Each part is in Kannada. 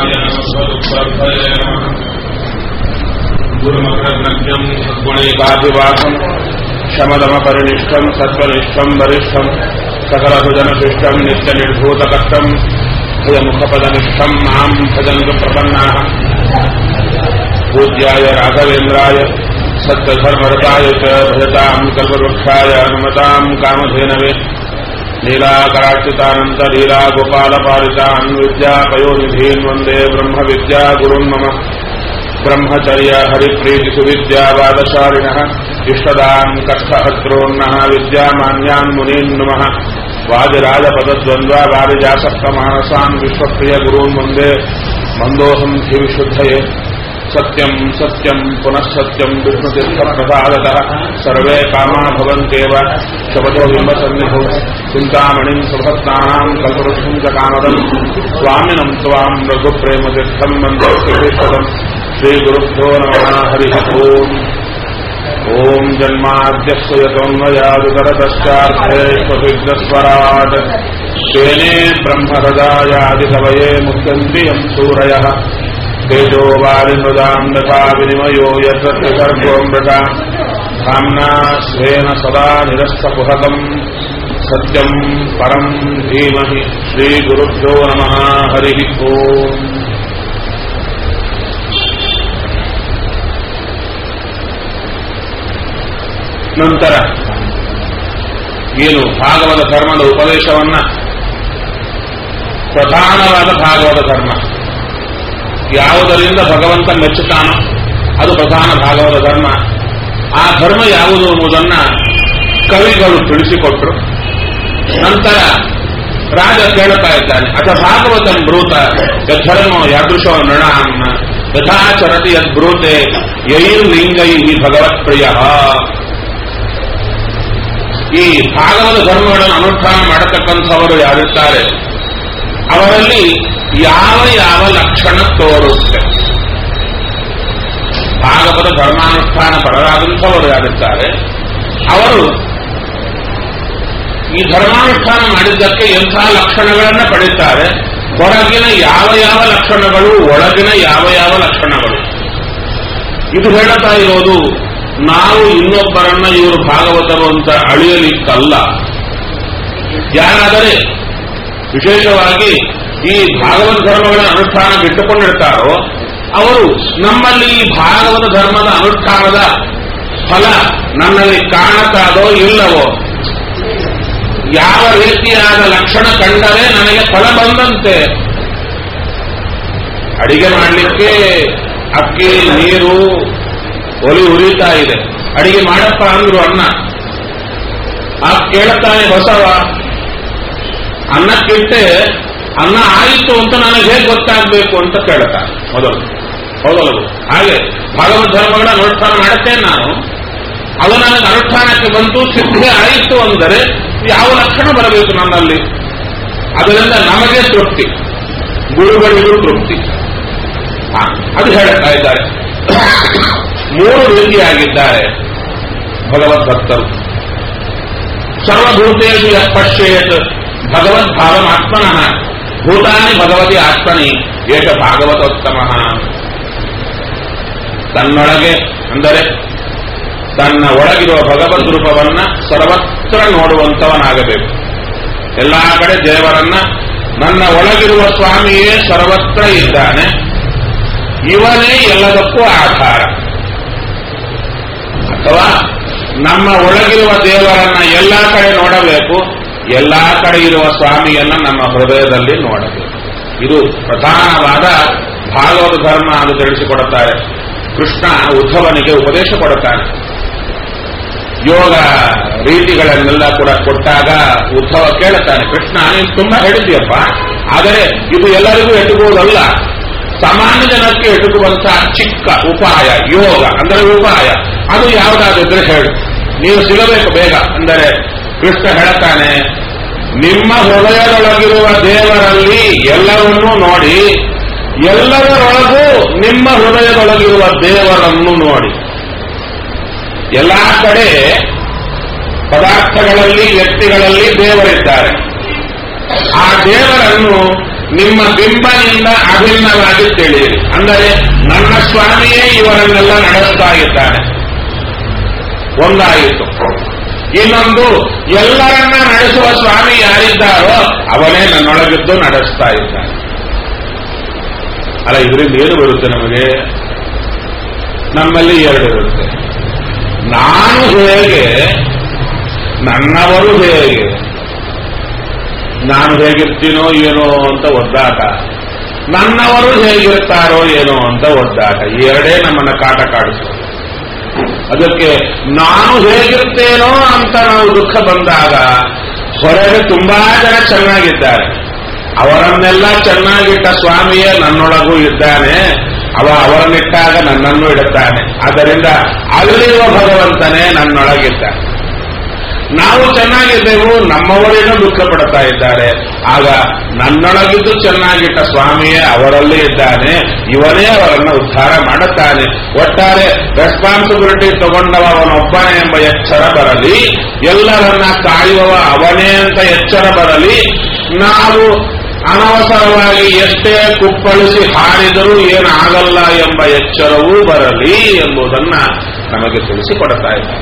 गुरुमग्रज्ञं सद्गुणैकाभिवासं शमदमपरिनिष्ठं सत्त्वनिष्ठं वरिष्ठं सकलभुजनशिष्टं नित्यनिर्धूतकष्टं भुजमुखपदनिष्ठं मां भजन्तु प्रपन्नाः पूज्याय राघवेन्द्राय सत्यधर्मरताय च भजतां कल्पवृक्षाय नमतां कामधेनवे लीलाकरार्चितानन्तलीला गोपालपालितान् विद्यापयोनिधीन् वन्दे ब्रह्मविद्या गुरुन् मम ब्रह्मचर्य हरिप्रीतिसुविद्यावादशालिनः इष्टदान् कष्टहर्तॄन्नः विद्यामान्यान् मुनीन् नुमः वादिराजपदद्वन्द्वा वारिजासप्तमानसान् विश्वप्रिय गुरून् वन्दे मन्दोऽहं धीविशुद्धये सत्यं सत्यं पुनः सत्यं विष्णुतीर्थप्रसादतः सर्वे कामा भवन्त्येव शपथो बिम्बसन्निधौ चिन्तामणिं सुभक्तानां कल्पवृक्षं च कामदं स्वामिनं त्वां रघुप्रेमतीर्थं वन्दे श्रीकृष्णं श्रीगुरुभ्यो नमः हरिः ओम् ॐ जन्माद्यस्य यतोऽन्वयादितरतश्चार्थेष्वभिघ्नस्वराट् तेने ब्रह्महृदायादिकवये मुह्यन्ति यं सूरयः तेजो वारिमृदां तथा विनिमयो यत्र सर्वोऽमृता धाम्ना स्वेन सदा निरस्तकुहकं सत्यं परं धीमहि श्रीगुरुभ्यो नमः हरिः ओम् ನಂತರ ಏನು ಭಾಗವತ ಧರ್ಮದ ಉಪದೇಶವನ್ನ ಪ್ರಧಾನವಾದ ಭಾಗವತ ಧರ್ಮ ಯಾವುದರಿಂದ ಭಗವಂತ ಮೆಚ್ಚುತ್ತಾನೋ ಅದು ಪ್ರಧಾನ ಭಾಗವತ ಧರ್ಮ. ಆ ಧರ್ಮ ಯಾವುದು ಎಂಬುದನ್ನ ಕವಿಗಳು ತಿಳಿಸಿಕೊಟ್ರು. ನಂತರ ರಾಜ ಕೇಳುತ್ತಾ ಇದ್ದಾನೆ, ಅಥ ಭಾಗವತಂ ಬ್ರೂತ ಯಧರ್ಮೋ ಯಾದೃಶೋ ನೃಣಾಂ ಯಥಾಚರತಿ ಯದ್ಬ್ರೂತೆ ಯೈರ್ಲಿಂಗೈ ಭಗವತ್ಪ್ರಿಯ. ಈ ಭಾಗವತ ಧರ್ಮಗಳನ್ನು ಅನುಷ್ಠಾನ ಮಾಡತಕ್ಕಂಥವರು ಯಾರಿದ್ದಾರೆ ಅವರಲ್ಲಿ ಯಾವ ಯಾವ ಲಕ್ಷಣ ತೋರುತ್ತೆ, ಭಾಗವತ ಧರ್ಮಾನುಷ್ಠಾನ ಪರರಾದಂಥವರು ಯಾರಿದ್ದಾರೆ ಅವರು ಈ ಧರ್ಮಾನುಷ್ಠಾನ ಮಾಡಿದ್ದಕ್ಕೆ ಎಂಥ ಲಕ್ಷಣಗಳನ್ನು ಪಡೆಯುತ್ತಾರೆ, ಹೊರಗಿನ ಯಾವ ಯಾವ ಲಕ್ಷಣಗಳು, ಒಳಗಿನ ಯಾವ ಯಾವ ಲಕ್ಷಣಗಳು. ಇದು ಹೇಳುತ್ತಾ ಇರೋದು ನಾವು ಇನ್ನೊಬ್ಬರನ್ನ ಇವರು ಭಾಗವತರು ಅಂತ ಅಳಿಯಲಿಕ್ಕಲ್ಲ. ಯಾರಾದರೆ ವಿಶೇಷವಾಗಿ ಈ ಭಾಗವತ ಧರ್ಮಗಳ ಅನುಷ್ಠಾನ ಬಿಟ್ಟುಕೊಂಡಿರ್ತಾರೋ ಅವರು ನಮ್ಮಲ್ಲಿ ಈ ಭಾಗವತ ಧರ್ಮದ ಅನುಷ್ಠಾನದ ಫಲ ನನ್ನಲ್ಲಿ ಕಾಣುತ್ತಾದೋ ಇಲ್ಲವೋ, ಯಾವ ರೀತಿಯಾದ ಲಕ್ಷಣ ಕಂಡರೆ ನನಗೆ ಫಲ ಬಂದಂತೆ. ಅಡಿಗೆ ಮಾಡಲಿಕ್ಕೆ ಅಕ್ಕಿ ನೀರು ಒಲಿ ಉರಿತಾ ಇದೆ, ಅಡಿಗೆ ಮಾಡಪ್ಪ ಅಂದ್ರು ಅನ್ನ. ಆ ಕೇಳುತ್ತಾನೆ ಬಸವ, ಅನ್ನಕ್ಕಿಟ್ಟೆ ಅನ್ನ ಆಯಿತು ಅಂತ ನನಗೆ ಹೇಗೆ ಗೊತ್ತಾಗಬೇಕು ಅಂತ ಕೇಳುತ್ತಾನೆ ಮೊದಲು. ಹೌದಲ್ಲದು? ಹಾಗೆ ಭಾಗವತ ಧರ್ಮಗಳ ಅನುಷ್ಠಾನ ಮಾಡುತ್ತೇನೆ ನಾನು, ಅದು ನನಗೆ ಅನುಷ್ಠಾನಕ್ಕೆ ಬಂತು, ಸಿದ್ಧಿ ಆಯಿತು ಅಂದರೆ ಯಾವ ಲಕ್ಷಣ ಬರಬೇಕು ನನ್ನಲ್ಲಿ, ಅದರಿಂದ ನಮಗೆ ತೃಪ್ತಿ, ಗುರುಗಳಿಗೂ ತೃಪ್ತಿ. ಅದು ಹೇಳುತ್ತಾ ಇದ್ದಾರೆ. ಮೂರು ರೀತಿಯಾಗಿದ್ದಾರೆ ಭಗವದ್ಭಕ್ತರು. ಸರ್ವಭೂತೇಷು ಯಃ ಪಶ್ಯೇತ್ ಭಗವದ್ಭಾವಮಾತ್ಮನಃ ಭೂತಾನಿ ಭಗವತಿ ಆತ್ಮನಿ ಏಷ ಭಾಗವತೋತ್ತಮಃ. ತನ್ನೊಳಗೆ ಅಂದರೆ ತನ್ನ ಒಳಗಿರುವ ಭಗವದ್ ರೂಪವನ್ನ ಸರ್ವತ್ರ ನೋಡುವಂತವನಾಗಬೇಕು. ಎಲ್ಲಾ ಕಡೆ ದೇವರನ್ನ ನನ್ನ ಒಳಗಿರುವ ಸ್ವಾಮಿಯೇ ಸರ್ವತ್ರ ಇದ್ದಾನೆ, ಇವನೇ ಎಲ್ಲದಕ್ಕೂ ಆಧಾರ. ಅಥವಾ ನಮ್ಮ ಒಳಗಿರುವ ದೇವರನ್ನ ಎಲ್ಲಾ ಕಡೆ ನೋಡಬೇಕು, ಎಲ್ಲಾ ಕಡೆ ಇರುವ ಸ್ವಾಮಿಯನ್ನ ನಮ್ಮ ಹೃದಯದಲ್ಲಿ ನೋಡಬೇಕು. ಇದು ಪ್ರಧಾನವಾದ ಭಾಗವತ ಧರ್ಮ ಎಂದು ತಿಳಿಸಿಕೊಡುತ್ತಾರೆ. ಕೃಷ್ಣ ಉದ್ಧವನಿಗೆ ಉಪದೇಶ ಕೊಡುತ್ತಾನೆ. ಯೋಗ ರೀತಿಗಳನ್ನೆಲ್ಲ ಕೂಡ ಕೊಟ್ಟಾಗ ಉದ್ಧವ ಕೇಳುತ್ತಾನೆ, ಕೃಷ್ಣ ನೀನು ತುಂಬಾ ಹೇಳಿದ್ಯಪ್ಪ, ಆದರೆ ಇದು ಎಲ್ಲರಿಗೂ ಎಟುಕುವುದಲ್ಲ, ಸಾಮಾನ್ಯ ಜನಕ್ಕೆ ಎಟುಕುವಂತಹ ಚಿಕ್ಕ ಉಪಾಯ ಯೋಗ ಅಂದರೆ ಉಪಾಯ, ಅದು ಯಾವುದಾದಿದ್ರೆ ಹೇಳು, ನೀವು ಸಿಗಬೇಕು ಬೇಗ ಅಂದರೆ ಕೃಷ್ಣ ಹೇಳುತ್ತಾನೆ, ನಿಮ್ಮ ಹೃದಯದೊಳಗಿರುವ ದೇವರಲ್ಲಿ ಎಲ್ಲವನ್ನೂ ನೋಡಿ, ಎಲ್ಲದರೊಳಗೂ ನಿಮ್ಮ ಹೃದಯದೊಳಗಿರುವ ದೇವರನ್ನು ನೋಡಿ. ಎಲ್ಲಾ ಕಡೆ ಪದಾರ್ಥಗಳಲ್ಲಿ ವ್ಯಕ್ತಿಗಳಲ್ಲಿ ದೇವರಿದ್ದಾರೆ. ಆ ದೇವರನ್ನು ನಿಮ್ಮ ಬಿಂಬನಿಂದ ಅಭಿನ್ನವಾಗಿ ತಿಳಿಯಿರಿ. ಅಂದರೆ ನನ್ನ ಸ್ವಾಮಿಯೇ ಇವರನ್ನೆಲ್ಲ ನಡೆಸ್ತಾ ಇದ್ದಾನೆ, ಒಂದಾಯಿತು. ಇನ್ನೊಂದು, ಎಲ್ಲರನ್ನ ನಡೆಸುವ ಸ್ವಾಮಿ ಯಾರಿದ್ದಾರೋ ಅವನೇ ನನ್ನೊಳಗಿದ್ದು ನಡೆಸ್ತಾ ಇದ್ದಾನೆ. ಅಲ್ಲ, ಇದರಿಂದ ಏನು ಬರುತ್ತೆ ನಮಗೆ? ನಮ್ಮಲ್ಲಿ ಎರಡು ಇರುತ್ತೆ. ನಾನು ಹೇಗೆ, ನನ್ನವರು ಹೇಗೆ. ನಾನು ಹೇಗಿರ್ತೀನೋ ಏನೋ ಅಂತ ಒದ್ದಾಟ, ನನ್ನವರು ಹೇಗಿರ್ತಾರೋ ಏನೋ ಅಂತ ಒದ್ದಾಟ. ಎರಡೇ ನಮ್ಮನ್ನ ಕಾಟ ಕಾಡಿಸೋದು. ಅದಕ್ಕೆ ನಾನು ಹೇಗಿರ್ತೇನೋ ಅಂತ ನಾವು ದುಃಖ ಬಂದಾಗ ಹೊರಗೆ ತುಂಬಾ ಜನ ಚೆನ್ನಾಗಿದ್ದಾರೆ, ಅವರನ್ನೆಲ್ಲ ಚೆನ್ನಾಗಿಟ್ಟ ಸ್ವಾಮಿಯೇ ನನ್ನೊಳಗೂ ಇದ್ದಾನೆ, ಅವರನ್ನಿಟ್ಟಾಗ ನನ್ನನ್ನು ಇಡುತ್ತಾನೆ. ಆದ್ದರಿಂದ ಅಲ್ಲಿರುವ ಭಗವಂತನೇ ನನ್ನೊಳಗಿದ್ದಾನೆ. ನಾವು ಚೆನ್ನಾಗಿದ್ದೆವು, ನಮ್ಮವರೇನೋ ದುಃಖ ಪಡ್ತಾ ಇದ್ದಾರೆ, ಆಗ ನನ್ನೊಳಗಿದ್ದು ಚೆನ್ನಾಗಿಟ್ಟ ಸ್ವಾಮಿಯೇ ಅವರಲ್ಲಿ ಇದ್ದಾನೆ, ಇವನೇ ಅವರನ್ನು ಉದ್ಧಾರ ಮಾಡುತ್ತಾನೆ. ಒಟ್ಟಾರೆ ರೆಸ್ಪಾನ್ಸಿಬಿಲಿಟಿ ತಗೊಂಡವ ಅವನೊಬ್ಬನೇ ಎಂಬ ಎಚ್ಚರ ಬರಲಿ, ಎಲ್ಲರನ್ನ ಕಾಯುವವ ಅವನೇ ಅಂತ ಎಚ್ಚರ ಬರಲಿ. ನಾವು ಅನವಸರವಾಗಿ ಎಷ್ಟೇ ಕುಪ್ಪಳಿಸಿ ಹಾರಿದರೂ ಏನಾಗಲ್ಲ ಎಂಬ ಎಚ್ಚರವೂ ಬರಲಿ ಎಂಬುದನ್ನ ನಮಗೆ ತಿಳಿಸಿಕೊಡ್ತಾ ಇದ್ದಾರೆ.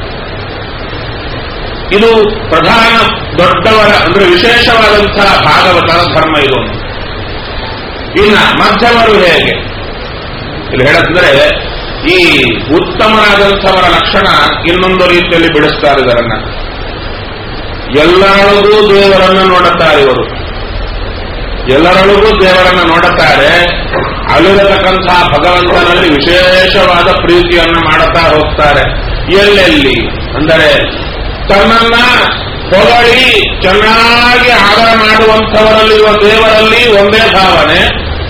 ಇದು ಪ್ರಧಾನ ದೊಡ್ಡವರ ಅಂದ್ರೆ ವಿಶೇಷವಾದಂತಹ ಭಾಗವತರ ಧರ್ಮ ಇದು. ಇನ್ನ ಮಧ್ಯಮರು ಹೇಗೆ ಇಲ್ಲಿ ಹೇಳಂದ್ರೆ, ಈ ಉತ್ತಮರಾದಂಥವರ ಲಕ್ಷಣ ಇನ್ನೊಂದು ರೀತಿಯಲ್ಲಿ ಬಿಡಿಸ್ತಾರೆ. ಇದರನ್ನ ಎಲ್ಲರೊಳಗೂ ದೇವರನ್ನು ನೋಡುತ್ತಾರೆ ಇವರು, ಎಲ್ಲರೊಳಗೂ ದೇವರನ್ನು ನೋಡುತ್ತಾರೆ. ಅಲ್ಲಿರತಕ್ಕಂತಹ ಭಗವಂತನಲ್ಲಿ ವಿಶೇಷವಾದ ಪ್ರೀತಿಯನ್ನು ಮಾಡುತ್ತಾ ಹೋಗ್ತಾರೆ. ಎಲ್ಲೆಲ್ಲಿ ಅಂದರೆ ತನ್ನನ್ನ ಹೊಗಳಿ ಚೆನ್ನಾಗಿ ಆದರ ಮಾಡುವಂಥವರಲ್ಲಿರುವ ದೇವರಲ್ಲಿ ಒಂದೇ ಭಾವನೆ,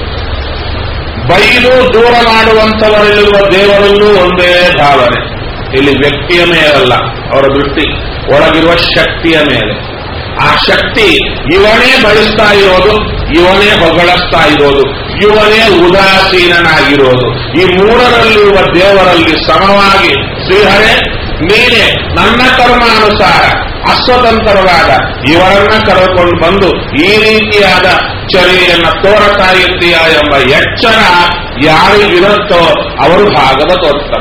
ಬೈದು ದೂರ ಮಾಡುವಂಥವರಲ್ಲಿರುವ ದೇವರಲ್ಲೂ ಒಂದೇ ಭಾವನೆ. ಇಲ್ಲಿ ವ್ಯಕ್ತಿಯ ಮೇಲಲ್ಲ ಅವರ ದೃಷ್ಟಿ, ಒಳಗಿರುವ ಶಕ್ತಿಯ ಮೇಲೆ. ಆ ಶಕ್ತಿ ಇವನೇ ಬಯಸ್ತಾ ಇರೋದು, ಇವನೇ ಹೊಗಳಿಸ್ತಾ ಇರೋದು, ಇವನೇ ಉದಾಸೀನನಾಗಿರೋದು. ಈ ಮೂರರಲ್ಲಿರುವ ದೇವರಲ್ಲಿ ಸಮವಾಗಿ ಶ್ರೀಹರೇ ನೀನೆ ನನ್ನ ಕರ್ಮಾನುಸಾರ ಅಸ್ವತಂತ್ರವಾದ ಇವರನ್ನ ಕರೆದುಕೊಂಡು ಬಂದು ಈ ರೀತಿಯಾದ ಚರ್ಯೆಯನ್ನು ತೋರತಾ ಇದ್ದೀಯ ಎಂಬ ಎಚ್ಚರ ಯಾರಿಗಿರುತ್ತೋ ಅವರು ಭಾಗವತೋತ್ತಮ.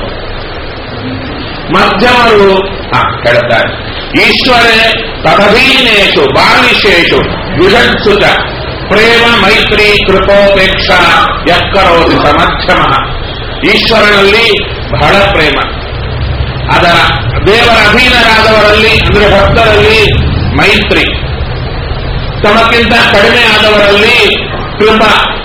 ಮಧ್ಯಮರು ಹೇಳ್ತಾರೆ, ಈಶ್ವರೇ ತದಧೀನೇಶು ಬಾಲಿಶೇಷು ವಿಷತ್ಸುತ ಪ್ರೇಮ ಮೈತ್ರಿ ಕೃಪೋಪೇಕ್ಷ ಯಕ್ಕರೋಧಿ ಸಮಧ್ಯಮ. ಈಶ್ವರನಲ್ಲಿ ಬಹಳ ಪ್ರೇಮ, ಅದರ ದೇವರ ಅಧೀನರಾದವರಲ್ಲಿ ಅಂದರೆ ಭಕ್ತರಲ್ಲಿ ಮೈತ್ರಿ, ತಮಗಿಂತ ಕಡಿಮೆ ಆದವರಲ್ಲಿ ಕೃಪ,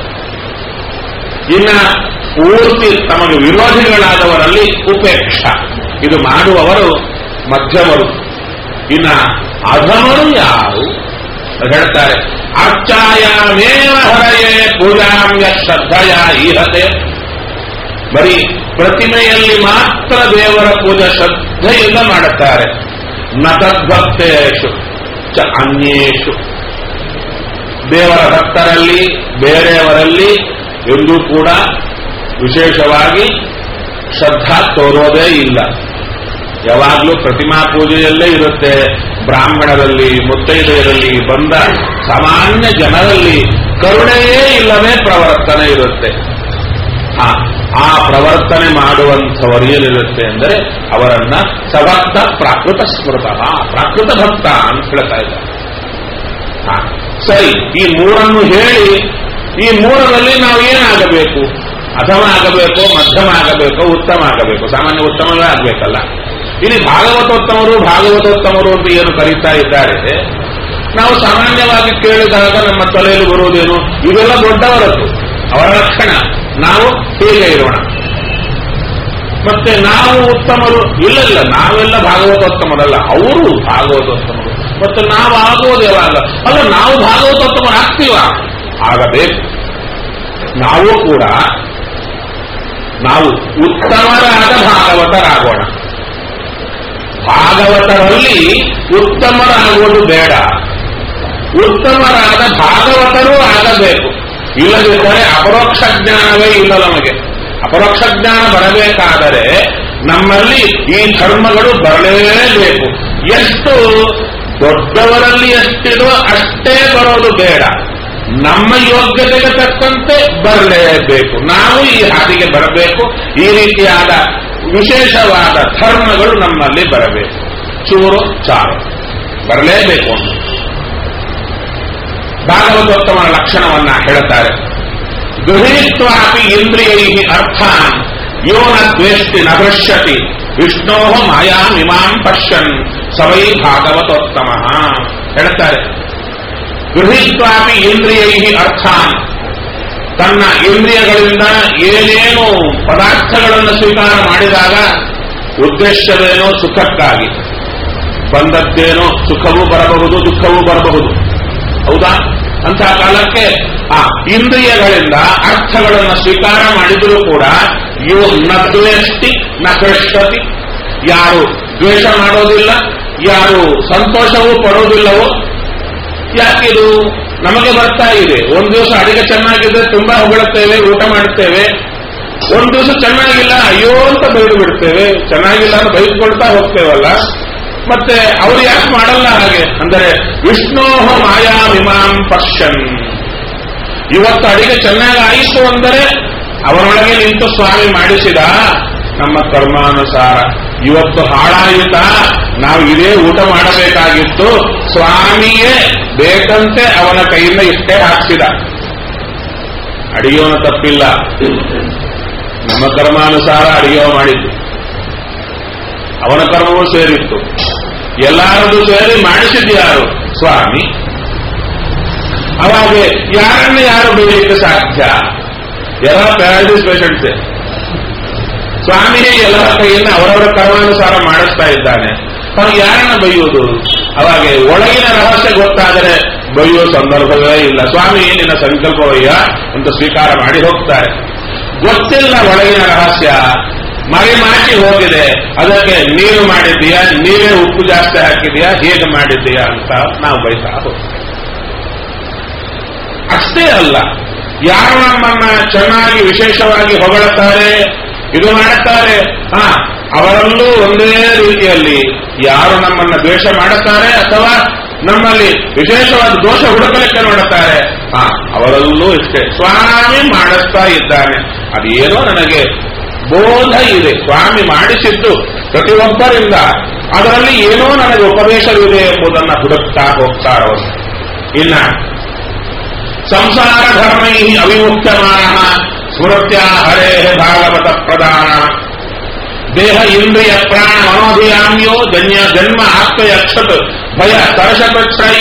ಇನ್ನ ಪೂರ್ತಿ ತಮಗೆ ವಿರೋಧಿಗಳಾದವರಲ್ಲಿ ಉಪೇಕ್ಷ. ಇದು ಮಾಡುವವರು ಮಧ್ಯಮರು. ಇನ್ನ ಅಧಮರು ಯಾರು ಹೇಳ್ತಾರೆ, ಅರ್ಚಾಯಾಮೇವ ಹರಯೇ ಪೂಜಾಮ್ಯ ಶ್ರದ್ಧೆಯ ಈಹತೆ. ಬರೀ ಪ್ರತಿಮೆಯಲ್ಲಿ ಮಾತ್ರ ದೇವರ ಪೂಜೆ ಶ್ರದ್ಧೆಯಿಂದ ಮಾಡುತ್ತಾರೆ. ನ ತದ್ಭಕ್ತೇಷು ಚ ಅನ್ಯೇಷು. ದೇವರ ಭಕ್ತರಲ್ಲಿ ಬೇರೆಯವರಲ್ಲಿ ಎಂದೂ ಕೂಡ ವಿಶೇಷವಾಗಿ ಶ್ರದ್ಧಾ ತೋರೋದೇ ಇಲ್ಲ. ಯಾವಾಗಲೂ ಪ್ರತಿಮಾ ಪೂಜೆಯಲ್ಲೇ ಇರುತ್ತೆ. ಬ್ರಾಹ್ಮಣರಲ್ಲಿ, ಮುತ್ತೈದೆಯರಲ್ಲಿ, ಬಂದ ಸಾಮಾನ್ಯ ಜನರಲ್ಲಿ ಕರುಣೆಯೇ ಇಲ್ಲವೇ ಪ್ರವರ್ತನೆ ಇರುತ್ತೆ. ಆ ಪ್ರವರ್ತನೆ ಮಾಡುವಂಥವರು ಏನಿರುತ್ತೆ ಅಂದರೆ ಅವರನ್ನ ಸಭಕ್ತ ಪ್ರಾಕೃತ ಸ್ಮೃತ, ಪ್ರಾಕೃತ ಭಕ್ತ ಅಂತ ಹೇಳ್ತಾ ಇದ್ದಾರೆ. ಸರಿ, ಈ ಮೂರನ್ನು ಹೇಳಿ ಈ ಮೂರರಲ್ಲಿ ನಾವು ಏನಾಗಬೇಕು? ಅಧಮ ಆಗಬೇಕು, ಮಧ್ಯಮ ಆಗಬೇಕು, ಉತ್ತಮ ಆಗಬೇಕು. ಸಾಮಾನ್ಯ ಉತ್ತಮವೇ ಆಗಬೇಕಲ್ಲ. ಇಲ್ಲಿ ಭಾಗವತೋತ್ತಮರು ಅಂತ ಏನು ಕರೀತಾ ಇದ್ದಾರೆ, ನಾವು ಸಾಮಾನ್ಯವಾಗಿ ಕೇಳಿದಾಗ ನಮ್ಮ ತಲೆಯಲ್ಲಿ ಬರುವುದೇನು, ಇವೆಲ್ಲ ದೊಡ್ಡವರದ್ದು, ಅವರ ಲಕ್ಷಣ, ನಾವು ಹೀಗೆ ಇರೋಣ. ಮತ್ತೆ ನಾವು ಉತ್ತಮರು ಇಲ್ಲ, ನಾವೆಲ್ಲ ಭಾಗವತೋತ್ತಮರಲ್ಲ, ಅವರು ಭಾಗವತೋತ್ತಮರು. ಮತ್ತೆ ನಾವು ಆಗೋದು ಯಾವಾಗ? ಅಲ್ಲ, ನಾವು ಭಾಗವತೋತ್ತಮರು ಆಗ್ತೀವ? ಆಗಬೇಕು. ನಾವು ಉತ್ತಮರಾದ ಭಾಗವತರಾಗೋಣ. ಭಾಗವತರಲ್ಲಿ ಉತ್ತಮರಾಗುವುದು ಬೇಡ, ಉತ್ತಮರಾದ ಭಾಗವತರೂ ಆಗಬೇಕು. ಇಲ್ಲದಿದ್ದರೆ ಅಪರೋಕ್ಷ ಜ್ಞಾನವೇ ಇಲ್ಲ ನಮಗೆ. ಅಪರೋಕ್ಷ ಜ್ಞಾನ ಬರಬೇಕಾದರೆ ನಮ್ಮಲ್ಲಿ ಈ ಧರ್ಮಗಳು ಬರಲೇಬೇಕು. ಎಷ್ಟು ದೊಡ್ಡವರಲ್ಲಿ ಎಷ್ಟಿದೋ ಅಷ್ಟೇ ಬರೋದು ಬೇಡ. ನಮ್ಮ ಯೋಗ್ಯತೆಗೆ ತಕ್ಕಂತೆ ಬರಲೇಬೇಕು. ನಾವು ಈ ಹಾದಿಗೆ ಬರಬೇಕು. ಈ ರೀತಿಯಾದ ವಿಶೇಷವಾದ ಧರ್ಮಗಳು ನಮ್ಮಲ್ಲಿ ಬರಬೇಕು. ಚೂರು ಚಾರು ಬರಲೇಬೇಕು. ಭಾಗವತೋತ್ತಮನ ಲಕ್ಷಣವನ್ನ ಹೇಳುತ್ತಾರೆ. ಗೃಹೀತ್ವಾಪಿ ಇಂದ್ರಿಯೈ ಅರ್ಥಾನ್ ಯೋ ನ ದ್ವೇಷ್ಟಿ ನ ದೃಶ್ಯತಿ ವಿಷ್ಣೋ ಮಾಯಾಮಿಮಾಂ ಪಶ್ಯನ್ ಸವೈ ಭಾಗವತೋತ್ತಮ ಹೇಳ್ತಾರೆ. ಗೃಹೀತ್ವಾಪಿ ಇಂದ್ರಿಯೈ ಅರ್ಥಾನ್, ತನ್ನ ಇಂದ್ರಿಯಗಳಿಂದ ಏನೇನು ಪದಾರ್ಥಗಳನ್ನು ಸ್ವೀಕಾರ ಮಾಡಿದಾಗ ಉದ್ದೇಶವೇನೋ ಸುಖಕ್ಕಾಗಿ ಬಂದದ್ದೇನೋ ಸುಖವೂ ಬರಬಹುದು, ದುಃಖವೂ ಬರಬಹುದು. ಹೌದಾ? ಅಂತಹ ಕಾಲಕ್ಕೆ ಆ ಇಂದ್ರಿಯಗಳಿಂದ ಅರ್ಥಗಳನ್ನು ಸ್ವೀಕಾರ ಮಾಡಿದರೂ ಕೂಡ ಯೋ ನ ದ್ವೇಷ್ಟಿ ನ ಕೃಷ್ಣತಿ, ಯಾರು ದ್ವೇಷ ಮಾಡೋದಿಲ್ಲ, ಯಾರು ಸಂತೋಷವೂ ಪಡೋದಿಲ್ಲವೋ. ಯಾಕಿದು ನಮಗೆ ಬರ್ತಾ ಇದೆ? ಒಂದು ದಿವಸ ಅಡಿಗೆ ಚೆನ್ನಾಗಿದ್ರೆ ತುಂಬಾ ಹೊಗಳುತ್ತೇವೆ, ಊಟ ಮಾಡುತ್ತೇವೆ. ಒಂದು ದಿವಸ ಚೆನ್ನಾಗಿಲ್ಲ, ಅಯ್ಯೋ ಅಂತ ಬೈದು ಬಿಡ್ತೇವೆ. ಚೆನ್ನಾಗಿಲ್ಲ ಅಂತ ಬೈದ್ಕೊಳ್ತಾ ಹೋಗ್ತೇವಲ್ಲ. ಮತ್ತೆ ಅವ್ರು ಯಾಕೆ ಮಾಡಲ್ಲ ಹಾಗೆ ಅಂದರೆ ವಿಷ್ಣೋ ಮಾಯಾಮಿಮಾಂ ಪಶ್ಯನ್. ಇವತ್ತು ಅಡಿಗೆ ಚೆನ್ನಾಗಿ ಆಯಿತು ಅಂದರೆ ಅವರೊಳಗೆ ನಿಂತು ಸ್ವಾಮಿ ಮಾಡಿಸಿದ, ನಮ್ಮ ಕರ್ಮಾನುಸಾರ. ಇವತ್ತು ಹಾಳಾಯಿತಾ, ನಾವು ಇದೇ ಊಟ ಮಾಡಬೇಕಾಗಿತ್ತು, ಸ್ವಾಮಿಯೇ ಬೇಕಂತೆ ಅವನ ಕೈಯಿಂದ ಇಷ್ಟೇ ಹಾಕ್ಸಿದ. ಅಡಿಗೆಯವನ ತಪ್ಪಿಲ್ಲ, ನಮ್ಮ ಕರ್ಮಾನುಸಾರ ಅಡಿಗೆವ ಮಾಡಿದ್ದು. ಅವನ ಕರ್ಮವೂ ಸೇರಿತ್ತು. ಎಲ್ಲರದು ಸೇರಿ ಮಾಡಿಸಿದ್ದು ಯಾರು? ಸ್ವಾಮಿ. ಅವಾಗ ಯಾರನ್ನ ಯಾರು ಬೈಲಿಕ್ಕೆ ಸಾಧ್ಯ? ಎಲ್ಲ ಪ್ಯಾರಡೈಸ್ ಪೇಷಂಟ್ಸೇ. ಸ್ವಾಮಿಯೇ ಎಲ್ಲರ ಕೈಯಿಂದ ಅವರವರ ಕರ್ಮಾನುಸಾರ ಮಾಡಿಸ್ತಾ ಇದ್ದಾನೆ. ಅವ್ರು ಯಾರನ್ನ ಬೈಯೋದು? ಅವಾಗ ಒಳಗಿನ ರಹಸ್ಯ ಗೊತ್ತಾದರೆ ಬೈಯೋ ಸಂದರ್ಭವೇ ಇಲ್ಲ. ಸ್ವಾಮಿ ನಿನ್ನ ಸಂಕಲ್ಪವಯ್ಯ ಅಂತ ಸ್ವೀಕಾರ ಮಾಡಿ ಹೋಗ್ತಾರೆ. ಗೊತ್ತಿಲ್ಲ ಒಳಗಿನ ರಹಸ್ಯ, ಮರೆಮಾಚಿ ಹೋಗಿದೆ. ಅದಕ್ಕೆ ನೀನು ಮಾಡಿದ್ದೀಯಾ, ನೀವೇ ಉಪ್ಪು ಜಾಸ್ತಿ ಹಾಕಿದೀಯಾ, ಹೇಗೆ ಮಾಡಿದ್ದೀಯಾ ಅಂತ ನಾವು ಬೈತಾ ಹೋಗ್ತೀವಿ. ಅಷ್ಟೇ ಅಲ್ಲ, ಯಾರು ನಮ್ಮನ್ನ ಚೆನ್ನಾಗಿ ವಿಶೇಷವಾಗಿ ಹೊಗಳುತ್ತಾರೆ, ಇದು ಮಾಡುತ್ತಾರೆ, ಅವರಲ್ಲೂ ಒಂದೇ ರೀತಿಯಲ್ಲಿ ಯಾರು ನಮ್ಮನ್ನ ದ್ವೇಷ ಮಾಡುತ್ತಾರೆ ಅಥವಾ ನಮ್ಮಲ್ಲಿ ವಿಶೇಷವಾದ ದೋಷ ಹುಡುಕಲಿಕ್ಕೆ ನೋಡುತ್ತಾರೆ, ಅವರಲ್ಲೂ ಇಷ್ಟೇ. ಸ್ವಾಮಿ ಮಾಡಿಸ್ತಾ ಇದ್ದಾನೆ, ಅದೇನೋ ನನಗೆ ಬೋಧ ಇದೆ, ಸ್ವಾಮಿ ಮಾಡಿಸಿದ್ದು ಪ್ರತಿಯೊಬ್ಬರಿಂದ, ಅದರಲ್ಲಿ ಏನೋ ನನಗೆ ಉಪದೇಶವಿದೆ ಎಂಬುದನ್ನು ಹುಡುಕ್ತಾ ಹೋಗ್ತಾರವರು. ಇನ್ನ ಸಂಸಾರ ಧರ್ಮೈ ಅವಿಮುಕ್ತಮಾನ ಸ್ಮೃತ್ಯ ಹರೇ ಭಾಗವತ ಪ್ರಧಾನ ದೇಹ ಇಂದ್ರಿಯ ಪ್ರಾಣ ಮನೋಧಿಯಾಮ್ಯೋ ಜನ್ಮ ಆತ್ಮಯಕ್ಷತ್ ಭಯ ತರ್ಷಕೈ.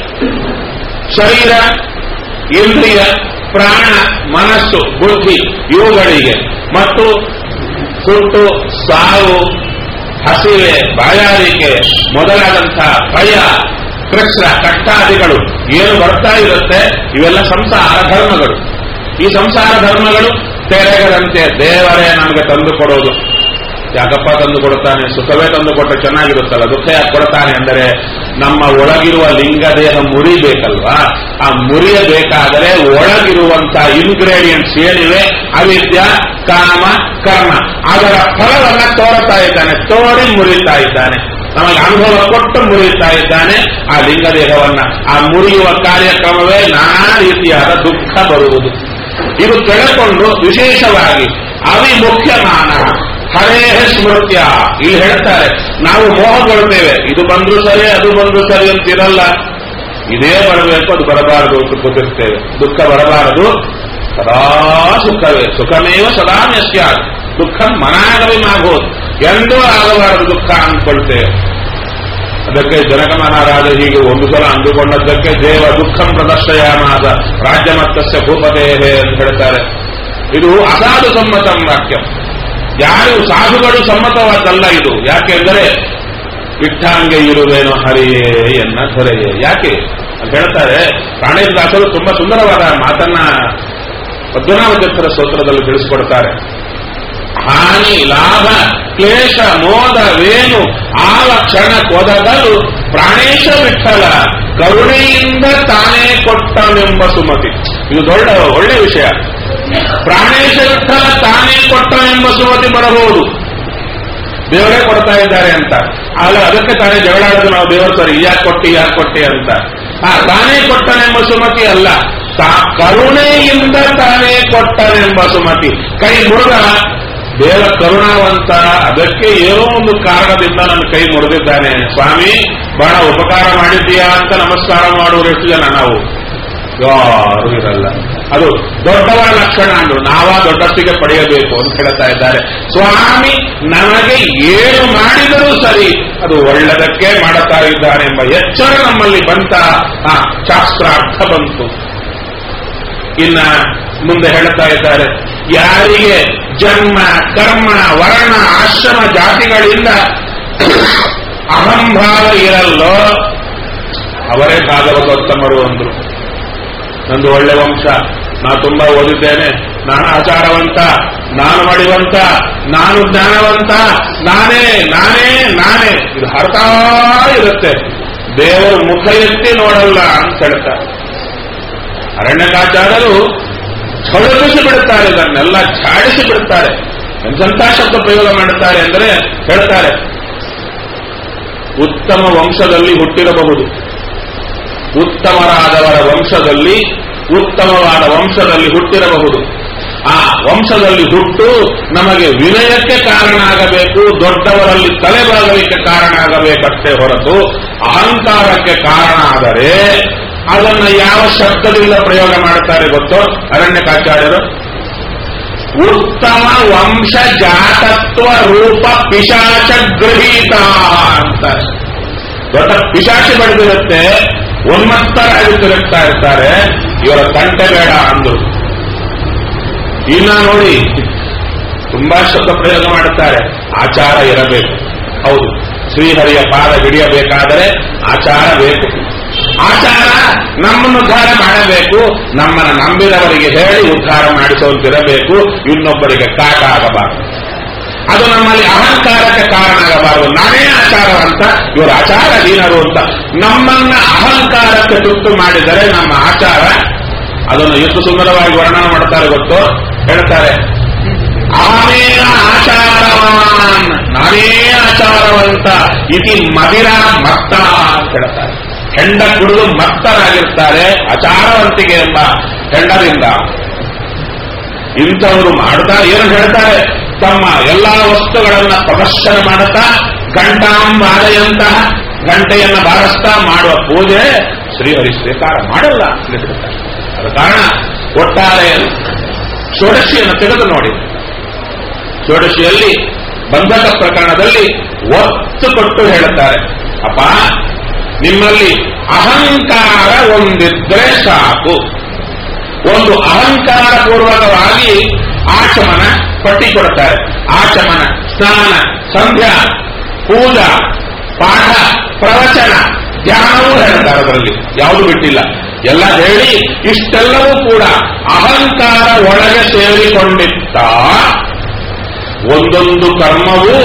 ಶರೀರ, ಇಂದ್ರಿಯ, ಪ್ರಾಣ, ಮನಸ್ಸು, ಬುದ್ಧಿ ಇವುಗಳಿಗೆ ಮತ್ತು ಸುಟ್ಟು, ಸಾವು, ಹಸಿವೆ, ಬಾಯಾರಿಕೆ ಮೊದಲಾದಂತಹ ಭಯ, ಕೃಷ್ಣ, ಕಟ್ಟಾದಿಗಳು ಏನು ಬರ್ತಾ ಇರುತ್ತೆ, ಇವೆಲ್ಲ ಸಂಸಾರ ಧರ್ಮಗಳು. ಈ ಸಂಸಾರ ಧರ್ಮಗಳು ತೆರೆಗದಂತೆ ದೇವರೇ ನಮಗೆ ತಂದು ಕೊಡೋದು. ಯಾಕಪ್ಪ ತಂದು ಕೊಡುತ್ತಾನೆ? ಸುಖವೇ ತಂದು ಕೊಟ್ಟರೆ ಚೆನ್ನಾಗಿರುತ್ತಲ್ಲ, ದುಃಖ ಯಾಕೆ ಕೊಡ್ತಾನೆ ಅಂದರೆ ನಮ್ಮ ಒಳಗಿರುವ ಲಿಂಗದೇಹ ಮುರಿಬೇಕಲ್ವಾ? ಆ ಮುರಿಯಬೇಕಾದರೆ ಒಳಗಿರುವಂತಹ ಇನ್ಗ್ರೇಡಿಯೆಂಟ್ಸ್ ಏನಿವೆ, ಅವಿದ್ಯ, ಕಾಮ, ಕರ್ಮ, ಅದರ ಫಲವನ್ನ ತೋರುತ್ತಾ ಇದ್ದಾನೆ, ತೋರಿ ಮುರಿತಾ ಇದ್ದಾನೆ, ನಮಗೆ ಅನುಭವ ಕೊಟ್ಟು ಮುರಿಯುತ್ತಾ ಇದ್ದಾನೆ ಆ ಲಿಂಗದೇಹವನ್ನ. ಆ ಮುರಿಯುವ ಕಾರ್ಯಕ್ರಮವೇ ನಾನಾ ರೀತಿಯಾದ ದುಃಖ ಬರುವುದು. ಇದು ತಿಳ್ಕೊಂಡು ವಿಶೇಷವಾಗಿ ಅವಿಮುಖ್ಯಮಾನ ಹರೇ ಸ್ಮೃತ್ಯ ಇಲ್ಲಿ ಹೇಳ್ತಾರೆ. ನಾವು ಮೋಹಗೊಳ್ತೇವೆ, ಇದು ಬಂದ್ರು ಸರಿ, ಅದು ಬಂದ್ರು ಸರಿ ಅಂತಿರಲ್ಲ. ಇದೇ ಬರಬೇಕು, ಅದು ಬರಬಾರದು ಅಂತ ಗೊತ್ತಿರ್ತೇವೆ. ದುಃಖ ಬರಬಾರದು, ಸದಾ ಸುಖವೇ. ಸುಖಮೇವ ಸದಾ ಸ್ಯಾತ್ ದುಃಖ ಮನಾಗವಿಮಾಗೋದು, ಎಂದೂ ಆಗಬಾರದು ದುಃಖ ಅಂದ್ಕೊಳ್ತೇವೆ. ಅದಕ್ಕೆ ಜನಕ ಮಹಾರಾಜ ಹೀಗೆ ಒಂದು ಸಲ ಅಂದುಕೊಂಡದ್ದಕ್ಕೆ ದೇವ ದುಃಖಂ ಪ್ರದರ್ಶಯಾಮಾಸ ರಾಜ್ಯಮತ್ತಸ್ಯ ಭೂಪತೇಹೇ ಅಂತ ಹೇಳ್ತಾರೆ. ಇದು ಅಸಾಧು ಸಮ್ಮತಂ ವಾಕ್ಯ. ಯಾರು ಸಾಧುಗಳು ಸಮ್ಮತವಾದಲ್ಲ ಇದು. ಯಾಕೆಂದರೆ ಇಟ್ಟಾಂಗೆ ಇರುವೇನೋ ಹರಿಯೇ ಎನ್ನ ಧರೆಯೇ. ಯಾಕೆ ಅಂತ ಹೇಳ್ತಾರೆ. ಪ್ರಾಣೇಶದಾಸರು ತುಂಬಾ ಸುಂದರವಾದ ಮಾತನ್ನ ಪದ್ಮನಾಭತೀರ್ಥರ ಸ್ತೋತ್ರದಲ್ಲಿ ತಿಳಿಸಿಕೊಡ್ತಾರೆ. ಹಾನಿ, ಲಾಭ, ಕ್ಲೇಶ, ಮೋದವೇನು ಆವ ಕ್ಷಣ ಕೊದಗಲು ಪ್ರಾಣೇಶ ವಿಠಲ ಕರುಣೆಯಿಂದ ತಾನೇ ಕೊಟ್ಟನೆಂಬ ಸುಮತಿ. ಇದು ಒಳ್ಳೆ ವಿಷಯ. ಪ್ರಾಣೇಶ ವಿಠಲ ತಾನೇ ಕೊಟ್ಟನೆಂಬ ಸುಮತಿ ಬರಬಹುದು, ದೇವರೇ ಕೊಡ್ತಾ ಇದ್ದಾರೆ ಅಂತ. ಆಗ ಅದಕ್ಕೆ ತಾನೇ ಜಗಳಾಡೋದು ನಾವು ದೇವರ ಸರಿ, ಯಾಕೆ ಕೊಟ್ಟಿ ಅಂತ. ತಾನೇ ಕೊಟ್ಟನೆಂಬ ಸುಮತಿ ಅಲ್ಲ, ಕರುಣೆಯಿಂದ ತಾನೇ ಕೊಟ್ಟನೆಂಬ ಸುಮತಿ. ಕೈ ಮುರಿದ ದೇವ ಕರುಣಾವಂತ, ಅದಕ್ಕೆ ಏನೋ ಒಂದು ಕಾರಣದಿಂದ ನನ್ನ ಕೈ ಮುರಿದಿದ್ದಾನೆ ಸ್ವಾಮಿ, ಬಹಳ ಉಪಕಾರ ಮಾಡಿದ್ದೀಯಾ ಅಂತ ನಮಸ್ಕಾರ ಮಾಡುವರು ಎಷ್ಟು ಜನ ನಾವು? ಯಾರು ಇರಲ್ಲ. ಅದು ದೊಡ್ಡವರ ಲಕ್ಷಣ ಅಂದ್ರು, ನಾವ ದೊಡ್ಡಸ್ತಿಗೆ ಪಡೆಯಬೇಕು ಅಂತ ಹೇಳ್ತಾ ಇದ್ದಾರೆ. ಸ್ವಾಮಿ ನಮಗೆ ಏನು ಮಾಡಿದರೂ ಸರಿ ಅದು ಒಳ್ಳೆದಕ್ಕೆ ಮಾಡುತ್ತಾ ಇದ್ದಾನೆ ಎಂಬ ಎಚ್ಚರ ನಮ್ಮಲ್ಲಿ ಬಂತ ಶಾಸ್ತ್ರಾರ್ಥ ಬಂತು. ಇನ್ನ ಮುಂದೆ ಹೇಳ್ತಾ ಇದ್ದಾರೆ, ಯಾರಿಗೆ ಜನ್ಮ ಕರ್ಮ ವರ್ಣ ಆಶ್ರಮ ಜಾತಿಗಳಿಂದ ಅಹಂಭಾವ ಇರಲ್ಲೋ ಅವರೇ ಭಾಗವತೋತ್ತಮರು ಅಂದ್ರು. ನಂದು ಒಳ್ಳೆ ವಂಶ, ನಾ ತುಂಬಾ ಓದಿದ್ದೇನೆ, ನಾನು ಆಚಾರವಂತ, ನಾನು ಮಾಡಿವಂತ, ನಾನು ಜ್ಞಾನವಂತ, ನಾನೇ ನಾನೇ ನಾನೇ ಇದು ಹರ್ತಾ ಇರುತ್ತೆ. ದೇವರು ಮುಖ ಎತ್ತಿ ನೋಡಲ್ಲ ಅಂತ ಹೇಳ್ತಾರೆ. ಅರಣ್ಯಕಾಚಾರ್ಯರು ಛಳಪಿಸಿ ಬಿಡುತ್ತಾರೆ, ಇದನ್ನೆಲ್ಲ ಛಾಡಿಸಿ ಬಿಡುತ್ತಾರೆ. ಎಂಥ ಶಬ್ದ ಪ್ರಯೋಗ ಮಾಡುತ್ತಾರೆ ಅಂದರೆ ಹೇಳ್ತಾರೆ, ಉತ್ತಮ ವಂಶದಲ್ಲಿ ಹುಟ್ಟಿರಬಹುದು, ಉತ್ತಮರಾದವರ ವಂಶದಲ್ಲಿ ಉತ್ತಮವಾದ ವಂಶದಲ್ಲಿ ಹುಟ್ಟಿರಬಹುದು. ಆ ವಂಶದಲ್ಲಿ ಹುಟ್ಟು ನಮಗೆ ವಿನಯಕ್ಕೆ ಕಾರಣ ಆಗಬೇಕು, ದೊಡ್ಡವರಲ್ಲಿ ತಲೆಬಾಗಲಿಕ್ಕೆ ಕಾರಣ ಆಗಬೇಕಷ್ಟೇ ಹೊರತು ಅಹಂಕಾರಕ್ಕೆ ಕಾರಣ ಆದರೆ ಅದನ್ನು ಯಾವ ಶಬ್ದದಿಂದ ಪ್ರಯೋಗ ಮಾಡುತ್ತಾರೆ ಗೊತ್ತೋ ಅರಣ್ಯಕಾಚಾರ್ಯರು? ಉತ್ತಮ ವಂಶ ಜಾತತ್ವ ರೂಪ ಪಿಶಾಚ ಗೃಹೀತ ಅಂತಾರೆ. ದೊಡ್ಡ ಪಿಶಾಚಿ ಬೆಳೆದಿರುತ್ತೆ, ಉನ್ಮತ್ತರಾಗಿ ತಿರುಗ್ತಾ ಇರ್ತಾರೆ, ಇವರ ತಂಟೆ ಬೇಡ ಅಂದ್ರು. ಇನ್ನ ನೋಡಿ ತುಂಬಾ ಶಬ್ದ ಪ್ರಯೋಗ ಮಾಡುತ್ತಾರೆ. ಆಚಾರ ಇರಬೇಕು, ಹೌದು, ಶ್ರೀಹರಿಯ ಪಾದ ಹಿಡಿಯಬೇಕಾದರೆ ಆಚಾರ ಬೇಕು. ಆಚಾರ ನಮ್ಮನ್ನು ಉದ್ಧಾರ ಮಾಡಬೇಕು, ನಮ್ಮನ್ನು ನಂಬಿದವರಿಗೆ ಹೇಳಿ ಉದ್ಧಾರ ಮಾಡಿಸುವಂತಿರಬೇಕು, ಇನ್ನೊಬ್ಬರಿಗೆ ಕಾಟ ಆಗಬಾರದು. ಅದು ನಮ್ಮಲ್ಲಿ ಅಹಂಕಾರಕ್ಕೆ ಕಾರಣ ಆಗಬಾರದು. ನಾನೇ ಆಚಾರವಂತ, ಇವರು ಆಚಾರಹೀನರು ಅಂತ ನಮ್ಮನ್ನ ಅಹಂಕಾರಕ್ಕೆ ತುತ್ತು ಮಾಡಿದರೆ ನಮ್ಮ ಆಚಾರ ಅದನ್ನು ಎಷ್ಟು ಸುಂದರವಾಗಿ ವರ್ಣನೆ ಮಾಡ್ತಾರೆ ಗೊತ್ತು? ಹೇಳ್ತಾರೆ, ಅಹಮೇನ ಆಚಾರವಾನ್, ನಾನೇ ಆಚಾರವಂತ ಇತಿ ಮದಿರ ಮತ್ತ ಅಂತ ಹೇಳ್ತಾರೆ. ಹೆಂಡ ಕುಡಿದು ಮತ್ತರಾಗಿರ್ತಾರೆ ಆಚಾರವಂತಿಕೆ ಎಂಬ ಹೆಂಡದಿಂದ. ಇಂಥವರು ಮಾಡ್ತಾ ಏನು ಹೇಳ್ತಾರೆ, ತಮ್ಮ ಎಲ್ಲಾ ವಸ್ತುಗಳನ್ನ ಪ್ರದರ್ಶನ ಮಾಡುತ್ತಾ ಘಂಟಾಂಬಾರೆಯಂತಹ ಗಂಟೆಯನ್ನ ಬಾರಿಸ್ತಾ ಮಾಡುವ ಪೂಜೆ ಶ್ರೀಹರಿ ಸ್ವೀಕಾರ ಮಾಡಲ್ಲ ಅಂತ ಹೇಳ್ತಾರೆ. ಅದ ಕಾರಣ ಒಟ್ಟಾರೆ ಷೋಡಶಿಯನ್ನು ತೆಗೆದು ನೋಡಿ. ಷೋಡಶಿಯಲ್ಲಿ ಬಂಧಕ ಪ್ರಕರಣದಲ್ಲಿ ಒತ್ತು ಕೊಟ್ಟು ಹೇಳುತ್ತಾರೆ, ಅಪ್ಪ ನಿಮ್ಮಲ್ಲಿ ಅಹಂಕಾರ ಒಂದಿದ್ರೆ ಸಾಕು. ಒಂದು ಅಹಂಕಾರ ಪೂರ್ವಕವಾಗಿ ಆಚಮನ ಪಟ್ಟಿ ಕೊಡುತ್ತಾರೆ. ಆಚಮನ, ಸ್ನಾನ, ಸಂಧ್ಯಾ, ಪೂಜಾ, ಪಾಠ, ಪ್ರವಚನ, ಧ್ಯಾನವೂ ಹೇಳ್ತಾರೆ. ಅದರಲ್ಲಿ ಯಾವುದು ಬಿಟ್ಟಿಲ್ಲ, ಎಲ್ಲ ಹೇಳಿ ಇಷ್ಟೆಲ್ಲವೂ ಕೂಡ ಅಹಂಕಾರ ಒಳಗೆ ಸೇರಿಕೊಂಡಿತ್ತ ಒಂದೊಂದು ಕರ್ಮವು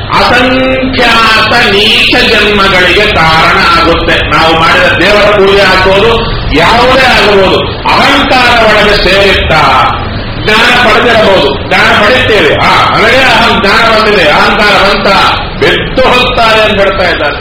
ಅಸಂಖ್ಯಾತ ನೀಚ ಜನ್ಮಗಳಿಗೆ ಕಾರಣ ಆಗುತ್ತೆ. ನಾವು ಮಾಡಿದ ದೇವರ ಪೂಜೆ ಆಗ್ಬೋದು, ಯಾವುದೇ ಆಗಬಹುದು, ಅಹಂಕಾರ ಒಳಗೆ ಸೇರಿತ್ತಾ ಜ್ಞಾನ ಪಡೆದಿರಬಹುದು, ಜ್ಞಾನ ಪಡೆಯುತ್ತೇವೆ, ನನಗೆ ಜ್ಞಾನ ಬಂದಿದೆ, ಅಹಂಕಾರ ಬಂತ ಬೆಟ್ಟು ಹೋಗ್ತಾರೆ ಅಂತ ಹೇಳ್ತಾ ಇದ್ದಾರೆ.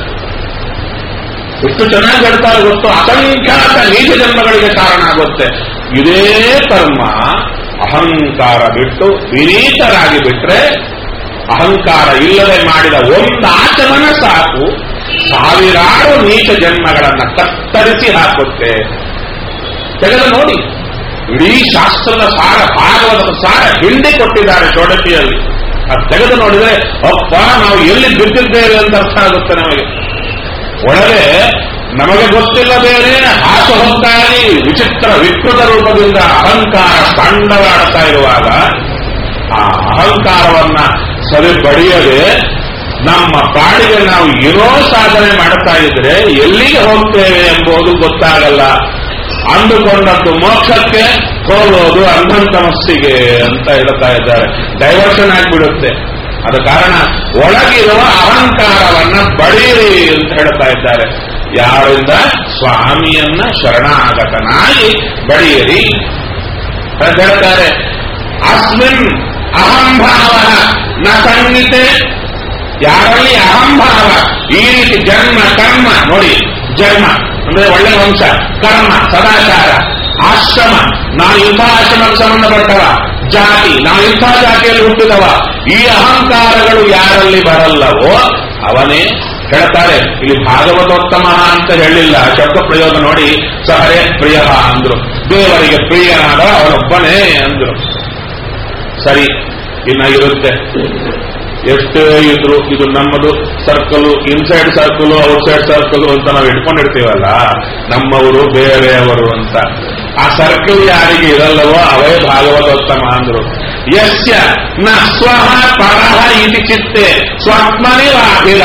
ಎಷ್ಟು ಚೆನ್ನಾಗಿ ಹೇಳ್ತಾರೆ ಗೊತ್ತು, ಅಸಂಖ್ಯಾತ ನೀಚ ಜನ್ಮಗಳಿಗೆ ಕಾರಣ ಆಗುತ್ತೆ. ಇದೇ ಕರ್ಮ ಅಹಂಕಾರ ಬಿಟ್ಟು ವಿನೀತರಾಗಿ ಬಿಟ್ರೆ, ಅಹಂಕಾರ ಇಲ್ಲದೆ ಮಾಡಿದ ಒಂದು ಆಚಮನ ಸಾಕು ಸಾವಿರಾರು ನೀಚ ಜನ್ಮಗಳನ್ನು ಕತ್ತರಿಸಿ ಹಾಕುತ್ತೆ. ತೆಗೆದು ನೋಡಿ, ಇಡೀ ಶಾಸ್ತ್ರದ ಸಾರ, ಭಾಗವತದ ಸಾರ ಹಿಂಡಿ ಕೊಟ್ಟಿದ್ದಾರೆ ಷೋಡಶಿಯಲ್ಲಿ. ಅದು ತೆಗೆದು ನೋಡಿದ್ರೆ ಅಪ್ಪ ನಾವು ಎಲ್ಲಿ ಬಿದ್ದಿದ್ದೇವೆ ಅಂತ ಅರ್ಥ ಆಗುತ್ತೆ ನಮಗೆ. ಒಳಗೆ ನಮಗೆ ಗೊತ್ತಿಲ್ಲ ಬೇರೆ ಹಾಸು ಹೊತ್ತಾಗಿ ವಿಚಿತ್ರ ವಿಕೃತ ರೂಪದಿಂದ ಅಹಂಕಾರ ತಾಂಡವಾಡ್ತಾ ಇರುವಾಗ ಆ ಅಹಂಕಾರವನ್ನ ಸರಿ ಬಡಿಯದೆ ನಮ್ಮ ಪಾಡಿಗೆ ನಾವು ಏನೋ ಸಾಧನೆ ಮಾಡುತ್ತಾ ಇದ್ರೆ ಎಲ್ಲಿಗೆ ಹೋಗ್ತೇವೆ ಎಂಬುದು ಗೊತ್ತಾಗಲ್ಲ. ಅಂದುಕೊಂಡದ್ದು ಮೋಕ್ಷಕ್ಕೆ ಹೋಗೋದು ಅಂಧಂತಮಸ್ಸಿಗೆ ಅಂತ ಹೇಳ್ತಾ ಇದ್ದಾರೆ. ಡೈವರ್ಷನ್ ಆಗಿಬಿಡುತ್ತೆ. ಅದ ಕಾರಣ ಒಳಗಿರುವ ಅಹಂಕಾರವನ್ನ ಬಡೀರಿ ಅಂತ ಹೇಳ್ತಾ ಇದ್ದಾರೆ. ಯಾರಿಂದ? ಸ್ವಾಮಿಯನ್ನ ಶರಣಾಗತನಾಗಿ ಬಡಿಯಿರಿ ಅಂತ ಹೇಳ್ತಾರೆ. ಅಸ್ಮಿನ್ ಅಹಂಭಾವ ನ ಸಂಹಿತೆ, ಯಾರಲ್ಲಿ ಅಹಂಭಾವ, ಈ ರೀತಿ ಜನ್ಮ ಕರ್ಮ ನೋಡಿ, ಜನ್ಮ ಅಂದ್ರೆ ಒಳ್ಳೆ ವಂಶ, ಕರ್ಮ ಸದಾಚಾರ, ಆಶ್ರಮ, ನಾನು ಇಂಥ ಆಶ್ರಮಕ್ಕೆ ಸಂಬಂಧಪಟ್ಟವ, ಜಾತಿ, ನಾನು ಇಂಥ ಜಾತಿಯಲ್ಲಿ ಹುಟ್ಟಿದವ, ಈ ಅಹಂಕಾರಗಳು ಯಾರಲ್ಲಿ ಬರಲ್ಲವೋ ಅವನೇ ಹೇಳ್ತಾರೆ. ಇಲ್ಲಿ ಭಾಗವತೋತ್ತಮ ಅಂತ ಹೇಳಿಲ್ಲ, ಶಬ್ದ ಪ್ರಯೋಗ ನೋಡಿ, ಸಹರೇ ಪ್ರಿಯ ಅಂದ್ರು, ದೇವರಿಗೆ ಪ್ರಿಯನಾದ ಅವನೊಬ್ಬನೇ ಅಂದ್ರು. ಸರಿ, ಇನ್ನ ಇರುತ್ತೆ, ಎಷ್ಟೇ ಇದ್ರು ಇದು ನಮ್ಮದು circle, inside circle outside circle ಅಂತ ನಾವು ಇಟ್ಕೊಂಡಿರ್ತೀವಲ್ಲ, ನಮ್ಮವರು ಬೇರೆಯವರು ಅಂತ. ಆ ಸರ್ಕಲ್ ಯಾರಿಗೆ ಇರಲ್ಲವೋ ಅವೇ ಭಾಗವತೋತ್ತಮ ಅಂದ್ರು. ಯಸ್ಯ ನ ಸ್ವಃ ಪರಃ ಇತಿ ಚಿತ್ತೆ ಸ್ವತ್ಮನಿರಾಭಿರ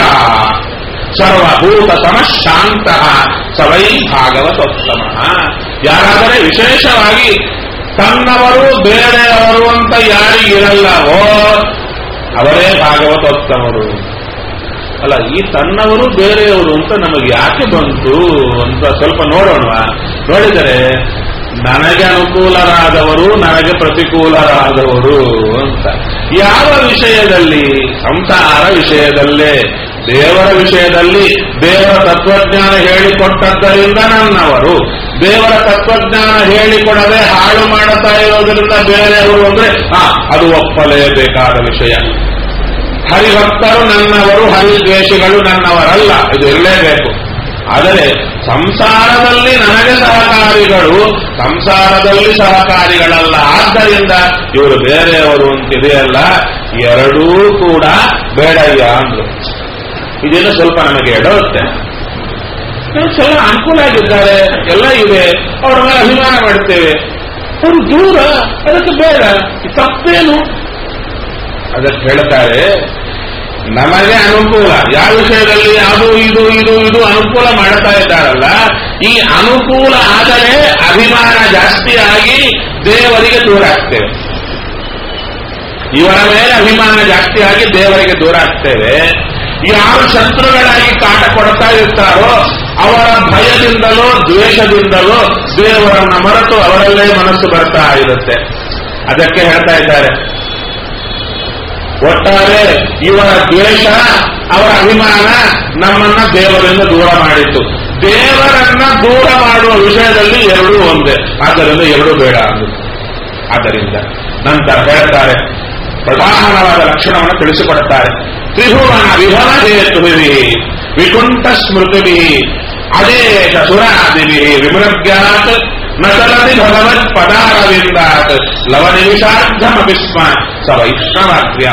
ಸರ್ವಭೂತ ಸಮಶಾಂತ ಸವೈ ಭಾಗವತೋತ್ತಮ. ಯಾರಾದರೆ ವಿಶೇಷವಾಗಿ ತನ್ನವರು ಬೇರೆಯವರು ಅಂತ ಯಾರಿಗಿರಲ್ಲವೋ ಅವರೇ ಭಾಗವತೋತ್ತಮರು. ಅಲ್ಲ, ಈ ತನ್ನವರು ಬೇರೆಯವರು ಅಂತ ನಮಗೆ ಯಾಕೆ ಬಂತು ಅಂತ ಸ್ವಲ್ಪ ನೋಡೋಣ. ನೋಡಿದರೆ ನನಗೆ ಅನುಕೂಲರಾದವರು, ನನಗೆ ಪ್ರತಿಕೂಲರಾದವರು ಅಂತ. ಯಾವ ವಿಷಯದಲ್ಲಿ? ಸಂಸಾರ ವಿಷಯದಲ್ಲೇ. ದೇವರ ವಿಷಯದಲ್ಲಿ ದೇವರ ತತ್ವಜ್ಞಾನ ಹೇಳಿಕೊಟ್ಟದ್ದರಿಂದ ನನ್ನವರು, ದೇವರ ತತ್ವಜ್ಞಾನ ಹೇಳಿಕೊಡದೆ ಹಾಳು ಮಾಡುತ್ತಾ ಇರೋದ್ರಿಂದ ಬೇರೆಯವರು ಅಂದ್ರೆ ಅದು ಒಪ್ಪಲೇಬೇಕಾದ ವಿಷಯ. ಹರಿಭಕ್ತರು ನನ್ನವರು, ಹರಿದ್ವೇಷಿಗಳು ನನ್ನವರಲ್ಲ, ಇದು ಇರಲೇಬೇಕು. ಆದರೆ ಸಂಸಾರದಲ್ಲಿ ನನಗೆ ಸಹಕಾರಿಗಳು, ಸಂಸಾರದಲ್ಲಿ ಸಹಕಾರಿಗಳಲ್ಲ. ಆದ್ದರಿಂದ ಇವರು ಬೇರೆಯವರು ಅಂತಿದೆಯಲ್ಲ, ಎರಡೂ ಕೂಡ ಬೇಡಯ್ಯ ಅಂದ್ರು. ಇದನ್ನು ಸ್ವಲ್ಪ ನಮಗೆ ಎಡರುತ್ತೆ. ಸ್ವಲ್ಪ ಅನುಕೂಲ ಆಗಿದ್ದಾರೆ, ಎಲ್ಲ ಇದೆ, ಅವ್ರ ಮೇಲೆ ಅಭಿಮಾನ ಮಾಡ್ತೇವೆ. ಅವರು ದೂರ, ಅದಕ್ಕೆ ಬೇಡ, ತಪ್ಪೇನು? ಅದಕ್ಕೆ ಹೇಳ್ತಾರೆ, ನಮಗೆ ಅನುಕೂಲ ಯಾವ ವಿಷಯದಲ್ಲಿ ಅದು ಇದು ಇದು ಇದು ಅನುಕೂಲ ಮಾಡ್ತಾ ಇದ್ದಾರಲ್ಲ, ಈ ಅನುಕೂಲ ಆದರೆ ಅಭಿಮಾನ ಜಾಸ್ತಿ ಆಗಿ ದೇವರಿಗೆ ದೂರ ಆಗ್ತೇವೆ. ಇವರ ಮೇಲೆ ಅಭಿಮಾನ ಜಾಸ್ತಿ ಆಗಿ ದೇವರಿಗೆ ದೂರ ಆಗ್ತೇವೆ. ಯಾರು ಶತ್ರುಗಳಾಗಿ ಕಾಟ ಕೊಡ್ತಾ ಇರ್ತಾರೋ ಅವರ ಭಯದಿಂದಲೋ ದ್ವೇಷದಿಂದಲೋ ದೇವರನ್ನ ಮರೆತು ಅವರಲ್ಲೇ ಮನಸ್ಸು ಬರ್ತಾ ಇರುತ್ತೆ. ಅದಕ್ಕೆ ಹೇಳ್ತಾ ಇದ್ದಾರೆ, ಒಟ್ಟಾರೆ ಇವರ ದ್ವೇಷ, ಅವರ ಅಭಿಮಾನ ನಮ್ಮನ್ನ ದೇವರಿಂದ ದೂರ ಮಾಡಿತು. ದೇವರನ್ನ ದೂರ ಮಾಡುವ ವಿಷಯದಲ್ಲಿ ಎರಡೂ ಒಂದೇ, ಆದ್ದರಿಂದ ಎರಡೂ ಬೇಡ ಅಂದ್ರು. ಆದ್ದರಿಂದ ನಂತರ ಹೇಳ್ತಾರೆ, ಪ್ರಧಾನವಾದ ಲಕ್ಷಣವನ್ನು ತಿಳಿಸಿಕೊಡುತ್ತಾರೆ. ತ್ರಿಭುವನ ವಿಭವ ಹೇತುಭಿ ವಿಕುಂಠ ಸ್ಮೃತಿ ಅದೇಕ ಸುರಾದಿಭಿ ವಿಮೃಗ್ಯಾತ್ ನ ಚಲತಿ ಭಗವತ್ ಪದಾರವಿಂದಾತ್ ಲವನಿಮಿಷಾರ್ಧಮಪಿ ಸ್ಮ ಸ ವೈಷ್ಣವಾಗ್ರ್ಯ.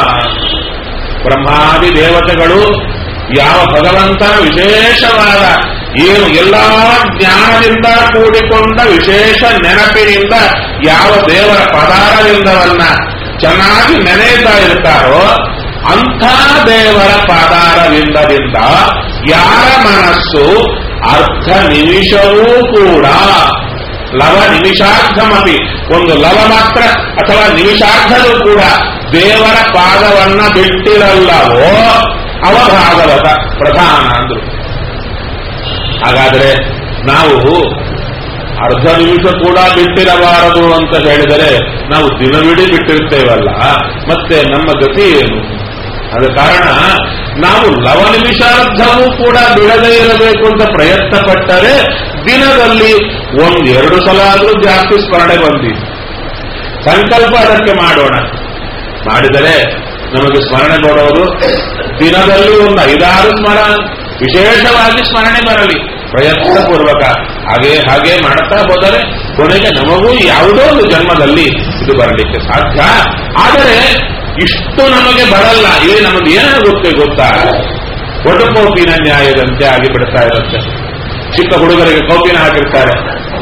ಬ್ರಹ್ಮಾದಿ ದೇವತೆಗಳು ಯಾವ ಭಗವಂತನ ವಿಶೇಷವಾದ ಏನು ಎಲ್ಲಾ ಜ್ಞಾನದಿಂದ ಕೂಡಿಕೊಂಡ ವಿಶೇಷ ನೆನಪಿನಿಂದ ಯಾವ ದೇವರ ಪದಾರವಿಂದವನ್ನ ಚೆನ್ನಾಗಿ ನೆನೆಯುತ್ತಾ ಇರ್ತಾರೋ ಅಂಥ ದೇವರ ಪಾದಾರವಿಂದದಿಂದ ಯಾರ ಮನಸ್ಸು ಅರ್ಧ ನಿಮಿಷವೂ ಕೂಡ ಲವ ನಿಮಿಷಾರ್ಧಮಪಿ, ಒಂದು ಲವ ಮಾತ್ರ ಅಥವಾ ನಿಮಿಷಾರ್ಧದೂ ಕೂಡ ದೇವರ ಪಾದವನ್ನ ಬಿಟ್ಟಿರಲ್ಲವೋ ಅವ ಭಾಗವತ ಪ್ರಧಾನ ಅಂದ್ರು. ಹಾಗಾದರೆ ನಾವು ಅರ್ಧ ನಿಮಿಷ ಕೂಡ ಬಿಟ್ಟಿರಬಾರದು ಅಂತ ಹೇಳಿದರೆ ನಾವು ದಿನವಿಡೀ ಬಿಟ್ಟಿರ್ತೇವಲ್ಲ, ಮತ್ತೆ ನಮ್ಮ ಗತಿ ಏನು? ಅದ ಕಾರಣ ನಾವು ಲವ ನಿಮಿಷಾರ್ಧವೂ ಕೂಡ ಬಿಡದೇ ಇರಬೇಕು ಅಂತ ಪ್ರಯತ್ನ ಪಟ್ಟರೆ ದಿನದಲ್ಲಿ 1-2 ಸಲ ಆದರೂ ಜಾಸ್ತಿ ಸ್ಮರಣೆ ಬಂದಿ ಸಂಕಲ್ಪ ಅದಕ್ಕೆ ಮಾಡೋಣ. ಮಾಡಿದರೆ ನಮಗೆ ಸ್ಮರಣೆ ಕೊಡೋದು ದಿನದಲ್ಲಿ 1-5-6 ಸ್ಮರಣ, ವಿಶೇಷವಾಗಿ ಸ್ಮರಣೆ ಬರಲಿ ಪ್ರಯತ್ನಪೂರ್ವಕ. ಹಾಗೆ ಮಾಡುತ್ತಾ ಹೋದರೆ ಕೊನೆಗೆ ನಮಗೂ ಯಾವುದೋ ಒಂದು ಜನ್ಮದಲ್ಲಿ ಇದು ಬರಲಿಕ್ಕೆ ಸಾಧ್ಯ. ಆದರೆ ಇಷ್ಟು ನಮಗೆ ಬರಲ್ಲ. ಇದು ನಮಗೆ ಏನಾಗುತ್ತೆ ಗೊತ್ತಾ? ಒಟ್ಟು ಕೌಪಿನ ನ್ಯಾಯದಂತೆ ಆಗಿಬಿಡ್ತಾ ಇರುತ್ತೆ. ಚಿಕ್ಕ ಹುಡುಗರಿಗೆ ಕೌಪಿನ ಹಾಕಿರ್ತಾರೆ,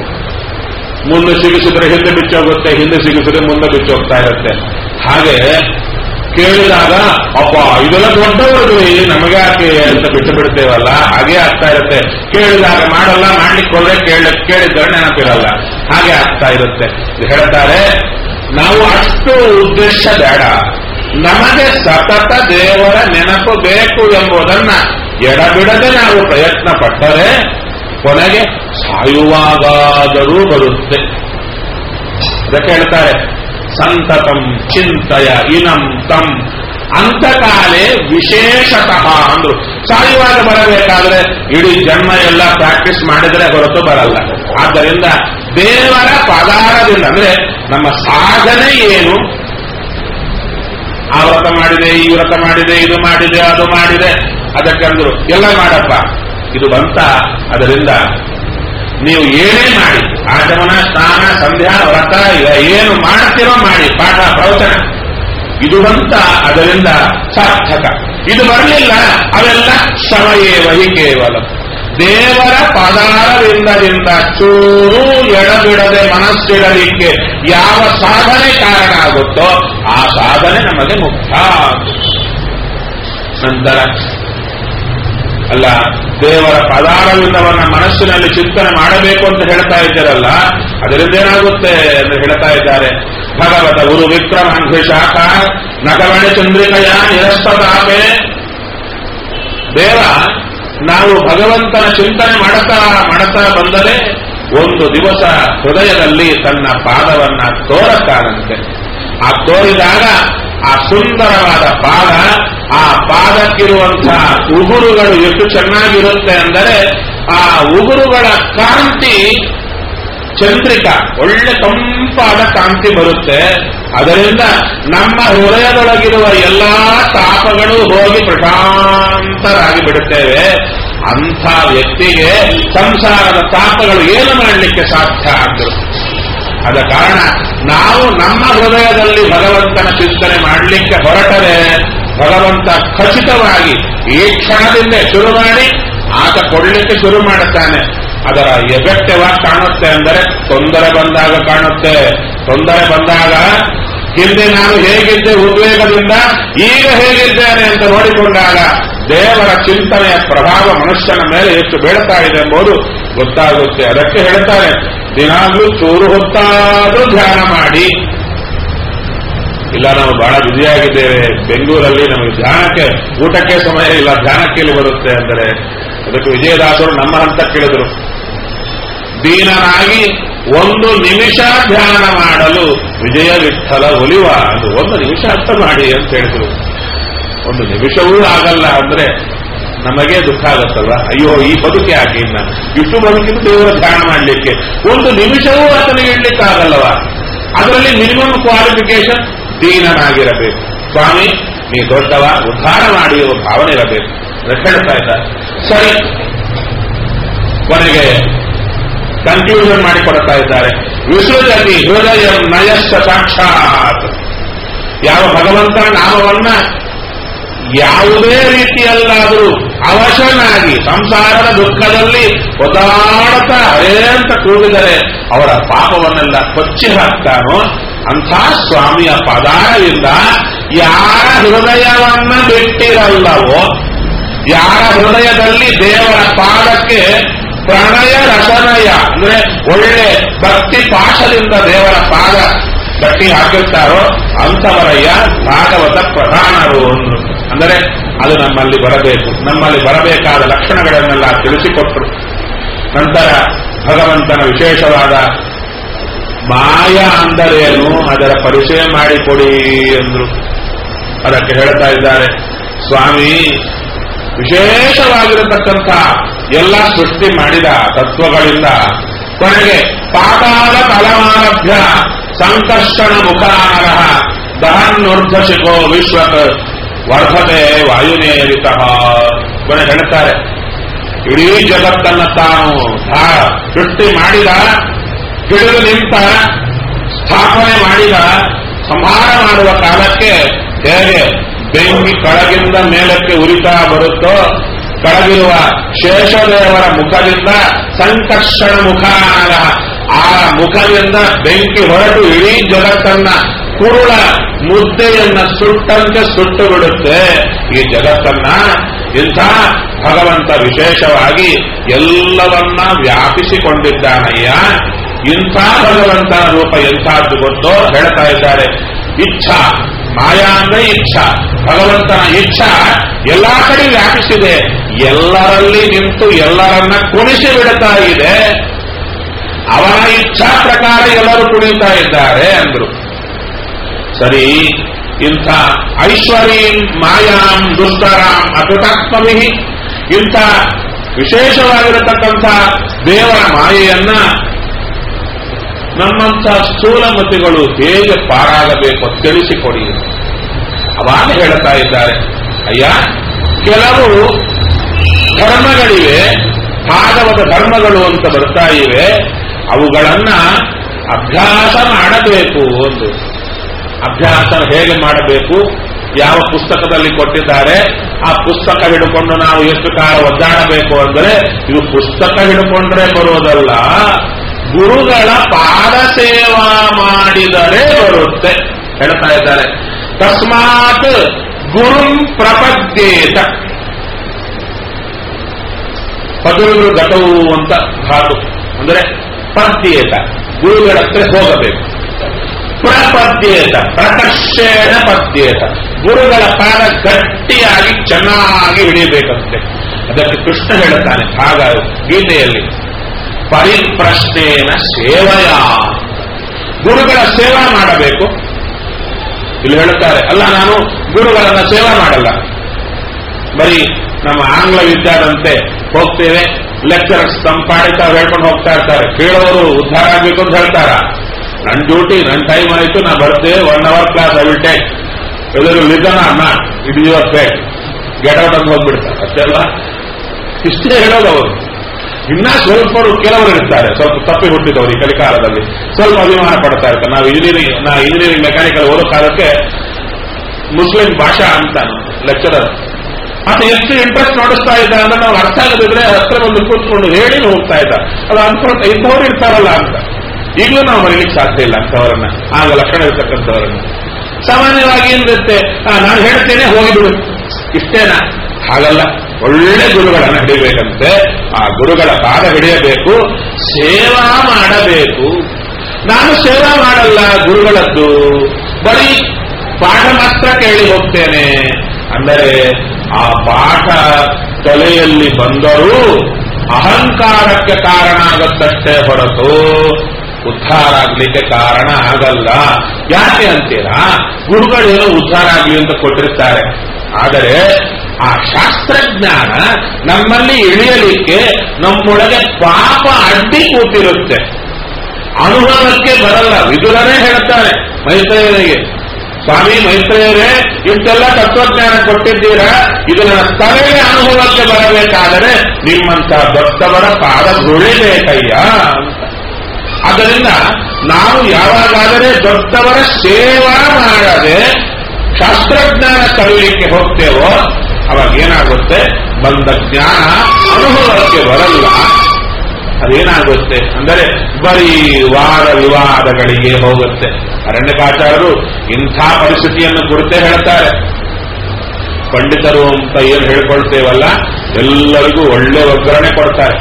ಮುಂದೆ ಸಿಗಿಸಿದ್ರೆ ಹಿಂದೆ ಬಿಚ್ಚೋಗುತ್ತೆ, ಹಿಂದೆ ಸಿಗಿಸಿದ್ರೆ ಮುಂದೆ ಬಿಚ್ಚೋಗ್ತಾ ಇರುತ್ತೆ. ಹಾಗೆ ಕೇಳಿದಾಗ ಅಪ್ಪ ಇದೆಲ್ಲ ದೊಡ್ಡವರಿಗೆ ನಮಗೆ ಯಾಕೆ ಅಂತ ಬಿಟ್ಟು ಬಿಡ್ತೇವಲ್ಲ, ಹಾಗೆ ಆಗ್ತಾ ಇರುತ್ತೆ. ಕೇಳಿದಾಗ ಮಾಡಲ್ಲ, ಮಾಡ್ಲಿಕ್ಕೆ ಹೋದ್ರೆ ಕೇಳಿದ್ರೆ ನೆನಪಿರಲ್ಲ, ಹಾಗೆ ಆಗ್ತಾ ಇರುತ್ತೆ. ಹೇಳ್ತಾರೆ, ನಾವು ಅಷ್ಟು ಉದ್ದೇಶ ಬೇಡ, ನಮಗೆ ಸತತ ದೇವರ ನೆನಪು ಬೇಕು ಎಂಬುದನ್ನ ಎಡಬಿಡದೆ ನಾವು ಪ್ರಯತ್ನ ಪಟ್ಟರೆ ಕೊನೆಗೆ ಸಾಯುವಾಗಾದರೂ ಬರುತ್ತೆ. ಅದಕ್ಕೆ ಹೇಳ್ತಾರೆ, ಸಂತತಂ ಚಿಂತಯ ಇನಂ ತಂ ಅಂತಕಾಲೇ ವಿಶೇಷತಃ ಅಂದ್ರು. ಸಾಯುವಾಗ ಬರಬೇಕಾದ್ರೆ ಇಡೀ ಜನ್ಮ ಎಲ್ಲ ಪ್ರಾಕ್ಟೀಸ್ ಮಾಡಿದ್ರೆ ಹೊರತು ಬರಲ್ಲ. ಆದ್ದರಿಂದ ದೇವರ ಪದಾರದಿಂದ ಅಂದ್ರೆ ನಮ್ಮ ಸಾಧನೆ ಏನು, ಆ ವ್ರತ ಮಾಡಿದೆ, ಈ ವ್ರತ ಮಾಡಿದೆ, ಇದು ಮಾಡಿದೆ, ಅದು ಮಾಡಿದೆ, ಅದಕ್ಕೆ ಅಂದ್ರು ಎಲ್ಲ ಮಾಡಪ್ಪ, ಇದು ಬಂತ. ಅದರಿಂದ ನೀವು ಏನೇ ಮಾಡಿ, ಆಚಮನ, ಸ್ನಾನ, ಸಂಧ್ಯಾ, ವ್ರತ ಏನು ಮಾಡ್ತೀರೋ ಮಾಡಿ, ಪಾಠ ಪ್ರವಚನ, ಇದು ಬಂತ, ಅದರಿಂದ ಸಾರ್ಥಕ. ಇದು ಬರಲಿಲ್ಲ, ಅವೆಲ್ಲ ಶ್ರಮಯೇವಹಿ ಕೇವಲ. ದೇವರ ಪದಾರವಿಂದದಿಂದ ಚೂರು ಎಡಬಿಡದೆ ಮನಸ್ಸಿಡಲಿಕ್ಕೆ ಯಾವ ಸಾಧನೆ ಕಾರಣ ಆಗುತ್ತೋ ಆ ಸಾಧನೆ ನಮಗೆ ಮುಖ್ಯ. ನಂತರ ಅಲ್ಲ, ದೇವರ ಪದಾರವಿಂದವನ್ನ ಮನಸ್ಸಿನಲ್ಲಿ ಚಿಂತನೆ ಮಾಡಬೇಕು ಅಂತ ಹೇಳ್ತಾ ಇದ್ದಾರಲ್ಲ, ಅದರಿಂದ ಏನಾಗುತ್ತೆ ಎಂದು ಹೇಳ್ತಾ ಇದ್ದಾರೆ. ಭಗವತ ಗುರು ವಿಕ್ರಮಾಂಘ್ರಿ ಶಾಖ ನಗವಣೆ ಚಂದ್ರಿಕೆಯ ನಿರಸ್ತತಾಪೆ. ದೇವ ನಾವು ಭಗವಂತನ ಚಿಂತನೆ ಮಾಡುತ್ತಾ ಬಂದರೆ ಒಂದು ದಿವಸ ಹೃದಯದಲ್ಲಿ ತನ್ನ ಪಾದವನ್ನ ತೋರತ್ತಾನಂತೆ. ಆ ತೋರಿದಾಗ ಆ ಸುಂದರವಾದ ಪಾದ, ಆ ಪಾದಕ್ಕಿರುವಂತಹ ಉಗುರುಗಳು ಎಷ್ಟು ಚೆನ್ನಾಗಿರುತ್ತೆ ಅಂದರೆ ಆ ಉಗುರುಗಳ ಕಾಂತಿ ಚಂದ್ರಿಕಾ, ಒಳ್ಳೆ ತಂಪಾದ ಕಾಂತಿ ಬರುತ್ತೆ. ಅದರಿಂದ ನಮ್ಮ ಹೃದಯದೊಳಗಿರುವ ಎಲ್ಲಾ ತಾಪಗಳು ಹೋಗಿ ಪ್ರಶಾಂತರಾಗಿ ಬಿಡುತ್ತೇವೆ. ಅಂಥ ವ್ಯಕ್ತಿಗೆ ಸಂಸಾರದ ತಾಪಗಳು ಏನು ಮಾಡಲಿಕ್ಕೆ ಸಾಧ್ಯ ಅಂದರು. ಆದ ಕಾರಣ ನಾವು ನಮ್ಮ ಹೃದಯದಲ್ಲಿ ಭಗವಂತನ ಚಿಂತನೆ ಮಾಡಲಿಕ್ಕೆ ಹೊರಟರೆ ಭಗವಂತ ಖಚಿತವಾಗಿ ಈ ಕ್ಷಣದಿಂದ ಶುರು ಮಾಡಿ ಆತ ಕೊಡಲಿಕ್ಕೆ ಶುರು ಮಾಡುತ್ತಾನೆ. ಅದರ ಎಫೆಕ್ಟ್ ಯಾವಾಗ ಕಾಣುತ್ತೆ ಅಂದರೆ ತೊಂದರೆ ಬಂದಾಗ ಕಾಣುತ್ತೆ. ತೊಂದರೆ ಬಂದಾಗ ಹಿಂದೆ ನಾನು ಹೇಗಿದ್ದೆ ಉದ್ವೇಗದಿಂದ ಈಗ ಹೇಗಿದ್ದೇನೆ ಅಂತ ನೋಡಿಕೊಂಡಾಗ ದೇವರ ಚಿಂತನೆಯ ಪ್ರಭಾವ ಮನುಷ್ಯನ ಮೇಲೆ ಎಷ್ಟು ಬೀಳ್ತಾ ಇದೆ ಎಂಬುದು ಗೊತ್ತಾಗುತ್ತೆ. ಅದಕ್ಕೆ ಹೇಳ್ತಾರೆ, ದಿನಾಗ್ಲೂ ಚೂರು ಹೊತ್ತಾದ್ರೂ ಧ್ಯಾನ ಮಾಡಿ. ಇಲ್ಲ, ನಾವು ಬಹಳ ಬ್ಯುಸಿಯಾಗಿದ್ದೇವೆ, ಬೆಂಗಳೂರಲ್ಲಿ ನಮಗೆ ಧ್ಯಾನಕ್ಕೆ ಊಟಕ್ಕೆ ಸಮಯ ಇಲ್ಲ, ಧ್ಯಾನಕ್ಕೆ ಇಲ್ಲಿ ಬರುತ್ತೆ ಅಂದರೆ ಅದಕ್ಕೆ ವಿಜಯದಾಸರು ನಮ್ಮ ಹಂತ ಕೇಳಿದ್ರು. ದೀನನಾಗಿ ಒಂದು ನಿಮಿಷ ಧ್ಯಾನ ಮಾಡಲು ವಿಜಯ ವಿಠಲ ಒಲಿವ, ಅದು ಒಂದು ನಿಮಿಷ ಅರ್ಥ ಮಾಡಿ ಅಂತ ಹೇಳಿದ್ರು. ಒಂದು ನಿಮಿಷವೂ ಆಗಲ್ಲ ಅಂದ್ರೆ ನಮಗೆ ದುಃಖ ಆಗುತ್ತಲ್ವ. ಅಯ್ಯೋ, ಈ ಬದುಕಿ ಯಾಕೆ ಇನ್ನ ಇಷ್ಟು ಬದುಕಿದ್ದು ದೇವರ ಧ್ಯಾನ ಮಾಡಲಿಕ್ಕೆ ಒಂದು ನಿಮಿಷವೂ ಆತನಿಗೆ ಇಡ್ಲಿಕ್ಕಾಗಲ್ಲವ. ಅದರಲ್ಲಿ ಮಿನಿಮಮ್ ಕ್ವಾಲಿಫಿಕೇಶನ್ ದೀನನಾಗಿರಬೇಕು. ಸ್ವಾಮಿ ನೀ ದೊಡ್ಡವ, ಉದ್ಧಾರ ಮಾಡಿ ಭಾವನೆ ಇರಬೇಕು ಅಂತ ಹೇಳ್ತಾ ಇದ್ದಾರೆ. ಸರಿ, ಕೊನೆಗೆ ಕನ್ಕ್ಲೂಷನ್ ಮಾಡಿಕೊಡ್ತಾ ಇದ್ದಾರೆ. ವಿಸೃಜತಿ ಹೃದಯ ನಯಸ್ಸ ಸಾಕ್ಷಾತ್. ಯಾವ ಭಗವಂತನ ನಾಮವನ್ನ ಯಾವುದೇ ರೀತಿಯಲ್ಲಾದರೂ ಅವಶನಾಗಿ ಸಂಸಾರದ ದುಃಖದಲ್ಲಿ ಒದ್ದಾಡುತ್ತಾ ಹರೇ ಅಂತ ಕೂಗಿದರೆ ಅವರ ಪಾಪವನ್ನೆಲ್ಲ ಕೊಚ್ಚಿ ಹಾಕ್ತಾನೋ ಅಂಥ ಸ್ವಾಮಿಯ ಪದಾರದಿಂದ ಯಾರ ಹೃದಯವನ್ನ ಬಿಟ್ಟಿರಲ್ಲವೋ, ಯಾರ ಹೃದಯದಲ್ಲಿ ದೇವರ ಪಾದಕ್ಕೆ ಪ್ರಣಯ ರಸನಯ ಅಂದ್ರೆ ಒಳ್ಳೆ ಭಕ್ತಿ ಪಾಶದಿಂದ ದೇವರ ಪಾದ ಗಟ್ಟಿ ಹಾಕಿರ್ತಾರೋ ಅಂಥವರಯ್ಯ ಭಾಗವತ ಪ್ರಧಾನರು ಅಂದರೆ ಅದು ನಮ್ಮಲ್ಲಿ ಬರಬೇಕು. ನಮ್ಮಲ್ಲಿ ಬರಬೇಕಾದ ಲಕ್ಷಣಗಳನ್ನೆಲ್ಲ ತಿಳಿಸಿಕೊಟ್ರು. ನಂತರ ಭಗವಂತನ ವಿಶೇಷವಾದ ಮಾಯಾ ಅಂದರೇನು ಅದರ ಪರಿಚಯ ಮಾಡಿಕೊಡಿ ಎಂದ್ರು. ಅದಕ್ಕೆ ಹೇಳ್ತಾ ಇದ್ದಾರೆ, ಸ್ವಾಮಿ ವಿಶೇಷವಾಗಿರತಕ್ಕಂಥ ಎಲ್ಲ ಸೃಷ್ಟಿ ಮಾಡಿದ ತತ್ವಗಳಿಂದ ಕೊನೆಗೆ ಪಾತಾಳ ತಲಮಾರಭ್ಯ ಸಂಕರ್ಷಣ ಮುಖಾನರ ದಹನ್ನೂರ್ಧಶಿಖೋ ವಿಶ್ವಕ್ ವರ್ಧತೆ ವಾಯುನೇರಿತಃ. ಕೊನೆ ಹೇಳ್ತಾರೆ, ಇಡೀ ಜಗತ್ತನ್ನು ತಾನು ಸೃಷ್ಟಿ ಮಾಡಿದ, ಹಿಡಿದು ನಿಂತ, ಸ್ಥಾಪನೆ ಮಾಡಿದ, ಸಂಹಾರ ಮಾಡುವ ಕಾಲಕ್ಕೆ ಹೇಗೆ ಬೆಂಕಿ ಕೆಳಗಿಂದ ಮೇಲಕ್ಕೆ ಉರಿತಾ ಬರುತ್ತೋ, ಕೆಳಗಿರುವ ಶೇಷದೇವರ ಮುಖದಿಂದ ಸಂಕರ್ಷಣ ಮುಖಾನರ, ಆ ಮುಖದಿಂದ ಬೆಂಕಿ ಹೊರಟು ಇಡೀ ಜಗತ್ತನ್ನ ಕುರುಳ ಮುದ್ದೆಯನ್ನ ಸುಟ್ಟಂತೆ ಸುಟ್ಟು ಬಿಡುತ್ತೆ ಈ ಜಗತ್ತನ್ನ. ಇಂಥ ಭಗವಂತ ವಿಶೇಷವಾಗಿ ಎಲ್ಲವನ್ನ ವ್ಯಾಪಿಸಿಕೊಂಡಿದ್ದಾನಯ್ಯ. ಇಂಥ ಭಗವಂತನ ರೂಪ ಎಂಥದ್ದು ಗೊತ್ತೋ ಹೇಳ್ತಾ ಇದ್ದಾರೆ. ಇಚ್ಛಾ, ಮಾಯಾ ಅಂದ್ರೆ ಇಚ್ಛಾ. ಭಗವಂತನ ಇಚ್ಛಾ ಎಲ್ಲಾ ಕಡೆ ವ್ಯಾಪಿಸಿದೆ, ಎಲ್ಲರಲ್ಲಿ ನಿಂತು ಎಲ್ಲರನ್ನ ಕುಣಿಸಿ ಬಿಡುತ್ತಾ ಇದೆ. ಅವನ ಇಚ್ಛಾ ಪ್ರಕಾರ ಎಲ್ಲರೂ ಕುಣಿತಾ ಇದ್ದಾರೆ ಅಂದ್ರು. ಸರಿ, ಇಂಥ ಐಶ್ವರ್ಯಂ ಮಾಯಾಂ ದುಸ್ತರಾಂ ಅಕೃತಾತ್ಮವಿಹಿ, ಇಂಥ ವಿಶೇಷವಾಗಿರತಕ್ಕಂಥ ದೇವರ ಮಾಯೆಯನ್ನ ನಮ್ಮಂಥ ಸ್ಥೂಲಮತಿಗಳು ಹೇಗೆ ಪಾರಾಗಬೇಕು ತಿಳಿಸಿಕೊಡಿ. ಅವಾಗ ಹೇಳ್ತಾ ಇದ್ದಾರೆ, ಅಯ್ಯ ಕೆಲವು ಧರ್ಮಗಳಿವೆ, ಭಾಗವತ ಧರ್ಮಗಳು ಅಂತ ಬರ್ತಾ ಇವೆ, ಅವುಗಳನ್ನ ಅಭ್ಯಾಸ ಮಾಡಬೇಕು. ಒಂದು ಅಭ್ಯಾಸ ಹೇಗೆ ಮಾಡಬೇಕು, ಯಾವ ಪುಸ್ತಕದಲ್ಲಿ ಕೊಟ್ಟಿದ್ದಾರೆ ಆ ಪುಸ್ತಕ ಹಿಡ್ಕೊಂಡು ನಾವು ಎಷ್ಟು ಕಾಲ ಒದ್ದಾಡಬೇಕು ಅಂದರೆ, ಇದು ಪುಸ್ತಕ ಹಿಡ್ಕೊಂಡ್ರೆ ಬರೋದಲ್ಲ, ಗುರುಗಳ ಪಾದ ಸೇವಾ ಮಾಡಿದರೆ ಬರುತ್ತೆ ಹೇಳ್ತಾ ಇದ್ದಾರೆ. ತಸ್ಮಾತ್ ಗುರುಂ ಪ್ರಪದ್ಯೇತ. ಪದರು ಗತವು ಅಂತ ಧಾತು ಅಂದರೆ ಪದ್ಯೇತ, ಗುರುಗಳ ಹತ್ರ ಹೋಗಬೇಕು. ಪ್ರಪದ್ಯೇತ, ಪ್ರಕರ್ಷೇಣ ಪದ್ಯೇತ, ಗುರುಗಳ ಪಾದ ಗಟ್ಟಿಯಾಗಿ ಚೆನ್ನಾಗಿ ಹಿಡಿಯಬೇಕಂತೆ. ಅದಕ್ಕೆ ಕೃಷ್ಣ ಹೇಳುತ್ತಾನೆ ಭಾಗ ಗೀತೆಯಲ್ಲಿ, ಪರಿಪ್ರಶ್ನೇನ ಸೇವಯ, ಗುರುಗಳ ಸೇವಾ ಮಾಡಬೇಕು. ಇಲ್ಲಿ ಹೇಳುತ್ತಾರೆ, ಅಲ್ಲ ನಾನು ಗುರುಗಳನ್ನ ಸೇವಾ ಮಾಡಲ್ಲ, ಬರೀ ನಮ್ಮ ಆಂಗ್ಲ ವಿದ್ಯಾದಂತೆ ಹೋಗ್ತೇವೆ, ಲೆಕ್ಚರರ್ಸ್ ತಮ್ಮ ಪಾಡಿ ತಾವು ಹೇಳ್ಕೊಂಡು ಹೋಗ್ತಾ ಇರ್ತಾರೆ, ಕೇಳೋರು ಉದ್ಧಾರ ಆಗ್ಬೇಕು ಅಂತ ಹೇಳ್ತಾರ. ನನ್ನ ಡ್ಯೂಟಿ, ನನ್ನ ಟೈಮ್ ಆಯಿತು, ನಾ ಬರ್ತೇವೆ, 1 hour class I will take, ಎಲ್ಲರೂ ಲಿಸನ್ ಅನ್ನ it is your bait, get out ಅಂತ ಹೋಗ್ಬಿಡ್ತಾರೆ. ಅಷ್ಟೆಲ್ಲ ಇಷ್ಟೇ ಹೇಳೋದು ಅವರು. ಇನ್ನ ಸ್ವಲ್ಪರು ಕೆಲವರು ಇರ್ತಾರೆ, ಸ್ವಲ್ಪ ತಪ್ಪಿ ಹುಟ್ಟಿದವರು ಈ ಕಲಿಕಾಲದಲ್ಲಿ, ಸ್ವಲ್ಪ ಅಭಿಮಾನ ಪಡ್ತಾ ಇರ್ತಾರೆ. ನಾವು ಇಂಜಿನಿಯರಿಂಗ್ ಮೆಕ್ಯಾನಿಕಲ್ ಓದೋ ಕಾಲಕ್ಕೆ ಮುಸ್ಲಿಂ ಭಾಷಾ ಅಂತ ಲೆಕ್ಚರರ್ ಅದು ಎಷ್ಟು ಇಂಟ್ರೆಸ್ಟ್ ನೋಡಿಸ್ತಾ ಇದ್ದ ಅಂದ್ರೆ ನಾವು ಅರ್ಥ ಆಗದಿದ್ರೆ ಹತ್ರ ಬಂದು ಕೂತ್ಕೊಂಡು ಹೇಳಿ ಹೋಗ್ತಾ ಇದ್ದ. ಅದು ಅನ್ಕೊಂಡ ಇಂಥವ್ರು ಇರ್ತಾರಲ್ಲ ಅಂತ. ಈಗಲೂ ನಾವು ಮರೀಲಿಕ್ಕೆ ಸಾಧ್ಯ ಇಲ್ಲ ಅಂಥವರನ್ನ, ಆಗ ಲಕ್ಷಣ ಇರ್ತಕ್ಕಂಥವರನ್ನ. ಸಾಮಾನ್ಯವಾಗಿ ಏನಿರುತ್ತೆ, ನಾನು ಹೇಳ್ತೇನೆ ಹೋಗಿಬಿಡು, ಇಷ್ಟೇನಾ? ಹಾಗಲ್ಲ, ಒಳ್ಳೆ ಗುರುಗಳನ್ನ ಹಿಡಿಯಬೇಕಂತೆ. ಆ ಗುರುಗಳ ಪಾದ ಹಿಡಿಯಬೇಕು, ಸೇವಾ ಮಾಡಬೇಕು. ನಾನು ಸೇವಾ ಮಾಡಲ್ಲ ಗುರುಗಳದ್ದು, ಬರೀ ಪಾಠ ಮಾತ್ರ ಕೇಳಿ ಹೋಗ್ತೇನೆ ಅಂದರೆ ಆ ಪಾಠ ತಲೆಯಲ್ಲಿ ಬಂದರೂ ಅಹಂಕಾರಕ್ಕೆ ಕಾರಣ ಆಗುತ್ತಷ್ಟೇ ಹೊರತು ಉದ್ಧಾರ ಆಗ್ಲಿಕ್ಕೆ ಕಾರಣ ಆಗಲ್ಲ. ಯಾಕೆ ಅಂತೀರಾ? ಗುರುಗಳೇನು ಉದ್ಧಾರ ಆಗ್ಲಿ ಅಂತ ಕೊಟ್ಟಿರ್ತಾರೆ, ಆದರೆ ಆ ಶಾಸ್ತ್ರಜ್ಞಾನ ನಮ್ಮಲ್ಲಿ ಇಳಿಯಲಿಕ್ಕೆ ನಮ್ಮೊಳಗೆ ಪಾಪ ಅಡ್ಡಿ ಕೂತಿರುತ್ತೆ, ಅನುಭವಕ್ಕೆ ಬರಲ್ಲ. ವಿದುರನೇ ಹೇಳ್ತಾರೆ ಮೈತ್ರೇಯನಿಗೆ, ಸ್ವಾಮಿ ಮೈತ್ರೇಯರೇ, ಇಷ್ಟೆಲ್ಲ ತತ್ವಜ್ಞಾನ ಕೊಟ್ಟಿದ್ದೀರಾ, ಇದನ್ನ ತಲೆಗೆ ಅನುಭವಕ್ಕೆ ಬರಬೇಕಾದರೆ ನಿಮ್ಮಂತ ದೊಡ್ಡವರ ಪಾದ ಧೂಳಿಬೇಕಯ್ಯ ಅಂತ. ಆದ್ದರಿಂದ ನಾವು ಯಾವಾಗಾದರೆ ದೊಡ್ಡವರ ಸೇವಾ ಮಾಡದೆ ಶಾಸ್ತ್ರಜ್ಞಾನ ಕಲಿಯಲಿಕ್ಕೆ ಹೋಗ್ತೇವೋ ಅವಾಗ ಏನಾಗುತ್ತೆ, ಬಂದ ಜ್ಞಾನ ಅನುಭವಕ್ಕೆ ಬರಲ್ಲ. ಅದೇನಾಗುತ್ತೆ ಅಂದರೆ ಬರೀ ವಾದ ವಿವಾದಗಳಿಗೆ ಹೋಗುತ್ತೆ. ಅರಣ್ಯಕಾಚಾರ್ಯರು ಇಂಥ ಪರಿಸ್ಥಿತಿಯನ್ನು ಕುರಿತೇ ಹೇಳ್ತಾರೆ. ಪಂಡಿತರು ಅಂತ ಏನು ಹೇಳ್ಕೊಳ್ತೇವಲ್ಲ, ಎಲ್ಲರಿಗೂ ಒಳ್ಳೆ ಒಗ್ಗರಣೆ ಕೊಡ್ತಾರೆ.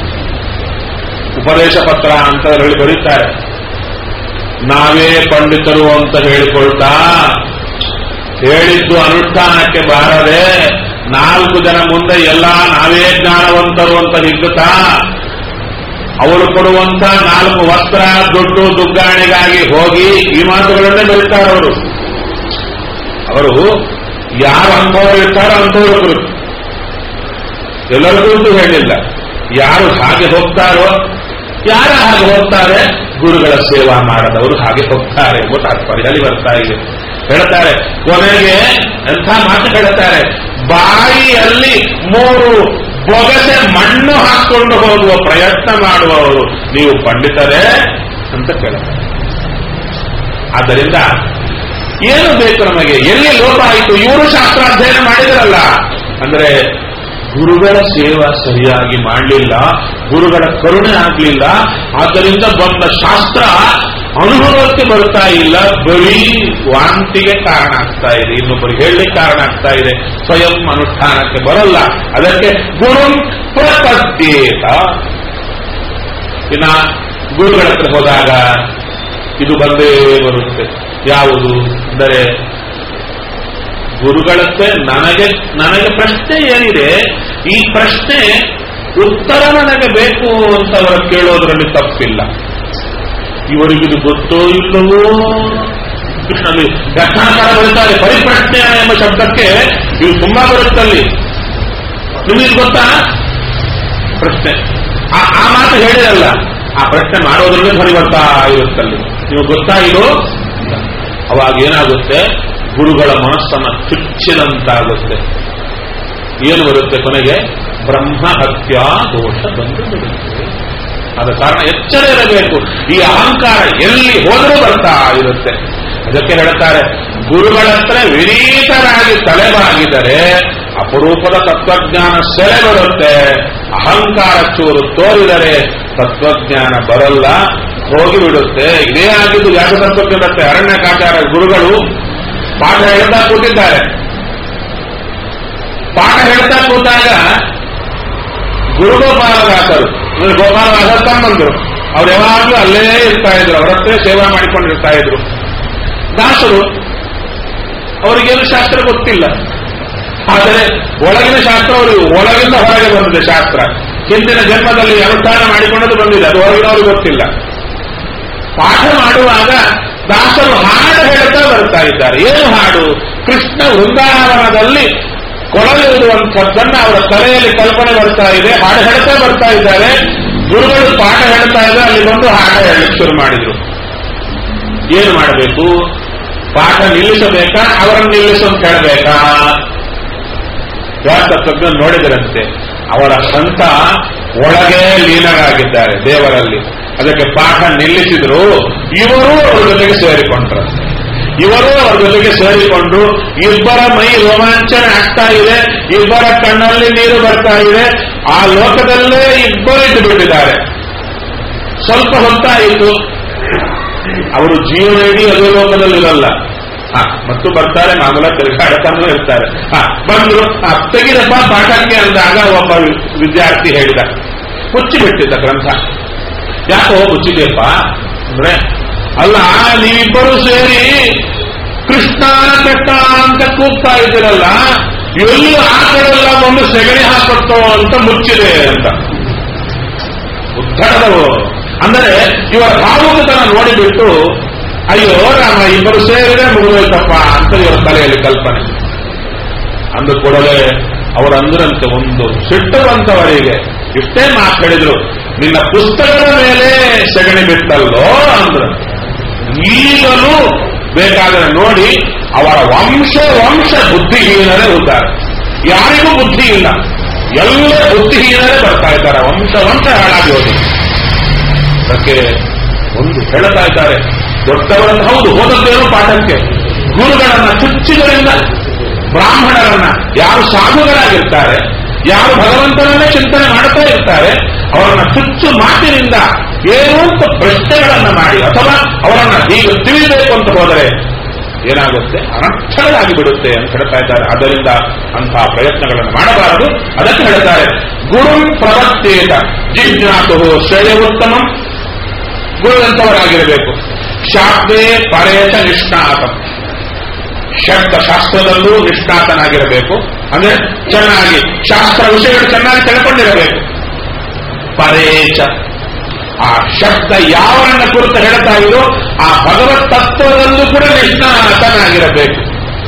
ಉಪದೇಶ ಪತ್ರ ಅಂತ ಹೇಳಿ ಬರೀತಾರೆ. ನಾವೇ ಪಂಡಿತರು ಅಂತ ಹೇಳಿಕೊಳ್ತಾ ಹೇಳಿದ್ದು ಅನುಷ್ಠಾನಕ್ಕೆ ಬಾರದೆ 4 ಜನ ಮುಂದೆ ಎಲ್ಲ ನಾವೇ ಜ್ಞಾನವಂತರು ಅಂತ ಹಿಗ್ಗುತ್ತಾ ಅವರು ಕೊಡುವಂತ 4 ವಸ್ತ್ರ, ದುಡ್ಡು, ದುಗ್ಗಾಣಿಗಾಗಿ ಹೋಗಿ ಈ ಮಾತುಗಳನ್ನೇ ಬರೀತಾರೆ. ಅವರು ಯಾರು ಅನುಭವ ಇರ್ತಾರೋ ಅಂಥವ್ರು ಎಲ್ಲರಿಗೂ ಅಂತೂ ಹೇಳಿಲ್ಲ. ಯಾರು ಹಾಗೆ ಹೋಗ್ತಾರೋ, ಯಾರು ಹಾಗೆ ಹೋಗ್ತಾರೆ, ಗುರುಗಳ ಸೇವಾ ಮಾಡದವರು ಹಾಗೆ ಹೋಗ್ತಾರೆ ಎಂಬ ತಾತ್ಪರ್ಯದಲ್ಲಿ ಬರ್ತಾ ಇದೆ. ಹೇಳ್ತಾರೆ ಕೊನೆಗೆ ಎಂಥ ಮಾತು ಹೇಳ್ತಾರೆ, ಬಾಯಿಯಲ್ಲಿ 3 ಬೊಗಸೆ ಮಣ್ಣು ಹಾಕೊಂಡು ಹೋಗುವ ಪ್ರಯತ್ನ ಮಾಡುವವರು ನೀವು ಪಂಡಿತರೇ ಅಂತ ಕೇಳ್ತಾರೆ. ಆದ್ದರಿಂದ ಏನು ಬೇಕು ನಮಗೆ? ಎಲ್ಲಿ ಲೋಪ ಆಯಿತು? ಇವರು ಶಾಸ್ತ್ರಾಧ್ಯಯನ ಮಾಡಿದ್ರಲ್ಲ ಅಂದ್ರೆ ಗುರುಗಳ ಸೇವಾ ಸರಿಯಾಗಿ ಮಾಡಲಿಲ್ಲ, ಗುರುಗಳ ಕರುಣೆ ಆಗಲಿಲ್ಲ. ಆದ್ದರಿಂದ ಬಂದ ಶಾಸ್ತ್ರ ಅನುಭವಕ್ಕೆ ಬರ್ತಾ ಇಲ್ಲ, ಬರೀ ವಾಂತಿಗೆ ಕಾರಣ ಆಗ್ತಾ ಇದೆ, ಇನ್ನೊಬ್ಬರಿಗೆ ಹೇಳಲಿಕ್ಕೆ ಕಾರಣ ಆಗ್ತಾ ಇದೆ, ಸ್ವಯಂ ಅನುಷ್ಠಾನಕ್ಕೆ ಬರಲ್ಲ. ಅದಕ್ಕೆ ಗುರು ಪ್ರಪದ್ಯೇತ. ಇನ್ನ ಗುರುಗಳ ಹತ್ರ ಹೋದಾಗ ಇದು ಬಂದೇ ಬರುತ್ತೆ. ಯಾವುದು ಅಂದರೆ ಗುರುಗಳತ್ತೆ ನನಗೆ ಪ್ರಶ್ನೆ ಏನಿದೆ, ಈ ಪ್ರಶ್ನೆ ಉತ್ತರ ನನಗೆ ಬೇಕು ಅಂತ ಅವರು ಕೇಳೋದ್ರಲ್ಲಿ ತಪ್ಪಿಲ್ಲ. ಇವರಿಗಿದು ಗೊತ್ತೋ ಇಲ್ಲವೋ? ಕೃಷ್ಣಲ್ಲಿ ವ್ಯಾಖ್ಯಾನಕಾರ ಬರುತ್ತಾರೆ, ಪರಿಪ್ರಶ್ನೆ ಎಂಬ ಶಬ್ದಕ್ಕೆ ಇದು ತುಂಬಾ ಬರುತ್ತಲ್ಲಿ. ನಿಮಗೆ ಗೊತ್ತಾ ಪ್ರಶ್ನೆ? ಆ ಮಾತು ಹೇಳಿರಲ್ಲ, ಆ ಪ್ರಶ್ನೆ ಮಾಡೋದ್ರಲ್ಲೇ ಬರಿ ಬರ್ತಾ ಇರುತ್ತಲ್ಲಿ. ನೀವು ಗೊತ್ತಾ ಇರೋ ಅವಾಗ ಏನಾಗುತ್ತೆ, ಗುರುಗಳ ಮನಸ್ಸನ್ನ ಚುಚ್ಚಿದಂತಾಗುತ್ತೆ. ಏನು ಬರುತ್ತೆ ಕೊನೆಗೆ? ಬ್ರಹ್ಮ ಹತ್ಯಾ ದೋಷ ಬಂದು ಬಿಡುತ್ತೆ. ಆದ ಕಾರಣ ಎಚ್ಚರ ಇರಬೇಕು. ಈ ಅಹಂಕಾರ ಎಲ್ಲಿ ಹೋದರೂ ಬರ್ತಾ ಇರುತ್ತೆ. ಅದಕ್ಕೆ ಹೇಳ್ತಾರೆ, ಗುರುಗಳ ಹತ್ರ ವಿನೀತರಾಗಿ ತಲೆಬಾಗಿದರೆ ಅಪರೂಪದ ತತ್ವಜ್ಞಾನ ಸೆರೆ ಬರುತ್ತೆ. ಅಹಂಕಾರ ಚೂರು ತೋರಿದರೆ ತತ್ವಜ್ಞಾನ ಬರಲ್ಲ, ಹೋಗಿಬಿಡುತ್ತೆ. ಇದೇ ಆಗಿದ್ದು ಯಾಕೆ ತತ್ವಜ್ಞಾನಕ್ಕೆ ಅರಣ್ಯಕಾಚಾರ ಗುರುಗಳು ಪಾಠ ಹೇಳ್ತಾ ಕೂತಿದ್ದಾರೆ. ಪಾಠ ಹೇಳ್ತಾ ಕೂತಾಗ ಗುರುಗೋಪಾಲದಾಸರು, ಗೋಪಾಲದಾಸರು ತಮ್ಮಂದರು, ಅವ್ರು ಯಾವಾಗಲೂ ಅಲ್ಲೇ ಇರ್ತಾ ಇದ್ರು, ಅವರಷ್ಟೇ ಸೇವಾ ಮಾಡಿಕೊಂಡಿರ್ತಾ ಇದ್ರು. ದಾಸರು ಅವರಿಗೇನು ಶಾಸ್ತ್ರ ಗೊತ್ತಿಲ್ಲ, ಆದರೆ ಒಳಗಿನ ಶಾಸ್ತ್ರ ಅವರಿಗೆ ಒಳಗಿಂದ ಹೊರಗೆ ಬಂದಿದೆ. ಶಾಸ್ತ್ರ ಹಿಂದಿನ ಜನ್ಮದಲ್ಲಿ ಅನುಷ್ಠಾನ ಮಾಡಿಕೊಂಡದ್ದು ಬಂದಿದೆ, ಅದು ಹೊರಗಿನವ್ರಿಗೆ ಗೊತ್ತಿಲ್ಲ. ಪಾಠ ಮಾಡುವಾಗ ದಾಸರು ಹಾಡು ಹೇಳ್ತಾ ಬರ್ತಾ ಇದ್ದಾರೆ. ಏನು ಹಾಡು? ಕೃಷ್ಣ ವೃಂದಾವನದಲ್ಲಿ ಕೊಳಲಿರುವಂಥದ್ದನ್ನ ಅವರ ತಲೆಯಲ್ಲಿ ಕಲ್ಪನೆ ಬರ್ತಾ ಇದೆ, ಹಾಡು ಹೇಳ್ತಾ ಬರ್ತಾ ಇದ್ದಾರೆ. ಗುರುಗಳು ಪಾಠ ಹೇಳ್ತಾ ಇದ್ದಾರೆ, ಅಲ್ಲಿ ಬಂದು ಹಾಡು ಹೇಳಲಿಕ್ಕೆ ಶುರು ಮಾಡಿದ್ರು. ಏನು ಮಾಡಬೇಕು? ಪಾಠ ನಿಲ್ಲಿಸಬೇಕಾ, ಅವರನ್ನು ನಿಲ್ಲಿಸು ಅಂತ ಹೇಳಬೇಕಾ? ತತ್ವಜ್ಞ ನೋಡಿದರಂತೆ, ಅವರ ಸಂತ ಒಳಗೆ ಲೀನರಾಗಿದ್ದಾರೆ ದೇವರಲ್ಲಿ. ಅದಕ್ಕೆ ಪಾಠ ನಿಲ್ಲಿಸಿದ್ರು. ಇವರು ಅವರ ಜೊತೆಗೆ ಸೇರಿಕೊಂಡ್ರು. ಇಬ್ಬರ ಮೈ ರೋಮಾಂಚನ ಆಗ್ತಾ ಇದೆ, ಇಬ್ಬರ ಕಣ್ಣಲ್ಲಿ ನೀರು ಬರ್ತಾ ಇದೆ. ಆ ಲೋಕದಲ್ಲೇ ಇಬ್ಬರು ಇದ್ದು ಬಿಟ್ಟಿದ್ದಾರೆ. ಸ್ವಲ್ಪ ಹೊತ್ತಾಯಿತು, ಅವರು ಜೀವನ ಇಡೀ ಅದೇ ಲೋಕದಲ್ಲಿರಲ್ಲ. ಮತ್ತು ಬರ್ತಾರೆ, ಮಾಮೂಲ ತಿರುಗಾಡ್ತಾನೂ ಇರ್ತಾರೆ. ಬಂದ್ರು, ತೆಗಿದಪ್ಪ ಪಾಠಕ್ಕೆ ಅಂದಾಗ ಒಬ್ಬ ವಿದ್ಯಾರ್ಥಿ ಹೇಳಿದ, ಮುಚ್ಚಿಬಿಟ್ಟಿದ್ದ ಗ್ರಂಥ. ಯಾಕೋ ಮುಚ್ಚಿದೆಯಪ್ಪ ಅಂದ್ರೆ, ಅಲ್ಲ ನೀವಿಬ್ಬರು ಸೇರಿ ಕೃಷ್ಣನ ಕಟ್ಟ ಅಂತ ಕೂಗ್ತಾ ಇದ್ದೀರಲ್ಲ, ಎಲ್ಲಿ ಆ ಕಡೆಲ್ಲ ಒಂದು ಸೆಗಣಿ ಹಾಕತ್ತೋ ಅಂತ ಮುಚ್ಚಿದೆ ಅಂತ. ಉದ್ದಡದವು ಅಂದರೆ ಇವರ ಭಾವುಕತನ ನೋಡಿಬಿಟ್ಟು, ಅಯ್ಯೋ ರಾಮ, ಇಬ್ಬರು ಸೇರಿದ್ರೆ ಮುಗಿದೋಯ್ತಪ್ಪ ಅಂತ ಇವರ ತಲೆಯಲ್ಲಿ ಕಲ್ಪನೆ. ಅಂದ ಕೂಡಲೇ ಅವರಂದ್ರಂತೆ, ಒಂದು ಸಿಟ್ಟು ಬಂತವರಿಗೆ. ಇಷ್ಟೇ ಮಾತು ಹೇಳಿದ್ರು, ನಿನ್ನ ಪುಸ್ತಕದ ಮೇಲೆ ಸೆಗಣಿ ಬಿಟ್ಟಲ್ಲೋ ಅಂದ್ರ. ಈಗಲೂ ಬೇಕಾದರೆ ನೋಡಿ, ಅವರ ವಂಶ ಬುದ್ಧಿಹೀನರೇ ಹೋಗ್ತಾರೆ. ಯಾರಿಗೂ ಬುದ್ಧಿ ಇಲ್ಲ, ಎಲ್ಲ ಬುದ್ಧಿಹೀನರೇ ಬರ್ತಾ ಇದ್ದಾರೆ. ವಂಶ ಹಾಳಾಗಿ ಹೋಗಿ. ಅದಕ್ಕೆ ಒಂದು ಹೇಳ್ತಾ ಇದ್ದಾರೆ, ದೊಡ್ಡವರನ್ನು ಹೌದು ಹೋದದ್ದೇನು ಪಾಠಕ್ಕೆ, ಗುರುಗಳನ್ನ ಚುಚ್ಚಿಗಳಿಂದ ಬ್ರಾಹ್ಮಣರನ್ನ, ಯಾರು ಸಾಧುಗಳಾಗಿರ್ತಾರೆ, ಯಾರು ಭಗವಂತನನ್ನೇ ಚಿಂತನೆ ಮಾಡ್ತಾ ಇರ್ತಾರೆ, ಅವರನ್ನ ಚುಚ್ಚು ಮಾತಿನಿಂದ ಏನು ಅಂತ ಪ್ರಶ್ನೆಗಳನ್ನ ಮಾಡಿ ಅಥವಾ ಅವರನ್ನ ಹೀಗೆ ತಿಳಿಬೇಕು ಅಂತ ಹೋದರೆ ಏನಾಗುತ್ತೆ? ಅನರ್ಥಗಳಾಗಿ ಬಿಡುತ್ತೆ ಅಂತ ಹೇಳ್ತಾ ಇದ್ದಾರೆ. ಆದ್ದರಿಂದ ಅಂತಹ ಪ್ರಯತ್ನಗಳನ್ನು ಮಾಡಬಾರದು. ಅದಕ್ಕೆ ಹೇಳ್ತಾರೆ, ಗುರು ಪ್ರವರ್ತೇತ ಜಿಜ್ಞಾಸು ಶ್ರೇಯ ಉತ್ತಮ. ಗುರುವಂತವರಾಗಿರಬೇಕು. ಶಾಸ್ತ್ರೇ ಪರೇತ ನಿಷ್ಣಾತ, ಶಾಸ್ತ್ರದಲ್ಲೂ ನಿಷ್ಣಾತನಾಗಿರಬೇಕು. ಅಂದ್ರೆ ಚೆನ್ನಾಗಿ ಶಾಸ್ತ್ರ ವಿಷಯಗಳು ಚೆನ್ನಾಗಿ ತಿಳ್ಕೊಂಡಿರಬೇಕು. ಪರೇಚ, ಆ ಶಬ್ದ ಯಾವನ್ನ ಕುರಿತು ಹೇಳ್ತಾ ಇದೋ ಆ ಭಗವತ್ ತತ್ವದಲ್ಲೂ ಕೂಡ ನಿಷ್ಣಾತನಾಗಿರಬೇಕು.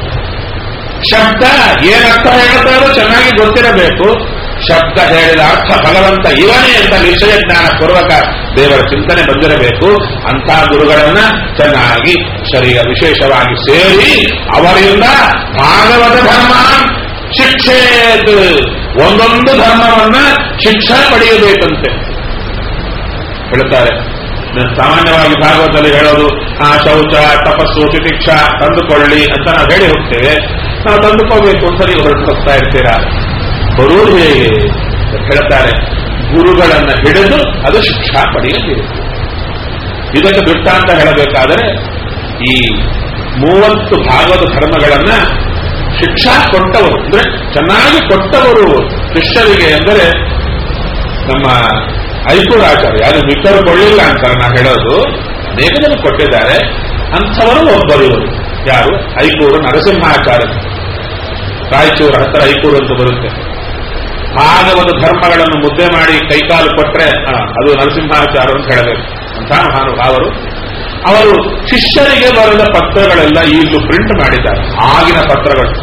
ಶಬ್ದ ಏನರ್ಥ ಹೇಳ್ತಾ ಇರೋ ಚೆನ್ನಾಗಿ ಗೊತ್ತಿರಬೇಕು. ಶಬ್ದ ಹೇಳಿದ ಅರ್ಥ ಭಗವಂತ ಇವನೇ ಅಂತ ನಿಶ್ಚಯ ಜ್ಞಾನ ಪೂರ್ವಕ ದೇವರ ಚಿಂತನೆ ಬಂದಿರಬೇಕು. ಅಂಥ ಗುರುಗಳನ್ನ ಚೆನ್ನಾಗಿ ವಿಶೇಷವಾಗಿ ಸೇರಿ ಅವರಿಂದ ಭಾಗವತ ಧರ್ಮ ಶಿಕ್ಷೆದು, ಒಂದೊಂದು ಧರ್ಮವನ್ನ ಶಿಕ್ಷಾ ಪಡೆಯಬೇಕಂತೆ ಹೇಳ್ತಾರೆ. ಸಾಮಾನ್ಯವಾಗಿ ಭಾಗವತದಲ್ಲಿ ಹೇಳೋದು, ಆ ಶೌಚ, ತಪಸ್ಸು, ತಿತಿಕ್ಷಾ ತಂದುಕೊಳ್ಳಿ ಅಂತ ನಾವು ಹೇಳಿ ಹೋಗ್ತೇವೆ. ನಾವು ತಂದುಕೋಬೇಕು ಅಂತ ನೀವು ಹೊರಟು ಹೋಗ್ತಾ ಇರ್ತೀರಾ. ಬರುವುದು ಹೇಗೆ ಹೇಳ್ತಾರೆ, ಗುರುಗಳನ್ನ ಹಿಡಿದು ಅದು ಶಿಕ್ಷಾ ಪಡೆಯಬೇಕು. ಇದಕ್ಕೆ ದೃಷ್ಟಾಂತ ಹೇಳಬೇಕಾದರೆ, ಈ 30 ಭಾಗವತ ಧರ್ಮಗಳನ್ನ ಶಿಕ್ಷಾ ಕೊಟ್ಟವರು ಅಂದ್ರೆ ಚೆನ್ನಾಗಿ ಕೊಟ್ಟವರು ಶಿಷ್ಯರಿಗೆ ಅಂದರೆ ನಮ್ಮ ಐಕೂರಾಚಾರ್ಯ. ಯಾರು ಮಿಕ್ಕರು ಕೊಳ್ಳಿಲ್ಲ ಅಂತಾರೆ ನಾ ಹೇಳೋದು, ಅನೇಕ ಜನ ಕೊಟ್ಟಿದ್ದಾರೆ. ಅಂಥವರು ಒಬ್ಬರು ಇವರು. ಯಾರು? ಐಕೂರು ನರಸಿಂಹಾಚಾರ್ಯ. ರಾಯಚೂರು ಹತ್ತಿರ ಐಕೂರು ಅಂತ ಬರುತ್ತೆ. ಭಾಗವತ ಧರ್ಮಗಳನ್ನು ಮುದ್ದೆ ಮಾಡಿ ಕೈಕಾಲು ಕೊಟ್ಟರೆ ಅದು ನರಸಿಂಹಾಚಾರ್ಯ ಅಂತ ಹೇಳಬೇಕು. ಅಂತ ಮಹಾನುಭಾವರು. ಅವರು ಶಿಷ್ಯರಿಗೆ ಬರೆದ ಪತ್ರಗಳೆಲ್ಲ ಈಗಲೂ ಪ್ರಿಂಟ್ ಮಾಡಿದ್ದಾರೆ. ಆಗಿನ ಪತ್ರಗಳು.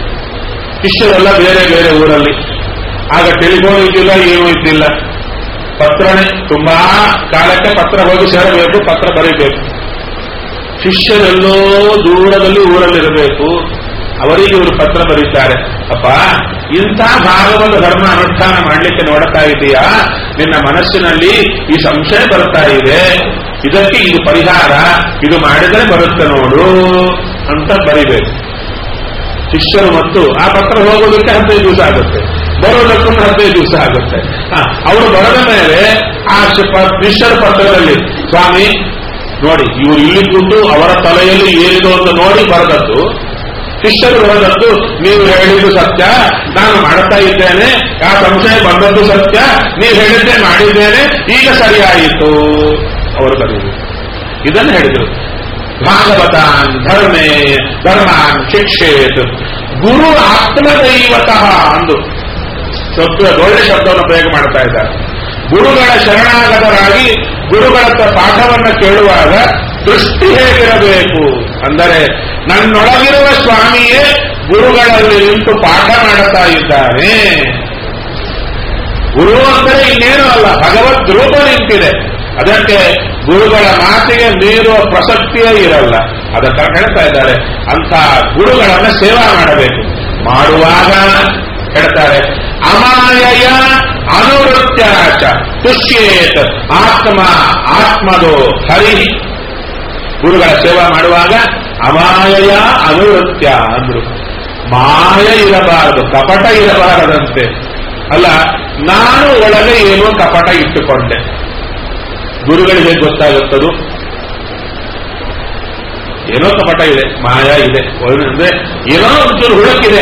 ಶಿಷ್ಯರೆಲ್ಲ ಬೇರೆ ಬೇರೆ ಊರಲ್ಲಿ. ಆಗ ಟೆಲಿಫೋನ್ ಇದ್ದಿಲ್ಲ, ಏನೂ ಇದ್ದಿಲ್ಲ. ಪತ್ರನೇ ತುಂಬಾ ಕಾಲಕ್ಕೆ ಪತ್ರ ಹೋಗಿ ಸೇರಬೇಕು, ಪತ್ರ ಬರೀಬೇಕು. ಶಿಷ್ಯರೆಲ್ಲೋ ದೂರದಲ್ಲಿ ಊರಲ್ಲಿರಬೇಕು, ಅವರಿಗೆ ಇವರು ಪತ್ರ ಬರೀತಾರೆ. ಅಪ್ಪ, ಇಂಥ ಭಾಗವತ ಧರ್ಮ ಅನುಷ್ಠಾನ ಮಾಡಲಿಕ್ಕೆ ನೋಡ್ತಾ ಇದೆಯಾ, ನಿನ್ನ ಮನಸ್ಸಿನಲ್ಲಿ ಈ ಸಂಶಯ ಬರ್ತಾ ಇದೆ, ಇದಕ್ಕೆ ಇದು ಪರಿಹಾರ, ಇದು ಮಾಡಿದರೆ ಬರುತ್ತೆ ನೋಡು ಅಂತ ಬರಿಬೇಕು. ಶಿಷ್ಯರು ಮತ್ತು ಆ ಪತ್ರ ಹೋಗೋದಕ್ಕೆ 15 ದಿವಸ ಆಗುತ್ತೆ, ಬರೋದಕ್ಕೂ 15 ದಿವಸ ಆಗುತ್ತೆ. ಅವರು ಬರದ ಮೇಲೆ ಆ ಶಿಷ್ಯರ ಪತ್ರದಲ್ಲಿ, ಸ್ವಾಮಿ ನೋಡಿ, ಇವರು ಇಲ್ಲಿ ಕೂತು ಅವರ ತಲೆಯಲ್ಲಿ ಏನಿದೆ ಅಂತ ನೋಡಿ ಬರೆದದ್ದು, ಶಿಷ್ಯರು ಬರೆದದ್ದು ನೀವು ಹೇಳಿದ್ದು ಸತ್ಯ, ನಾನು ಮಾಡ್ತಾ ಇದ್ದೇನೆ, ಆ ಸಂಶಯ ಬಂದದ್ದು ಸತ್ಯ, ನೀವು ಹೇಳಿದ್ದೆ ಮಾಡಿದ್ದೇನೆ, ಈಗ ಸರಿಯಾಯಿತು ಅವರು ಬರೆಯುವುದು. ಇದನ್ನು ಹೇಳಿದರು. ಭಾಗವತಾನ್ ಧರ್ಮಾನ್ ಶಿಕ್ಷೇತ್ ಗುರು ಆತ್ಮದೈವತಃ ಅಂದು ಒಳ್ಳೆ ಶಬ್ದವನ್ನು ಪ್ರಯೋಗ ಮಾಡ್ತಾ ಇದ್ದಾರೆ. ಗುರುಗಳ ಶರಣಾಗತರಾಗಿ ಗುರುಗಳ ಪಾಠವನ್ನು ಕೇಳುವಾಗ ದೃಷ್ಟಿ ಹೇಗಿರಬೇಕು ಅಂದರೆ, ನನ್ನೊಳಗಿರುವ ಸ್ವಾಮಿಯೇ ಗುರುಗಳಲ್ಲಿ ನಿಂತು ಪಾಠ ಮಾಡುತ್ತಾ ಇದ್ದಾನೆ. ಗುರು ಅಂದರೆ ಇನ್ನೇನು ಅಲ್ಲ, ಭಗವದ್ ರೂಪ ನಿಂತಿದೆ. ಅದಕ್ಕೆ ಗುರುಗಳ ಮಾತಿಗೆ ಮೀರುವ ಪ್ರಸಕ್ತಿಯೇ ಇರಲ್ಲ. ಅದಕ್ಕೆ ಹೇಳ್ತಾ ಇದ್ದಾರೆ, ಅಂಥ ಗುರುಗಳನ್ನು ಸೇವಾ ಮಾಡಬೇಕು. ಮಾಡುವಾಗ ಹೇಳ್ತಾರೆ, ಅಮಾಯಯ ಅನುವೃತ್ಯಾಚ ತುಷ್ಯೇತ್ ಆತ್ಮದೋ ಹರಿ. ಗುರುಗಳ ಸೇವಾ ಮಾಡುವಾಗ ಅಮಾಯಯ ಅನುವೃತ್ಯ ಅಂದ್ರು. ಮಾಯ ಇರಬಾರದು, ಕಪಟ ಇರಬಾರದಂತೆ. ಅಲ್ಲ, ನಾನು ಒಳಗೆ ಏನೋ ಕಪಟ ಇಟ್ಟುಕೊಂಡೆ. ಗುರುಗಳಿಗೆ ಗೊತ್ತಾಗುತ್ತದು, ಏನೋ ಕಪಟ ಇದೆ, ಮಾಯ ಇದೆ, ಅಂದ್ರೆ ಏನೋ ಒಂಚೂರು ಹುಡುಕಿದೆ.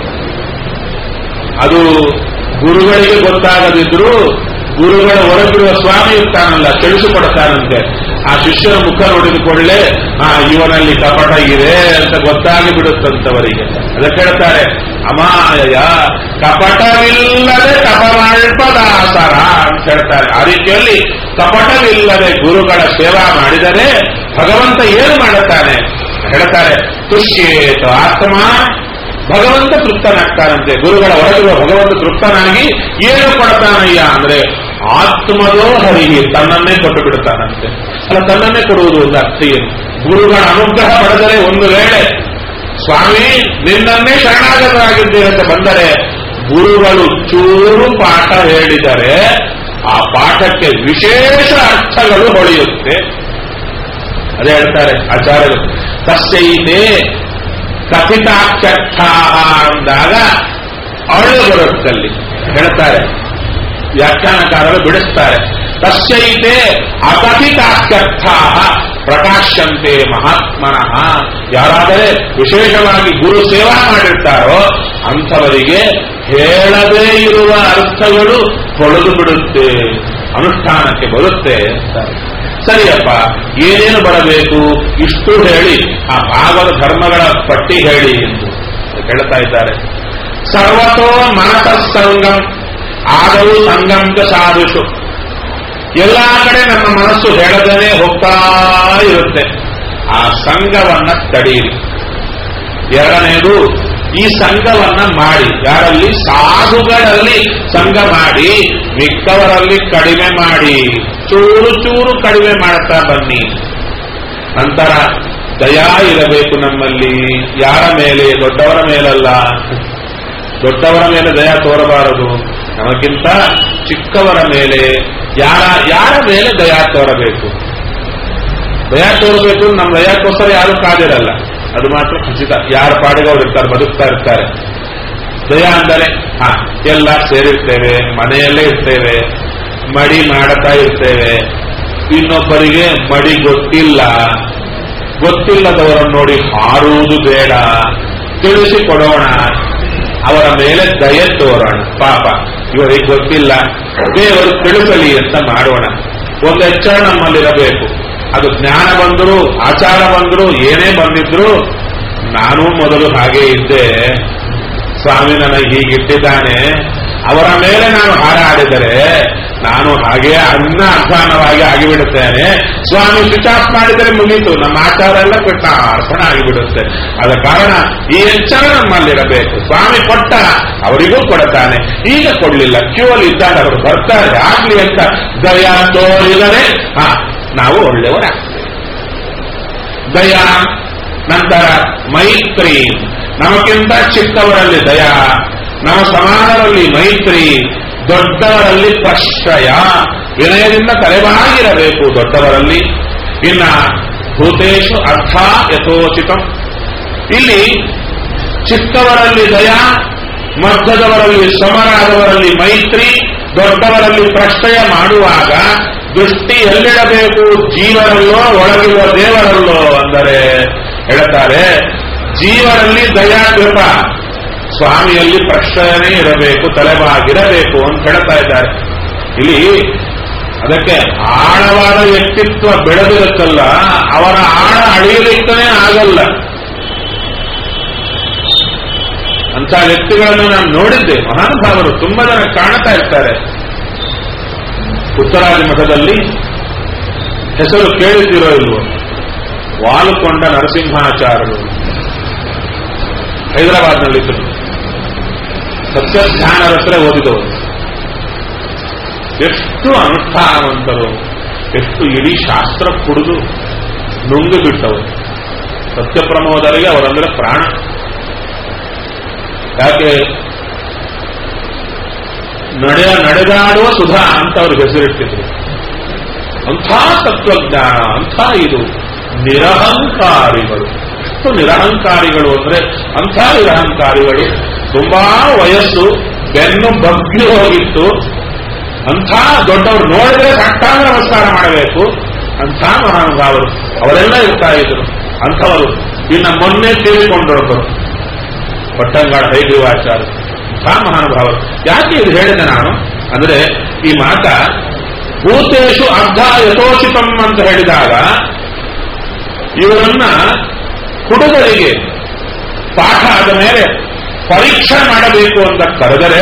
ಅದು ಗುರುಗಳಿಗೆ ಗೊತ್ತಾಗದಿದ್ರು ಗುರುಗಳ ಹೊರಗಿರುವ ಸ್ವಾಮಿ ಇರ್ತಾನಲ್ಲ, ತಿಳಿಸಿಕೊಡ್ತಾನಂತೆ. ಆ ಶಿಷ್ಯನ ಮುಖ ನೋಡಿದ ಕೂಡಲೇ ಇವನಲ್ಲಿ ಕಪಟ ಇದೆ ಅಂತ ಗೊತ್ತಾಗಿ ಬಿಡುತ್ತಂತವರಿಗೆ. ಅದಕ್ಕೆ ಹೇಳ್ತಾರೆ, ಅಮಾಯಯ ಕಪಟವಿಲ್ಲದೆ ತಪಮಾಳ್ಪದಾಸರ ಅಂತ ಹೇಳ್ತಾರೆ. ಆ ರೀತಿಯಲ್ಲಿ ಕಪಟವಿಲ್ಲದೆ ಗುರುಗಳ ಸೇವಾ ಮಾಡಿದರೆ ಭಗವಂತ ಏನು ಮಾಡುತ್ತಾನೆ ಹೇಳ್ತಾರೆ, ತುಷ್ಯೇತ ಆತ್ಮ, ಭಗವಂತ ತೃಪ್ತನಾಗ್ತಾನಂತೆ. ಗುರುಗಳ ಹೊರಗಿರುವ ಭಗವಂತ ತೃಪ್ತನಾಗಿ ಏನು ಕೊಡ್ತಾನಯ್ಯ ಅಂದ್ರೆ ಆತ್ಮದೋ ಹರಿಗೆ, ತನ್ನನ್ನೇ ಕೊಟ್ಟು ಬಿಡ್ತಾನಂತೆ. ಅಲ್ಲ, ತನ್ನನ್ನೇ ಕೊಡುವುದು ಒಂದು ಅರ್ಥ ಏನು? ಗುರುಗಳ ಅನುಗ್ರಹ ಪಡೆದರೆ ಒಂದು ವೇಳೆ ಸ್ವಾಮಿ ನಿನ್ನನ್ನೇ ಶರಣಾಗತರಾಗಿದ್ದೇನೆ ಅಂತ ಬಂದರೆ, ಗುರುಗಳು ಚೂರು ಪಾಠ ಹೇಳಿದರೆ ಆ ಪಾಠಕ್ಕೆ ವಿಶೇಷ ಅರ್ಥಗಳು ಹೊಳೆಯುತ್ತೆ. ಅದೇ ಹೇಳ್ತಾರೆ ಆಚಾರ್ಯರು, ತಸ್ಯೈತೆ ಕಥಿತಾಖ್ಯರ್ಥ ಅಂದಾಗ ಅಳು ಬರುತ್ತಲ್ಲಿ ಹೇಳ್ತಾರೆ, ವ್ಯಾಖ್ಯಾನಕಾರರು ಬಿಡಿಸ್ತಾರೆ. ತಸ್ಯೈತೆ ಅಕಥಿತಾಖ್ಯರ್ಥ ಪ್ರಕಾಶಂತೆ ಮಹಾತ್ಮನಃ. ಯಾರಾದರೆ ವಿಶೇಷವಾಗಿ ಗುರು ಸೇವಾ ಮಾಡಿರ್ತಾರೋ ಅಂಥವರಿಗೆ ಹೇಳದೇ ಇರುವ ಅರ್ಥಗಳು ಹೊಳೆದು ಬಿಡುತ್ತೆ, ಅನುಷ್ಠಾನಕ್ಕೆ ಬರುತ್ತೆ. ಸರಿಯಪ್ಪ, ಏನೇನು ಬರಬೇಕು ಇಷ್ಟು ಹೇಳಿ ಆ ಭಾಗದ ಧರ್ಮಗಳ ಪಟ್ಟಿ ಹೇಳಿ ಎಂದು ಹೇಳ್ತಾ ಇದ್ದಾರೆ. ಸರ್ವತೋ ಮನಸಂಗಂ ಆದವು ಸಂಗಂಕ ಸಾಧಿಸು. ಎಲ್ಲಾ ಕಡೆ ನಮ್ಮ ಮನಸ್ಸು ಹೇಳದೇನೆ ಹೋಗ್ತಾ ಇರುತ್ತೆ. ಆ ಸಂಘವನ್ನ ತಡೀರಿ. ಎರಡನೇದು, ಈ ಸಂಘವನ್ನ ಮಾಡಿ. ಯಾರಲ್ಲಿ? ಸಾಧುಗಳಲ್ಲಿ ಸಂಘ ಮಾಡಿ, ಮಿಕ್ಕವರಲ್ಲಿ ಕಡಿಮೆ ಮಾಡಿ, ಚೂರು ಚೂರು ಕಡಿಮೆ ಮಾಡ್ತಾ ಬನ್ನಿ. ನಂತರ ದಯಾ ಇರಬೇಕು ನಮ್ಮಲ್ಲಿ. ಯಾರ ಮೇಲೆ? ದೊಡ್ಡವರ ಮೇಲಲ್ಲ. ದೊಡ್ಡವರ ಮೇಲೆ ದಯಾ ತೋರಬಾರದು. ನಮಗಿಂತ ಚಿಕ್ಕವರ ಮೇಲೆ, ಯಾರ ಮೇಲೆ ದಯಾ ತೋರಬೇಕು. ದಯಾ ತೋರಬೇಕು. ನಮ್ಮ ದಯಾಕ್ಕೋಸ್ಕರ ಯಾರು ಕಾದಿರಲ್ಲ, ಅದು ಮಾತ್ರ ಖಚಿತ. ಯಾರ ಪಾಡಿಗೆ ಅವರು ಇರ್ತಾರೆ, ಬದುಕ್ತಾ ಇರ್ತಾರೆ. ದಯಾ ಅಂದರೆ ಎಲ್ಲ ಸೇರಿರ್ತೇವೆ, ಮನೆಯಲ್ಲೇ ಇರ್ತೇವೆ, ಮಡಿ ಮಾಡುತ್ತಾ ಇರ್ತೇವೆ. ಇನ್ನೊಬ್ಬರಿಗೆ ಮಡಿ ಗೊತ್ತಿಲ್ಲದವರನ್ನು ನೋಡಿ ಹಾರುವುದು ಬೇಡ, ತಿಳಿಸಿಕೊಡೋಣ, ಅವರ ಮೇಲೆ ದಯೆ ತೋರೋಣ. ಪಾಪ ಇವರಿಗೆ ಗೊತ್ತಿಲ್ಲ, ದೇವರು ತಿಳಿಸಲಿ ಅಂತ ಮಾಡೋಣ. ಒಂದು ಎಚ್ಚರ ನಮ್ಮಲ್ಲಿರಬೇಕು. ಅದು ಜ್ಞಾನ ಬಂದರೂ, ಆಚಾರ ಬಂದರೂ, ಏನೇ ಬಂದಿದ್ರು, ನಾನು ಮೊದಲು ಹಾಗೆ ಇದ್ದೆ, ಸ್ವಾಮಿ ನನಗೆ ಹೀಗಿಟ್ಟಿದ್ದಾನೆ, ಅವರ ಮೇಲೆ ನಾನು ಹಾರಾಡಿದರೆ ನಾನು ಹಾಗೆ ಅಧ್ವಾನವಾಗಿ ಆಗಿಬಿಡುತ್ತೇನೆ. ಸ್ವಾಮಿ ಸ್ವಿಚ್ ಆಫ್ ಮಾಡಿದರೆ ಮುಗೀತು, ನಮ್ಮ ಆಚಾರ ಎಲ್ಲ ಅರ್ಪಣ ಆಗಿಬಿಡುತ್ತೆ. ಆದ ಕಾರಣ ಈ ಎಚ್ಚರ ನಮ್ಮಲ್ಲಿರಬೇಕು. ಸ್ವಾಮಿ ಕೊಟ್ಟ ಅವರಿಗೂ ಕೊಡ್ತಾನೆ, ಈಗ ಕೊಡ್ಲಿಲ್ಲ, ಕ್ಯೂ ಅಲ್ಲಿ ಇದ್ದಾಗ ಅವರು ಬರ್ತಾರೆ ಆಗ್ಲಿ ಅಂತ ದಯಾ ತೋರಿದರೆ ನಾವು ಒಳ್ಳೆಯವರಾಗ್ತೇವೆ. ದಯಾ, ನಂತರ ಮೈತ್ರಿ, ನಮಗಿಂತ ಚಿಕ್ಕವರಲ್ಲಿ ದಯಾ, ನಮ್ಮ ಸಮಾನರಲ್ಲಿ ಮೈತ್ರಿ, ದೊಡ್ಡವರಲ್ಲಿ ಪ್ರಶ್ರಯ, ವಿನಯದಿಂದ ತಲೆಬಾಗಿರಬೇಕು ದೊಡ್ಡವರಲ್ಲಿ. ಇನ್ನ ಭೂತೇಶು ಅರ್ಥ ಯಥೋಚಿತಂ, ಇಲ್ಲಿ ಚಿಕ್ಕವರಲ್ಲಿ ದಯಾ, ಮಧ್ಯದವರಲ್ಲಿ ಸಮರಾದವರಲ್ಲಿ ಮೈತ್ರಿ, ದೊಡ್ಡವರಲ್ಲಿ ಪ್ರಶ್ರಯ ಮಾಡುವಾಗ ದೃಷ್ಟಿ ಎಲ್ಲಿಡಬೇಕು? ಜೀವರಲ್ಲೋ ಒಳಗಿರುವ ದೇವರಲ್ಲೋ ಅಂದರೆ ಹೇಳ್ತಾರೆ ಜೀವರಲ್ಲಿ ದಯಾ ಕೃಪ, ಸ್ವಾಮಿಯಲ್ಲಿ ಪ್ರಶ್ರಯನೇ ಇರಬೇಕು, ತಲೆಬಾಗಿರಬೇಕು ಅಂತ ಹೇಳ್ತಾ ಇದ್ದಾರೆ ಇಲ್ಲಿ. ಅದಕ್ಕೆ ಆಳವಾದ ವ್ಯಕ್ತಿತ್ವ ಬೆಳೆದಿರುತ್ತಲ್ಲ, ಅವರ ಆಳ ಅಳಿಯಲಿಕ್ಕನೇ ಆಗಲ್ಲ. ಅಂತ ವ್ಯಕ್ತಿಗಳನ್ನು ನಾನು ನೋಡಿದ್ದೆ. ಮಹಾನುಭಾವರು ತುಂಬಾ ಜನ ಕಾಣ್ತಾ ಇರ್ತಾರೆ. ಉತ್ತರಾದಿ ಮಠದಲ್ಲಿ ಹೆಸರು ಕೇಳಿದ್ದೀರೋ ಇಲ್ವೋ, ವಾಲುಕೊಂಡ ನರಸಿಂಹಾಚಾರ್ಯರು ಹೈದರಾಬಾದ್ನಲ್ಲಿದ್ದರು. ಸತ್ಯಧ್ಯಾನದ ಹತ್ರ ಓದಿದವರು, ಎಷ್ಟು ಅನುಷ್ಠಾನವಂತರು, ಎಷ್ಟು ಇಡೀ ಶಾಸ್ತ್ರ ಕುಡಿದು ನುಂಗು ಬಿಟ್ಟವರು. ಸತ್ಯಪ್ರಮೋದರಿಗೆ ಅವರಂದ್ರೆ ಪ್ರಾಣ. ಯಾಕೆ? ನಡೆದಾಡುವ ಸುಧಾ ಅಂತ ಅವ್ರಿಗೆ ಹೆಸರಿಟ್ಟಿದ್ರು. ಅಂಥ ತತ್ವಜ್ಞಾನ, ಅಂಥ ಇದು ನಿರಹಂಕಾರಿಗಳು. ಎಷ್ಟು ನಿರಹಂಕಾರಿಗಳು ಅಂದ್ರೆ ಅಂಥ ನಿರಹಂಕಾರಿಗಳು. ತುಂಬಾ ವಯಸ್ಸು, ಬೆನ್ನು ಬಗ್ಗಿ ಹೋಗಿತ್ತು. ಅಂಥ ದೊಡ್ಡವರು ನೋಡಿದ್ರೆ ಸಾಷ್ಟಾಂಗ ನಮಸ್ಕಾರ ಮಾಡಬೇಕು. ಅಂಥ ಮಹಾನುಭಾವರು ಅವರೆಲ್ಲ ಇರ್ತಾ ಇದ್ರು. ಅಂಥವರು ಇನ್ನ ಮೊನ್ನೆ ತೀರಿಕೊಂಡವರು ಪಟ್ಟಂಗಾಡ ಹೈಗ್ರೀವಾಚಾರ್ಯ, ಮಹಾನುಭಾವರು. ಯಾಕೆ ಇದು ಹೇಳಿದೆ ನಾನು ಅಂದ್ರೆ, ಈ ಮಾತ ಭೂತೇಶು ಅರ್ಧ ಯಥೋಚಿತಂ ಅಂತ ಹೇಳಿದಾಗ ಇವರನ್ನ ಹುಡುಗರಿಗೆ ಪಾಠ ಆದ ಮೇಲೆ ಪರೀಕ್ಷೆ ಮಾಡಬೇಕು ಅಂತ ಕರೆದರೆ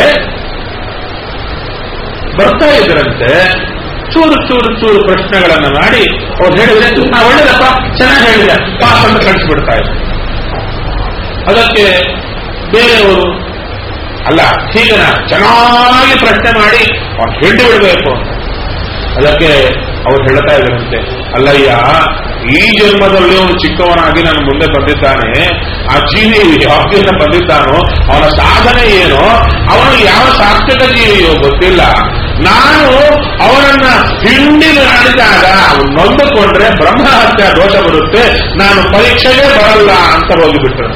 ಬರ್ತಾ ಇದ್ರಂತೆ. ಚೂರು ಚೂರು ಚೂರು ಪ್ರಶ್ನೆಗಳನ್ನು ಮಾಡಿ ಅವ್ರು ಹೇಳಿದ್ರೆ ನಾ ಒಳ್ಳೇದಪ್ಪ, ಚೆನ್ನಾಗಿ ಹೇಳಿದೆ, ಪಾಸ್ ಅಂತ ಕಳಿಸ್ಬಿಡ್ತಾ ಇದ್ರು. ಅದಕ್ಕೆ ಬೇರೆಯವರು ಅಲ್ಲ, ಹೀಗೆ ಚೆನ್ನಾಗಿ ಪ್ರಶ್ನೆ ಮಾಡಿ ಅವ್ರು ಹಿಂಡಿ ಬಿಡಬೇಕು ಅಂತ. ಅದಕ್ಕೆ ಅವ್ರು ಹೇಳ್ತಾ ಇದ್ರಂತೆ, ಅಲ್ಲಯ್ಯ, ಈ ಜನ್ಮದಲ್ಲಿ ಅವನು ಚಿಕ್ಕವನಾಗಿ ನನ್ನ ಮುಂದೆ ಬಂದಿದ್ದಾನೆ. ಆ ಜೀವಿ ಯಾವಾಗ ಬಂದಿದ್ದಾನೋ ಅವನ ಸಾಧನೆ ಏನೋ, ಅವನು ಯಾವ ಸಾತ್ವಿಕ ಜೀವಿಯೋ ಗೊತ್ತಿಲ್ಲ. ನಾನು ಅವನನ್ನ ಹಿಂಡಿ ಮಾಡಿದಾಗ ಅವನು ನೊಂದುಕೊಂಡ್ರೆ ಬ್ರಹ್ಮಹತ್ಯೆ ದೋಷ ಬರುತ್ತೆ, ನಾನು ಪರೀಕ್ಷೆಗೆ ಬರಲ್ಲ ಅಂತ ಹೋಗಿಬಿಟ್ರು.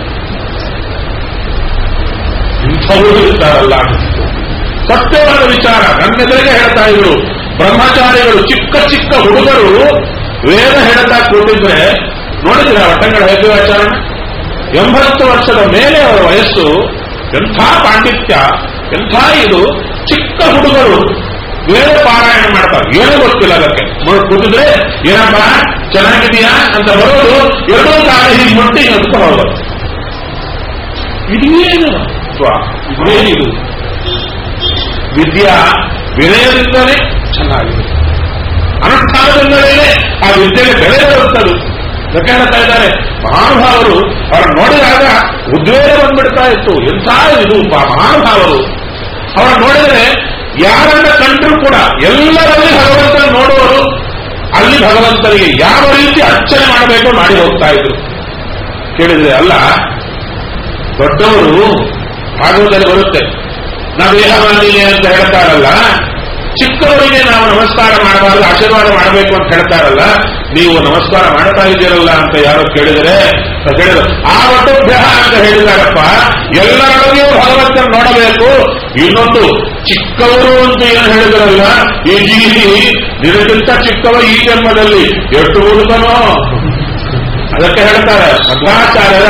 ಇಂಥವರು ಇರ್ತಾರಲ್ಲ, ಸತ್ಯವಾದ ವಿಚಾರ ನನ್ನೆದುರಿಗೆ ಹೇಳ್ತಾ ಇದ್ರು. ಬ್ರಹ್ಮಚಾರಿಗಳು, ಚಿಕ್ಕ ಚಿಕ್ಕ ಹುಡುಗರು ವೇದ ಹೇಳ್ತಾ ಕೂತಿದ್ರೆ ನೋಡಿದ್ರೆ ವಟ್ಟಂಗಡ ಹೈಗ್ರೀವಾಚಾರ್ಯ 80 ವರ್ಷದ ಮೇಲೆ ಅವರ ವಯಸ್ಸು. ಎಂಥ ಪಾಂಡಿತ್ಯ, ಎಂಥ ಇದು. ಚಿಕ್ಕ ಹುಡುಗರು ವೇದ ಪಾರಾಯಣ ಮಾಡ್ತಾರೆ, ಏನೂ ಗೊತ್ತಿಲ್ಲ. ಅದಕ್ಕೆ ಕೂತಿದ್ರೆ ಏನಪ್ಪ ಚೆನ್ನಾಗಿದೆಯಾ ಅಂತ ಬರೋದು, ಎರಡೂ ಕಾಲ ಹೀಗೆ ಮುಟ್ಟಿ ಅಂತ ಹೋಗೋದು. ಇದೇನು ಇದೇನಿದು? ವಿದ್ಯಾ ವಿನಯದಿಂದಲೇ ಚೆನ್ನಾಗಿದೆ, ಅನುಷ್ಠಾನದಿಂದಲೇ ಆ ವಿದ್ಯೆಗೆ ಬೆಲೆ ಬರುತ್ತದೆ. ಹೇಳ್ತಾ ಇದ್ದಾರೆ ಮಹಾನುಭಾವರು. ಅವರ ನೋಡಿದಾಗ ಉದ್ವೇಗ ಬಂದ್ಬಿಡ್ತಾ ಇತ್ತು. ಎಂಥ ಇದು ಮಹಾನುಭಾವರು. ಅವರ ನೋಡಿದರೆ ಯಾರನ್ನ ಕಂಡ್ರೂ ಕೂಡ ಎಲ್ಲರಲ್ಲಿ ಭಗವಂತನ ನೋಡುವರು. ಅಲ್ಲಿ ಭಗವಂತನಿಗೆ ಯಾವ ರೀತಿ ಅರ್ಚನೆ ಮಾಡಬೇಕು ಮಾಡಿ ಹೋಗ್ತಾ ಇದ್ರು. ಕೇಳಿದ್ರೆ ಅಲ್ಲ, ದೊಡ್ಡವರು ಭಾಗವತದಲ್ಲಿ ಬರುತ್ತೆ, ನಾವು ದೇಹಮಾನಿಯೇ ಅಂತ ಹೇಳ್ತಾರಲ್ಲ, ಚಿಕ್ಕವರಿಗೆ ನಾವು ನಮಸ್ಕಾರ ಮಾಡಬಾರದು, ಆಶೀರ್ವಾದ ಮಾಡಬೇಕು ಅಂತ ಹೇಳ್ತಾರಲ್ಲ, ನೀವು ನಮಸ್ಕಾರ ಮಾಡ್ತಾ ಇದ್ದೀರಲ್ಲ ಅಂತ ಯಾರೋ ಕೇಳಿದರೆ ಹೇಳಿದ್ರು. ಆ ವಟೋಭ್ಯ ಅಂತ ಹೇಳಿದಾರಪ್ಪ, ಎಲ್ಲರೊಳಗೆಯೂ ಭಗವಂತನ ನೋಡಬೇಕು. ಇನ್ನೊಂದು ಚಿಕ್ಕವರು ಅಂತ ಏನು ಹೇಳಿದ್ರಲ್ಲ, ಈ ಜೀವಿ ನಿನಗಿಂತ ಚಿಕ್ಕವ ಈ ಜನ್ಮದಲ್ಲಿ ಎಷ್ಟು ಹುಡುಗನೋ. ಅದಕ್ಕೆ ಹೇಳ್ತಾರೆ ಮಧ್ವಾಚಾರ್ಯರ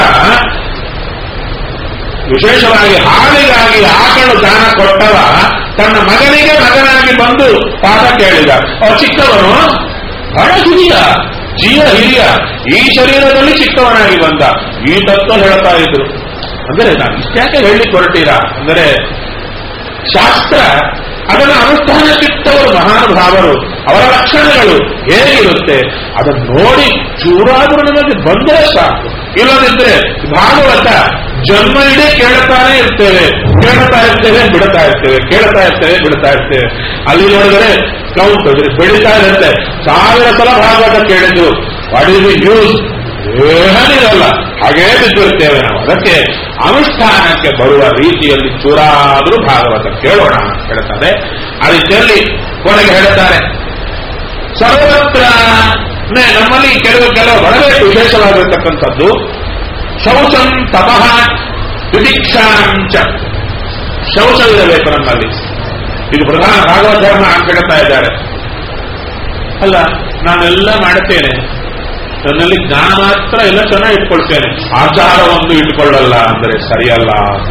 ವಿಶೇಷವಾಗಿ ಹಾಲಿಗಾಗಿ ಆಕಳು ದಾನ ಕೊಟ್ಟವ ತನ್ನ ಮಗನಿಗೆ ಮಗನಾಗಿ ಬಂದು ಪಾಠ ಕೇಳಿದ. ಚಿಕ್ಕವನು ಬಹಳ ಹಿರಿಯ, ಜೀವ ಹಿರಿಯ, ಈ ಶರೀರದಲ್ಲಿ ಚಿಕ್ಕವನಾಗಿ ಬಂದ. ಈ ತತ್ವ ಹೇಳ್ತಾ ಇದ್ರು. ಅಂದರೆ ನಾನು ಇಷ್ಟ್ಯಾಕೆ ಹೇಳಲಿಕ್ಕೆ ಹೊರಟೀರಾ ಅಂದರೆ, ಶಾಸ್ತ್ರ ಅದನ್ನು ಅನುಷ್ಠಾನಕ್ಕಿಟ್ಟವರು ಮಹಾನುಭಾವರು ಅವರ ಲಕ್ಷಣಗಳು ಹೇಗಿರುತ್ತೆ ಅದನ್ನು ನೋಡಿ ಚೂರಾದರೂ ನಮಗೆ ಬಂದರೆ ಸಾಕು. ಇಲ್ಲದಿದ್ರೆ ಭಾಗವತ ಜನ್ಮ ಇಡೀ ಕೇಳ್ತಾನೆ ಇರ್ತೇವೆ, ಕೇಳ್ತಾ ಇರ್ತೇವೆ, ಬಿಡ್ತಾ ಇರ್ತೇವೆ, ಕೇಳ್ತಾ ಇರ್ತೇವೆ, ಬಿಡ್ತಾ ಇರ್ತೇವೆ. ಅಲ್ಲಿ ನೋಡಿದರೆ ಕೌಂಟ್ ಬೆಳೀತಾ ಇರುತ್ತೆ. 1000 ಸಲ ಭಾಗವತ ಕೇಳಿದ್ದು, ವಾಟ್ ಈಸ್ ದಿ ಯೂಸ್? ಏನಿರಲ್ಲ, ಹಾಗೇ ಬಿದ್ದಿರ್ತೇವೆ ನಾವು. ಅದಕ್ಕೆ ಅನುಷ್ಠಾನಕ್ಕೆ ಬರುವ ರೀತಿಯಲ್ಲಿ ಚೂರಾದರೂ ಭಾಗವತ ಕೇಳೋಣ ಅಂತ ಹೇಳ್ತಾರೆ. ಆ ರೀತಿಯಲ್ಲಿ ಕೊನೆಗೆ ಹೇಳ್ತಾರೆ, ಸರ್ವತ್ರ ನಮ್ಮಲ್ಲಿ ಕೆಲವು ಬಹಳ ವಿಶೇಷವಾಗಿರ್ತಕ್ಕಂಥದ್ದು ಶೌಚಂ ತಪಃ ತಿತಿಕ್ಷಾಂಚ. ಶೌಚವಿರಬೇಕು ನಮ್ಮಲ್ಲಿ. ಇದು ಪ್ರಧಾನ ಭಾಗವತ ಧರ್ಮ ಅಂತ ಹೇಳ್ತಾ ಇದ್ದಾರೆ. ಅಲ್ಲ, ನಾನೆಲ್ಲ ಮಾಡುತ್ತೇನೆ, ನನ್ನಲ್ಲಿ ಜ್ಞಾನ ಮಾತ್ರ ಎಲ್ಲ ಚೆನ್ನಾಗಿ ಇಟ್ಕೊಳ್ತೇನೆ, ಆಚಾರವನ್ನು ಇಟ್ಕೊಳ್ಳಲ್ಲ ಅಂದರೆ ಸರಿಯಲ್ಲ.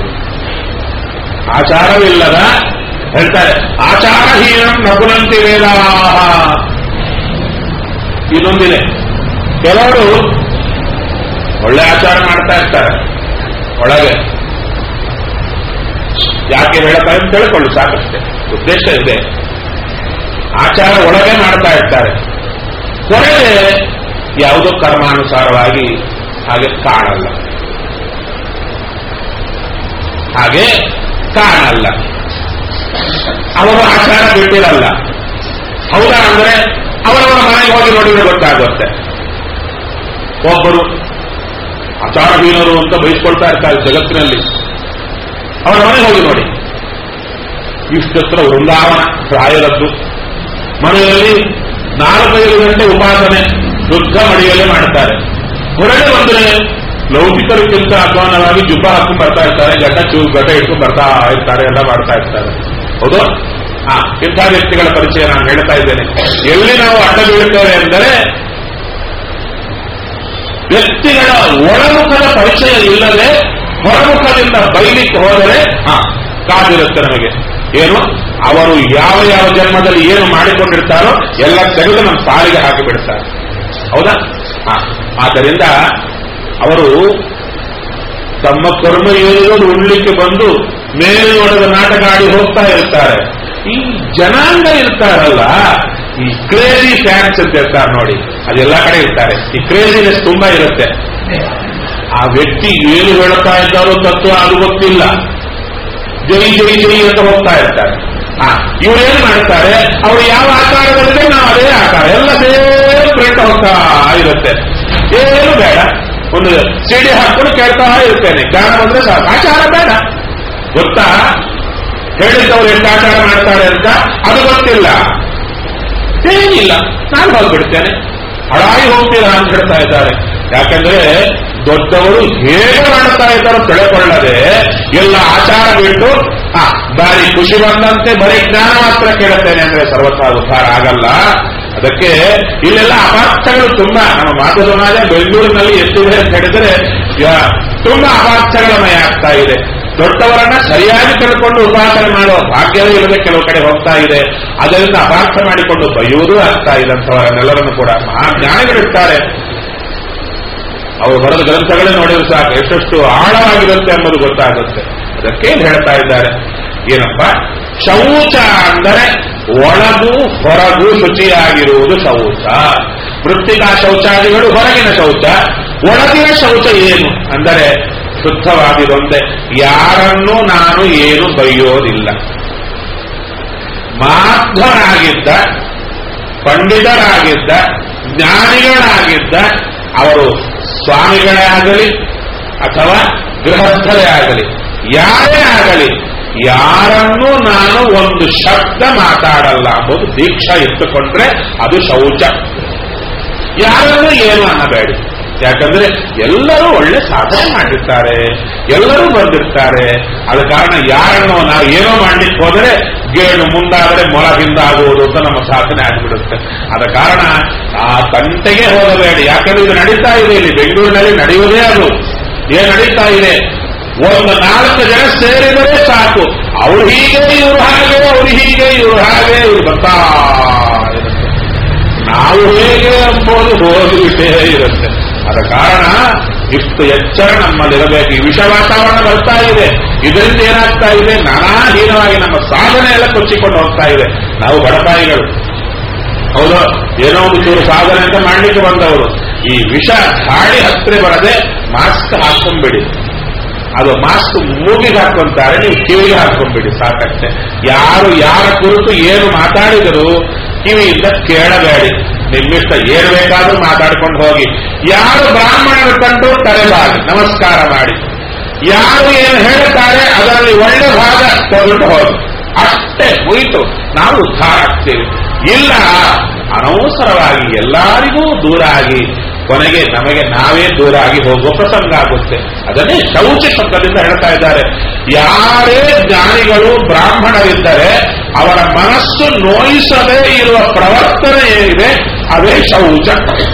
ಆಚಾರವಿಲ್ಲದ ಹೇಳ್ತಾರೆ ಆಚಾರಹೀನಂ ನಕುಲಂತಿ ವೇದಾಹ. ಇನ್ನೊಂದಿದೆ, ಕೆಲವರು ಒಳ್ಳೆ ಆಚಾರ ಮಾಡ್ತಾ ಇರ್ತಾರೆ ಒಳಗೆ, ಯಾಕೆ ಹೇಳ್ತಾರೆ ಅಂತ ತಿಳ್ಕೊಳ್ಳಿ ಸಾಕಷ್ಟೇ, ಉದ್ದೇಶ ಇದೆ. ಆಚಾರ ಒಳಗೆ ಮಾಡ್ತಾ ಇರ್ತಾರೆ, ಹೊರಗೆ ಯಾವುದೋ ಕರ್ಮಾನುಸಾರವಾಗಿ ಹಾಗೆ ಕಾಣಲ್ಲ. ಅವರು ಆಚಾರ ಬಿಟ್ಟಿರಲ್ಲ. ಹೌದಾ ಅಂದ್ರೆ ಅವರವರ ಮನೆಗೆ ಹೋಗಿ ನೋಡಿದ್ರೆ ಗೊತ್ತಾಗುತ್ತೆ. ಒಬ್ಬರು ಆಚಾರಹೀನರು ಅಂತ ಬಯಸ್ಕೊಳ್ತಾ ಇರ್ತಾರೆ ಜಗತ್ತಿನಲ್ಲಿ, ಅವರ ಮನೆಗೆ ಹೋಗಿ ನೋಡಿ. ಇಷ್ಟತ್ರ ವೃಂದಾವನ ಪ್ರಾಯದದ್ದು, ಮನೆಯಲ್ಲಿ 4-5 ಗಂಟೆ ಉಪಾಸನೆ ಶುದ್ಧ ಮಡಿಯಲ್ಲೇ ಮಾಡ್ತಾರೆ. ಹೊರಗೆ ಬಂದ್ರೆ ಲೌಕಿಕರಿಗಿಂತ ಅಧ್ವಾನವಾಗಿ ಜುಬ್ಬ ಹಾಕೊಂಡು ಬರ್ತಾ ಇರ್ತಾರೆ, ಗಡ್ಡ ಇಟ್ಕೊಂಡು ಬರ್ತಾ ಇರ್ತಾರೆ, ಎಲ್ಲ ಮಾಡ್ತಾ ಇರ್ತಾರೆ. ಹೌದು, ಇಂಥ ವ್ಯಕ್ತಿಗಳ ಪರಿಚಯ ನಾನು ಹೇಳ್ತಾ ಇದ್ದೇನೆ. ಎಲ್ಲಿ ನಾವು ಅಡ್ಡ ಬೀಳ್ತೇವೆ ಎಂದರೆ ವ್ಯಕ್ತಿಗಳ ಒಳಮುಖದ ಪರಿಚಯ ಇಲ್ಲದೆ ಹೊರಮುಖದಿಂದ ಬೈಲಿಕ್ಕೆ ಹೋದರೆ ಕಾದಿರುತ್ತೆ ನಮಗೆ. ಏನು ಅವರು ಯಾವ ಯಾವ ಜನ್ಮದಲ್ಲಿ ಏನು ಮಾಡಿಕೊಂಡಿರ್ತಾರೋ ಎಲ್ಲ ತೆಗೆದು ನಮ್ಮ ಪಾಲಿಗೆ ಹಾಕಿಬಿಡ್ತಾರೆ. ಹೌದಾ? ಆದ್ದರಿಂದ ಅವರು ತಮ್ಮ ಕರ್ಮ ಏನಿರೋದು ಉಣ್ಲಿಕ್ಕೆ ಬಂದು ಮೇಲೆ ನೋಡದ ನಾಟಕ ಆಡಿ ಹೋಗ್ತಾ ಇರ್ತಾರೆ. ಈ ಜನಾಂಗ ಇರ್ತಾರಲ್ಲ, ಈ ಕ್ರೇಜಿ ಫ್ಯಾನ್ಸ್ ಅಂತ ಇರ್ತಾರೆ ನೋಡಿ, ಅದೆಲ್ಲ ಕಡೆ ಇರ್ತಾರೆ. ಈ ಕ್ರೇಜಿನೆಸ್ ತುಂಬಾ ಇರುತ್ತೆ. ಆ ವ್ಯಕ್ತಿ ಏನು ಹೇಳ್ತಾ ಇದ್ದಾರೋ ತತ್ವ ಅದು ಗೊತ್ತಿಲ್ಲ, ಜೈ ಜೈ ಜೈ ಅಂತ ಹೋಗ್ತಾ ಇರ್ತಾರೆ. ಇವರೇನು ಮಾಡ್ತಾರೆ, ಅವರು ಯಾವ ಆಕಾರದಲ್ಲಿದೆ ನಾವು ಅದೇ ಆಕಾರ, ಎಲ್ಲ ಸೇಮ್ ಪ್ರಿಂಟ್ ಹೋಗ್ತಾ ಇರುತ್ತೆ. ಏನು ಬೇಡ, ಒಂದು ಸಿಡಿ ಹಾಕೊಂಡು ಕೇಳ್ತಾ ಇರ್ತೇನೆ, ಜ್ಞಾನ ಬಂದ್ರೆ ಸಾಕು, ಆಚಾರ ಬೇಡ. ಗೊತ್ತಾ ಹೇಳಿದ್ದವ್ರು ಎಷ್ಟು ಆಚಾರ ಮಾಡ್ತಾರೆ ಅಂತ ಅದು ಗೊತ್ತಿಲ್ಲ, ಏನಿಲ್ಲ, ನಾನು ಹೋಗ್ಬಿಡ್ತೇನೆ, ಹಾಳಾಗಿ ಹೋಗ್ತೀರಾ ಅಂತ ಹೇಳ್ತಾ ಇದ್ದಾರೆ. ಯಾಕಂದ್ರೆ ದೊಡ್ಡವರು ಹೇಗೆ ಮಾಡ್ತಾ ಇದ್ದಾರೋ ತಿಳ್ಕೊಳ್ಳದೆ ಎಲ್ಲ ಆಚಾರ ಬಿಟ್ಟು ಬಾರಿ ಖುಷಿ ಬಂದಂತೆ ಬರೀ ಜ್ಞಾನ ಮಾತ್ರ ಕೇಳುತ್ತೇನೆ ಅಂದ್ರೆ ಸರ್ವಥಾ ಉದ್ಧಾರ ಆಗಲ್ಲ. ಅದಕ್ಕೆ ಇಲ್ಲೆಲ್ಲ ಅಪಾರ್ಥಗಳು ತುಂಬಾ. ನಮ್ಮ ಮಾತು ಸಮಾಜ ಬೆಂಗಳೂರಿನಲ್ಲಿ ಎಷ್ಟಿದೆ ಅಂತ ಹೇಳಿದ್ರೆ ತುಂಬಾ ಅಪಾರ್ಥಗಳ ಮಯ ಆಗ್ತಾ ಇದೆ. ದೊಡ್ಡವರನ್ನ ಸರಿಯಾಗಿ ತಿಳ್ಕೊಂಡು ಉಪಾಸನೆ ಮಾಡುವ ಭಾಗ್ಯವೇ ಇಲ್ಲದೆ ಕೆಲವು ಕಡೆ ಹೋಗ್ತಾ ಇದೆ. ಅದರಿಂದ ಅಪಾರ್ಥ ಮಾಡಿಕೊಂಡು ಬೈಯುವುದೂ ಆಗ್ತಾ ಇದೆ. ಅಂತವರನ್ನೆಲ್ಲರನ್ನು ಕೂಡ ಮಹಾಜ್ಞಾನಿಗಳಿರ್ತಾರೆ. ಅವರು ಬರೆದ ಗ್ರಂಥಗಳೇ ನೋಡಿದ್ರೆ ಸಾಕು ಎಷ್ಟೆಷ್ಟು ಆಳವಾಗಿರುತ್ತೆ ಎಂಬುದು ಗೊತ್ತಾಗುತ್ತೆ. ಅದಕ್ಕೆ ಹೇಳ್ತಾ ಇದ್ದಾರೆ, ಏನಪ್ಪ ಶೌಚ ಅಂದರೆ ಒಳಗೂ ಹೊರಗೂ ಶುಚಿಯಾಗಿರುವುದು ಶೌಚ. ಮೃತ್ತಿಕಾ ಶೌಚಾದಿಗಳು ಹೊರಗಿನ ಶೌಚ. ಒಳಗಿನ ಶೌಚ ಏನು ಅಂದರೆ ಶುದ್ಧವಾಗಿರುವಂತೆ ಯಾರನ್ನೂ ನಾನು ಏನು ಬೈಯೋದಿಲ್ಲ. ಮಾಧ್ವರಾಗಿದ್ದ, ಪಂಡಿತರಾಗಿದ್ದ, ಜ್ಞಾನಿಗಳಾಗಿದ್ದ ಅವರು ಸ್ವಾಮಿಗಳೇ ಆಗಲಿ ಅಥವಾ ಗೃಹಸ್ಥರೇ ಆಗಲಿ ಯಾರೇ ಆಗಲಿ ಯಾರನ್ನೂ ನಾನು ಒಂದು ಶಬ್ದ ಮಾತಾಡಲ್ಲ ಎಂಬುದು ದೀಕ್ಷಾ ಇಟ್ಟುಕೊಂಡ್ರೆ ಅದು ಶೌಚ. ಯಾರನ್ನೂ ಏನು ಅನ್ನಬೇಡಿ. ಯಾಕಂದ್ರೆ ಎಲ್ಲರೂ ಒಳ್ಳೆ ಸಾಧನೆ ಮಾಡಿರ್ತಾರೆ, ಎಲ್ಲರೂ ಬಂದಿರ್ತಾರೆ. ಆದ ಕಾರಣ ಯಾರನ್ನೋ ನಾವು ಏನೋ ಮಾಡ್ಲಿಕ್ಕೆ ಹೋದರೆ ಗೇಣು ಮುಂದಾದರೆ ಮೊಲ ಹಿಂದಾಗುವುದು ಅಂತ ನಮ್ಮ ಸಾಧನೆ ಆಗಿಬಿಡುತ್ತೆ. ಆದ ಕಾರಣ ಆ ತಂಟೆಗೆ ಹೋಗಬೇಡಿ. ಯಾಕಂದ್ರೆ ಇದು ನಡೀತಾ ಇದೆ, ಇಲ್ಲಿ ಬೆಂಗಳೂರಿನಲ್ಲಿ ನಡೆಯುವುದೇ ಅದು. ಏನ್ ನಡೀತಾ ಇದೆ, ಒಂದು 4 ಜನ ಸೇರಿದರೆ ಸಾಕು, ಅವ್ರು ಹೀಗೆ ಇವ್ರು ಹಾಗೆ, ಅವ್ರು ಹೀಗೆ ಇವ್ರು ಹಾಗೆ, ಇವ್ರು ಬರ್ತಾ ಇರುತ್ತೆ. ನಾವು ಹೇಗೆ ಎಂಬುದು ಹೋಗಿಬಿಟ್ಟೇ ಇರುತ್ತೆ. ಆದ ಕಾರಣ ಇಷ್ಟು ಎಚ್ಚರ ನಮ್ಮಲ್ಲಿರಬೇಕು. ಈ ವಿಷ ವಾತಾವರಣ ಬರ್ತಾ ಇದೆ, ಇದರಿಂದ ಏನಾಗ್ತಾ ಇದೆ, ನಾನಾ ಹೀನವಾಗಿ ನಮ್ಮ ಸಾಧನೆ ಎಲ್ಲ ಕೊಚ್ಚಿಕೊಂಡು ಹೋಗ್ತಾ ಇದೆ. ನಾವು ಬಡಪಾಯಿಗಳು, ಹೌದು, ಏನೋ ಒಂದು ಚೂರು ಸಾಧನೆ ಅಂತ ಮಾಡ್ಲಿಕ್ಕೆ ಬಂದವರು. ಈ ವಿಷ ಗಾಳಿ ಹತ್ತಿರ ಬರದೆ ಮಾಸ್ಕ್ ಹಾಕೊಂಡ್ಬಿಡಿ. ಅದು ಮಾಸ್ಕ್ ಮೂಗಿಗೆ ಹಾಕೊಂತಾರೆ, ನೀವು ಕಿವಿಗೆ ಹಾಕೊಂಡ್ಬಿಡಿ, ಸಾಕಷ್ಟೇ. ಯಾರು ಯಾರ ಕುರಿತು ಏನು ಮಾತಾಡಿದರೂ ಕಿವಿಯಿಂದ ಕೇಳಬೇಡಿ. ನಿಮ್ಮಿಷ್ಟ ಏನು ಬೇಕಾದ್ರೂ ಮಾತಾಡ್ಕೊಂಡು ಹೋಗಿ. ಯಾರು ಬ್ರಾಹ್ಮಣರು ಕಂಡು ತಲೆಬಾಗಿ ನಮಸ್ಕಾರ ಮಾಡಿ, ಯಾರು ಏನು ಹೇಳುತ್ತಾರೆ ಅದರಲ್ಲಿ ಒಳ್ಳೆ ಭಾಗ ತಗೊಂಡು ಹೋಗಿ, ಅಷ್ಟೇ ಮುಗಿತು, ನಾವು ಉದ್ಧಾರ ಆಗ್ತೇವೆ. ಇಲ್ಲ ಅನವಸರವಾಗಿ ಎಲ್ಲರಿಗೂ ದೂರ ಆಗಿ ಕೊನೆಗೆ ನಮಗೆ ನಾವೇ ದೂರ ಆಗಿ ಹೋಗುವ ಪ್ರಸಂಗ ಆಗುತ್ತೆ. ಅದನ್ನೇ ಶೌಚ ಶಬ್ದದಿಂದ ಹೇಳ್ತಾ ಇದ್ದಾರೆ. ಯಾರೇ ಜ್ಞಾನಿಗಳು ಬ್ರಾಹ್ಮಣರಿದ್ದರೆ ಅವರ ಮನಸ್ಸು ನೋಯಿಸದೇ ಇರುವ ಪ್ರವರ್ತನೆ ಏನಿದೆ ಅದೇ ಶೌಚ,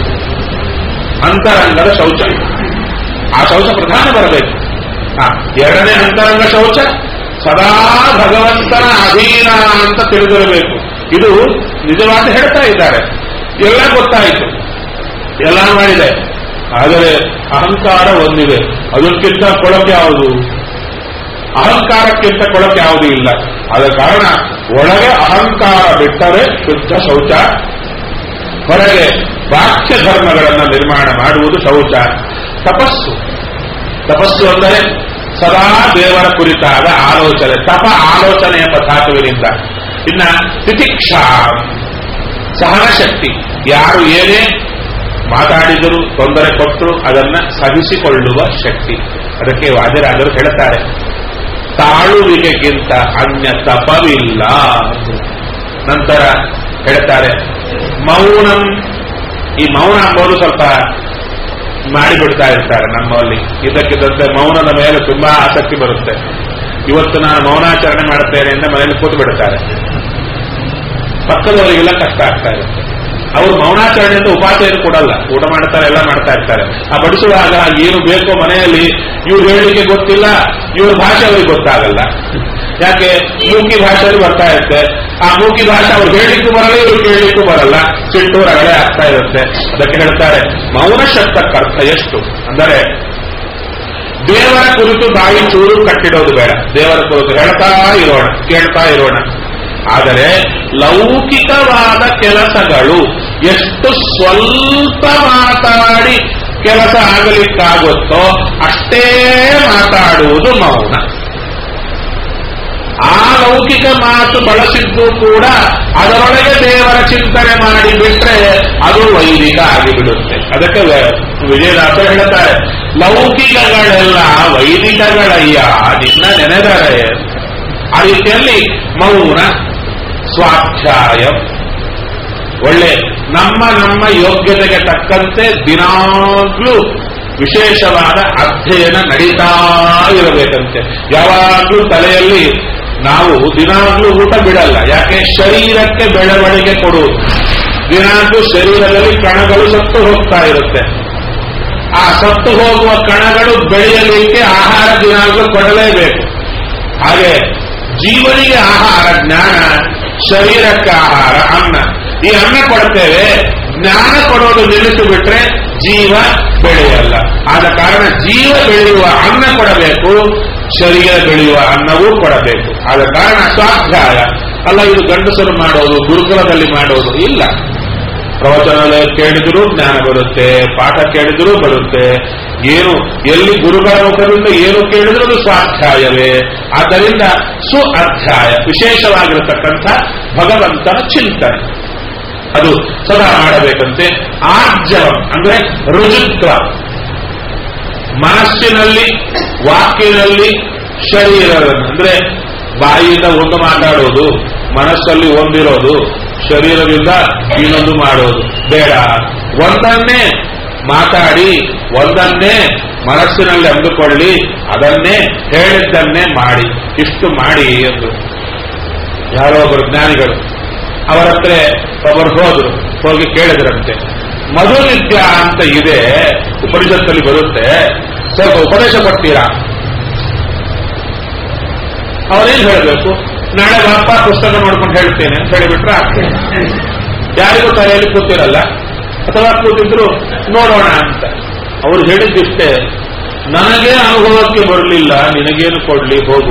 ಅಂತರಂಗದ ಶೌಚ. ಆ ಶೌಚ ಪ್ರಧಾನ ಬರಬೇಕು. ಎರಡನೇ ಅಂತರಂಗ ಶೌಚ ಸದಾ ಭಗವಂತನ ಅಧೀನ ಅಂತ ತಿಳಿದಿರಬೇಕು. ಇದು ನಿಜವಾದ ಹೇಳ್ತಾ ಇದ್ದಾರೆ. ಎಲ್ಲ ಗೊತ್ತಾಯಿತು, ಎಲ್ಲ ಮಾಡಿದೆ, ಆದರೆ ಅಹಂಕಾರ ಒಂದಿದೆ. ಅದಕ್ಕಿಂತ ಕೊಳಕೆ ಯಾವುದು? ಅಹಂಕಾರಕ್ಕಿಂತ ಕೊಳಕೆ ಯಾವುದೂ ಇಲ್ಲ. ಆದ ಕಾರಣ ಒಳಗೆ ಅಹಂಕಾರ ಬಿಟ್ಟರೆ ಶುದ್ಧ ಶೌಚ, ಹೊರಗೆ ವಾಕ್ಯ ಧರ್ಮಗಳನ್ನು ನಿರ್ಮಾಣ ಮಾಡುವುದು ಶೌಚ. ತಪಸ್ಸು, ತಪಸ್ಸು ಅಂದರೆ ಸದಾ ದೇವರ ಕುರಿತಾದ ಆಲೋಚನೆ, ತಪ ಆಲೋಚನೆ ಎಂಬ ಧಾತುವಿನಿಂದ. ಇನ್ನ ತಿತಿಕ್ಷಾ, ಸಹನ ಶಕ್ತಿ. ಯಾರು ಏನೇ ಮಾತಾಡಿದರೂ ತೊಂದರೆ ಕೊಟ್ಟು ಅದನ್ನ ಸಹಿಸಿಕೊಳ್ಳುವ ಶಕ್ತಿ. ಅದಕ್ಕೆ ವಾದಿರಾಜರು ಹೇಳ್ತಾರೆ, ತಾಳುವಿಕೆಗಿಂತ ಅನ್ಯ ತಪವಿಲ್ಲ. ನಂತರ ಹೇಳ್ತಾರೆ ಮೌನಂ. ಈ ಮೌನ ಅಂಬೋದು ಸ್ವಲ್ಪ ಮಾಡಿಬಿಡ್ತಾ ಇರ್ತಾರೆ ನಮ್ಮಲ್ಲಿ. ಇದಕ್ಕಿದ್ದಂತೆ ಮೌನದ ಮೇಲೆ ತುಂಬಾ ಆಸಕ್ತಿ ಬರುತ್ತೆ. ಇವತ್ತು ನಾನು ಮೌನಾಚರಣೆ ಮಾಡುತ್ತೇನೆ ಅಂತ ಮನೆಯಲ್ಲಿ ಕೂತು ಬಿಡ್ತಾರೆ. ಪಕ್ಕದವರಿಗೆಲ್ಲ ಕಷ್ಟ ಆಗ್ತಾ ಇರುತ್ತೆ. ಅವರು ಮೌನಾಚರಣೆಯಿಂದ ಉಪವಾಸ ಏನು ಕೊಡಲ್ಲ, ಊಟ ಮಾಡ್ತಾರೆ, ಎಲ್ಲ ಮಾಡ್ತಾ ಇರ್ತಾರೆ. ಆ ಬಡಿಸುವಾಗ ಏನು ಬೇಕೋ ಮನೆಯಲ್ಲಿ ಇವ್ರು ಹೇಳಲಿಕ್ಕೆ ಗೊತ್ತಿಲ್ಲ, ಇವ್ರ ಭಾಷೆ ಅವ್ರಿಗೆ ಗೊತ್ತಾಗಲ್ಲ. ಯಾಕೆ? ಮೂಕಿ ಭಾಷೆಯಲ್ಲಿ ಬರ್ತಾ ಇರುತ್ತೆ. ಆ ಮೂಕಿ ಭಾಷೆ ಅವ್ರು ಹೇಳಲಿಕ್ಕೂ ಬರಲ್ಲ, ಇವ್ರು ಕೇಳಲಿಕ್ಕೂ ಬರಲ್ಲ. ಸಿಟ್ಟು ರಗಳೆ ಆಗ್ತಾ ಇರುತ್ತೆ. ಅದಕ್ಕೆ ಹೇಳ್ತಾರೆ ಮೌನ ಶಬ್ದಕ್ಕರ್ಥ ಎಷ್ಟು ಅಂದರೆ ದೇವರ ಕುರಿತು ಬಾಯಿ ಚೂರು ಕಟ್ಟಿಡೋದು ಬೇಡ. ದೇವರ ಕುರಿತು ಹೇಳ್ತಾ ಇರೋಣ, ಕೇಳ್ತಾ ಇರೋಣ. ಆದರೆ ಲೌಕಿಕವಾದ ಕೆಲಸಗಳು ಎಷ್ಟು ಸ್ವಲ್ಪ ಮಾತಾಡಿ ಕೆಲಸ ಆಗಲಿಕ್ಕಾಗುತ್ತೋ ಅಷ್ಟೇ ಮಾತಾಡುವುದು ಮೌನ. ಆ ಲೌಕಿಕ ಮಾತು ಬಳಸಿದ್ದು ಕೂಡ ಅದರೊಳಗೆ ದೇವರ ಚಿಂತನೆ ಮಾಡಿ ಬಿಟ್ರೆ ಅದು ವೈದಿಕ ಆಗಿಬಿಡುತ್ತೆ. ಅದಕ್ಕೆ ವಿಜಯದಾಸರು ಹೇಳ್ತಾರೆ, ಲೌಕಿಕಗಳೆಲ್ಲ ವೈದಿಕಗಳಯ್ಯ ನಿನ್ನ ನೆನೆದರೆ. ಆ ರೀತಿಯಲ್ಲಿ ಮೌನ, ಸ್ವಾಧ್ಯಾಯ, ಒಳ್ಳೆ ನಮ್ಮ ನಮ್ಮ ಯೋಗ್ಯತೆಗೆ ತಕ್ಕಂತೆ ದಿನಾಗ್ಲೂ ವಿಶೇಷವಾದ ಅಧ್ಯಯನ ನಡೀತಾ ಇರಬೇಕಂತೆ. ಯಾವಾಗ್ಲೂ ತಲೆಯಲ್ಲಿ ನಾವು ದಿನಾಗ್ಲೂ ಊಟ ಬಿಡಲ್ಲ. ಯಾಕೆ? ಶರೀರಕ್ಕೆ ಬೆಳವಣಿಗೆ ಕೊಡುವುದು. ದಿನಾಗ್ಲೂ ಶರೀರದಲ್ಲಿ ಕಣಗಳು ಸತ್ತು ಹೋಗ್ತಾ ಇರುತ್ತೆ. ಆ ಸತ್ತು ಹೋಗುವ ಕಣಗಳು ಬೆಳೆಯಲಿಕ್ಕೆ ಆಹಾರ ದಿನಾಗ್ಲೂ ಕೊಡಲೇಬೇಕು. ಹಾಗೆ ಜೀವನಿಗೆ ಆಹಾರ ಜ್ಞಾನ, ಶರೀರಕ್ಕೆ ಆಹಾರ ಅನ್ನ. ಈ ಅನ್ನ ಕೊಡ್ತೇವೆ, ಜ್ಞಾನ ಕೊಡೋದು ನಿಲ್ಲಿಸಿ ಬಿಟ್ರೆ ಜೀವ ಬೆಳೆಯಲ್ಲ. ಆದ ಕಾರಣ ಜೀವ ಬೆಳೆಯುವ ಅನ್ನ ಕೊಡಬೇಕು, ಶರೀರ ಬೆಳೆಯುವ ಅನ್ನವೂ ಕೊಡಬೇಕು. ಆದ ಕಾರಣ ಸ್ವಾಧ್ಯಾಯ ಅಲ್ಲ. ಇದು ಗಂಡಸರು ಮಾಡೋದು, ಗುರುಕುಲದಲ್ಲಿ ಮಾಡೋದು ಇಲ್ಲ. ಪ್ರವಚನ ಕೇಳಿದರೂ ಜ್ಞಾನ ಬರುತ್ತೆ, ಪಾಠ ಕೇಳಿದರೂ ಬರುತ್ತೆ. ಏನು ಎಲ್ಲಿ ಗುರುಗಳ ಮುಖದಿಂದ ಏನು ಕೇಳಿದರೂ ಅದು ಸ್ವಾಧ್ಯಾಯವೇ. ಆದ್ದರಿಂದ ಅಧ್ಯಾಯ ವಿಶೇಷವಾಗಿರತಕ್ಕಂಥ ಭಗವಂತನ ಚಿಂತನೆ ಅದು ಸದಾ ಮಾಡಬೇಕಂತೆ. ಆರ್ಜವಂ ಅಂದ್ರೆ ರುಜುತ್ವ, ಮನಸ್ಸಿನಲ್ಲಿ, ವಾಕ್ಯದಲ್ಲಿ, ಶರೀರದಲ್ಲಿ. ಅಂದ್ರೆ ಬಾಯಿಯಿಂದ ಒಂದು ಮಾತಾಡೋದು, ಮನಸ್ಸಲ್ಲಿ ಒಂದಿರೋದು, ಶರೀರದಿಂದ ಇನ್ನೊಂದು ಮಾಡೋದು ಬೇಡ. ಒಂದನ್ನೇ ಮಾತಾಡಿ, ಒಂದನ್ನೇ ಮನಸ್ಸಿನಲ್ಲಿ ಅಂದುಕೊಳ್ಳಿ, ಅದನ್ನೇ ಹೇಳಿದ್ದನ್ನೇ ಮಾಡಿ. ಇಷ್ಟು ಮಾಡಿ ಎಂದು ಯಾರೋ ಒಬ್ಬರು ಜ್ಞಾನಿಗಳು ಅವರ ಹತ್ರ ಒಬ್ಬರು ಹೋದ್ರು. ಹೋಗಿ ಕೇಳಿದ್ರಂತೆ, ಮಧುನಿತ್ಯ ಅಂತ ಇದೆ, ಉಪನಿಷತ್ತಲ್ಲಿ ಬರುತ್ತೆ, ಸ್ವಲ್ಪ ಉಪದೇಶ ಕೊಡ್ತೀರಾ? ಅವರೇನು ಹೇಳಬೇಕು? ನಾಳೆ ಬಾಪ ಪುಸ್ತಕ ನೋಡ್ಕೊಂಡು ಹೇಳ್ತೇನೆ ಅಂತ ಹೇಳಿಬಿಟ್ರೆ ಆಗ್ತದೆ. ಯಾರಿಗೂ ತಲೆಯಲ್ಲಿ ಕೂತಿರಲ್ಲ, ಅಥವಾ ಕೂತಿದ್ರು ನೋಡೋಣ ಅಂತ. ಅವರು ಹೇಳಿದ್ದಿಷ್ಟೇ, ನನಗೆ ಅನುಭವಕ್ಕೆ ಬರಲಿಲ್ಲ, ನಿನಗೇನು ಕೊಡ್ಲಿ, ಹೋಗು.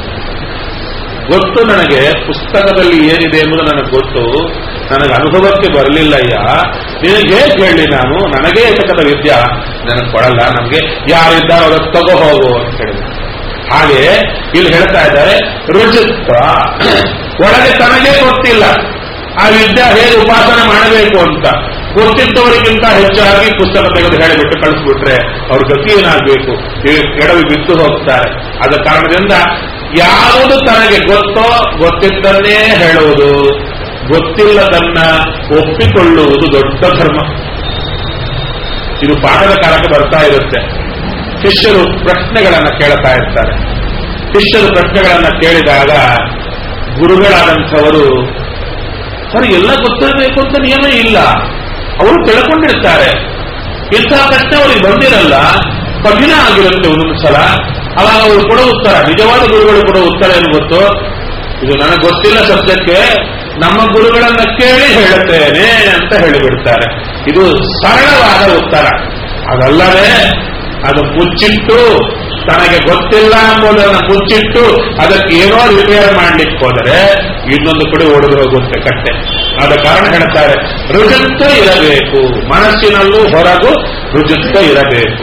ಗೊತ್ತು ನನಗೆ, ಪುಸ್ತಕದಲ್ಲಿ ಏನಿದೆ ಎಂಬುದು ನನಗೆ ಗೊತ್ತು, ನನಗೆ ಅನುಭವಕ್ಕೆ ಬರಲಿಲ್ಲಯ್ಯ, ನಿನಗೆ ಹೇಗೆ ಹೇಳಿ ನಾನು, ನನಗೇ ಎಟಕದ ವಿದ್ಯಾ, ನನಗೆ ಕೊಡಲ್ಲ, ನಮಗೆ ಯಾರಿದ್ದಾರೋ ಅದಕ್ಕೆ ತಗೋ ಹೋಗು ಅಂತ ಹೇಳಿದ. ಹಾಗೆ ಇಲ್ಲಿ ಹೇಳ್ತಾ ಇದ್ದಾರೆ, ರುಚಿತ್ವ, ಒಳಗೆ ತನಗೇ ಗೊತ್ತಿಲ್ಲ ಆ ವಿದ್ಯಾ ಹೇಗೆ ಉಪಾಸನೆ ಮಾಡಬೇಕು ಅಂತ. ಗೊತ್ತಿದ್ದವರಿಗಿಂತ ಹೆಚ್ಚಾಗಿ ಪುಸ್ತಕ ತೆಗೆದು ಹೇಳಿಬಿಟ್ಟು ಕಳಿಸ್ಬಿಟ್ರೆ ಅವ್ರ ಗತಿ ಏನಾಗಬೇಕು, ಎಡವಿ ಬಿದ್ದು ಹೋಗ್ತಾರೆ. ಆದ ಕಾರಣದಿಂದ ಯಾವುದು ತನಗೆ ಗೊತ್ತೋ ಗೊತ್ತಿದ್ದನ್ನೇ ಹೇಳುವುದು, ಗೊತ್ತಿಲ್ಲದನ್ನ ಒಪ್ಪಿಕೊಳ್ಳುವುದು ದೊಡ್ಡ ಧರ್ಮ. ಇದು ಪಾಠದ ಕಾಲಕ್ಕೆ ಬರ್ತಾ ಇರುತ್ತೆ. ಶಿಷ್ಯರು ಪ್ರಶ್ನೆಗಳನ್ನು ಕೇಳ್ತಾ ಇರ್ತಾರೆ. ಶಿಷ್ಯರು ಪ್ರಶ್ನೆಗಳನ್ನು ಕೇಳಿದಾಗ ಗುರುಗಳಾದಂಥವರು, ಸರಿ ಎಲ್ಲ ಗೊತ್ತಿರಬೇಕು ಅಂತ ನಿಯಮ ಇಲ್ಲ, ಅವರು ತಿಳ್ಕೊಂಡಿರ್ತಾರೆ. ಇಂಥ ಪ್ರಶ್ನೆ ಅವರಿಗೆ ಬಂದಿರಲ್ಲ, ಕಠಿಣ ಆಗಿರುತ್ತೆ ಒಂದೊಂದು ಸಲ. ಅವಾಗ ಅವರು ಕೊಡೋ ಉತ್ತರ, ನಿಜವಾದ ಗುರುಗಳು ಕೊಡೋ ಉತ್ತರ ಏನು ಗೊತ್ತು, ಇದು ನನಗೆ ಗೊತ್ತಿಲ್ಲ ಸದ್ಯಕ್ಕೆ, ನಮ್ಮ ಗುರುಗಳನ್ನ ಕೇಳಿ ಹೇಳುತ್ತೇನೆ ಅಂತ ಹೇಳಿಬಿಡ್ತಾರೆ. ಇದು ಸರಳವಾದ ಉತ್ತರ. ಅದಲ್ಲದೆ ಅದು ಮುಚ್ಚಿಟ್ಟು, ತನಗೆ ಗೊತ್ತಿಲ್ಲ ಎಂಬುದನ್ನು ಮುಚ್ಚಿಟ್ಟು ಅದಕ್ಕೆ ಏನೋ ರಿಪೇರ್ ಮಾಡ್ಲಿಕ್ಕೆ ಹೋದರೆ ಇನ್ನೊಂದು ಕಡೆ ಓಡಿದು ಹೋಗುತ್ತೆ ಕಟ್ಟೆ. ಆದ ಕಾರಣ ಹೇಳ್ತಾರೆ, ರುಜುತ್ವ ಇರಬೇಕು, ಮನಸ್ಸಿನಲ್ಲೂ ಹೊರಗೂ ರುಜುತ್ವ ಇರಬೇಕು.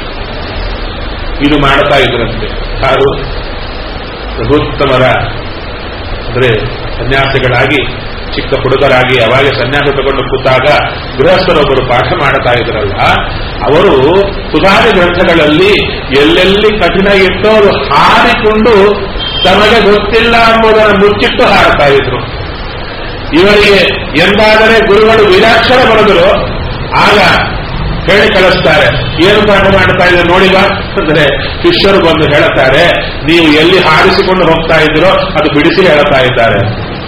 ಇದು ಮಾಡ್ತಾ ಇದ್ರಂತೆ ಯಾರು, ರಘುತ್ತಮರ ಅಂದ್ರೆ ಸನ್ಯಾಸಿಗಳಾಗಿ ಚಿಕ್ಕ ಹುಡುಗರಾಗಿ ಅವಾಗ ಸನ್ಯಾಸ ತಗೊಂಡು ಕೂತಾಗ ಗೃಹಸ್ಥರೊಬ್ಬರು ಪಾಠ ಮಾಡ್ತಾ ಇದ್ರಲ್ಲ, ಅವರು ಸುಧಾರಿ ಗ್ರಂಥಗಳಲ್ಲಿ ಎಲ್ಲೆಲ್ಲಿ ಕಠಿಣ ಇತ್ತೋ ಅದು ಹಾರಿಕೊಂಡು ತಮಗೆ ಗೊತ್ತಿಲ್ಲ ಎಂಬುದನ್ನು ಮುಚ್ಚಿಟ್ಟು ಹಾಡ್ತಾ ಇದ್ರು. ಇವರಿಗೆ ಎಂದಾದರೆ ಗುರುಗಳು ವೀರಾಕ್ಷರ ಬರೆದರು, ಆಗ ಹೇಳಿ ಕಳಿಸ್ತಾರೆ, ಏನು ಪಾಠ ಮಾಡ್ತಾ ಇದ್ರು ನೋಡಿ ಬಾ ಅಂದ್ರೆ ಶಿಷ್ಯರು ಬಂದು ಹೇಳುತ್ತಾರೆ, ನೀವು ಎಲ್ಲಿ ಹಾರಿಸಿಕೊಂಡು ಹೋಗ್ತಾ ಇದ್ದೀರೋ ಅದು ಬಿಡಿಸಿ ಹೇಳ್ತಾ ಇದ್ದಾರೆ.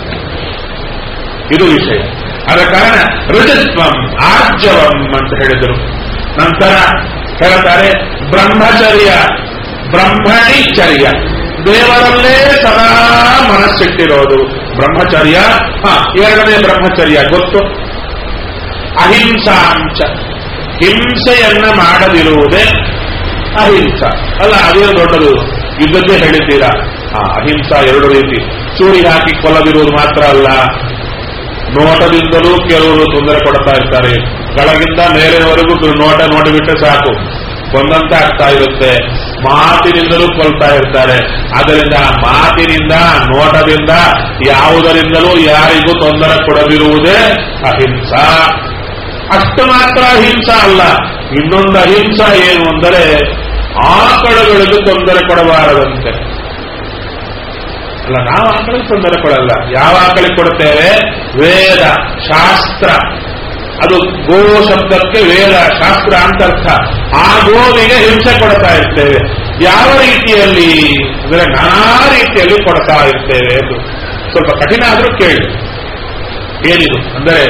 ಇದು ವಿಷಯ. ಆದ ಕಾರಣ ರುಜುತ್ವಂ ಆರ್ಜವಂ ಅಂತ ಹೇಳಿದರು. ನಂತರ ಹೇಳ್ತಾರೆ ಬ್ರಹ್ಮಚರ್ಯ, ಬ್ರಹ್ಮಣಿಚರ್ಯ, ದೇವರಲ್ಲೇ ಸದಾ ಮನಸ್ಸಿಟ್ಟಿರೋದು ಬ್ರಹ್ಮಚರ್ಯ. ಎರಡನೇ ಬ್ರಹ್ಮಚರ್ಯ ಗೊತ್ತು, ಅಹಿಂಸಾಂಚ, ಹಿಂಸೆಯನ್ನ ಮಾಡದಿರುವುದೇ ಅಹಿಂಸ ಅಲ್ಲ. ಅದೇನು ದೊಡ್ಡದು, ಯುದ್ಧದ್ದೇ ಹೇಳಿದ್ದೀರಾ. ಅಹಿಂಸಾ ಎರಡು ರೀತಿ, ಚೂರಿ ಹಾಕಿ ಕೊಲ್ಲದಿರುವುದು ಮಾತ್ರ ಅಲ್ಲ, ನೋಟದಿಂದಲೂ ಕೆಲವರು ತೊಂದರೆ ಕೊಡ್ತಾ ಇರ್ತಾರೆ. ಕೆಳಗಿಂದ ಮೇಲೆವರೆಗೂ ನೋಟ ನೋಡಿಬಿಟ್ಟರೆ ಸಾಕು, ಕೊಂದಂತೆ ಆಗ್ತಾ ಇರುತ್ತೆ. ಮಾತಿನಿಂದಲೂ ಕೊಲ್ತಾ ಇರ್ತಾರೆ. ಆದ್ದರಿಂದ ಮಾತಿನಿಂದ, ನೋಟದಿಂದ, ಯಾವುದರಿಂದಲೂ ಯಾರಿಗೂ ತೊಂದರೆ ಕೊಡದಿರುವುದೇ ಅಹಿಂಸಾ. ಅಷ್ಟು ಮಾತ್ರ ಅಹಿಂಸಾ ಅಲ್ಲ, ಇನ್ನೊಂದು ಅಹಿಂಸಾ ಏನು ಅಂದರೆ ಆಕಳುಗಳಿಗೂ ತೊಂದರೆ ಕೊಡಬಾರದಂತೆ. ಅಲ್ಲ, ನಾವು ಆಕಳಿಗೆ ತೊಂದರೆ ಕೊಡಲ್ಲ. ಯಾವ ಆಕಳಿಗೆ ಕೊಡುತ್ತೇವೆ? ವೇದ ಶಾಸ್ತ್ರ. ಅದು ಗೋ ಶಬ್ದಕ್ಕೆ ವೇದ ಶಾಸ್ತ್ರ ಅಂತ ಅರ್ಥ. ಆ ಗೋವಿಗೆ ಹಿಂಸೆ ಕೊಡ್ತಾ ಇರ್ತೇವೆ. ಯಾವ ರೀತಿಯಲ್ಲಿ ಅಂದರೆ ನಾನಾ ರೀತಿಯಲ್ಲಿ ಕೊಡ್ತಾ ಇರ್ತೇವೆ. ಅದು ಸ್ವಲ್ಪ ಕಠಿಣ ಆದರೂ ಕೇಳಿ. ಏನಿದು ಅಂದರೆ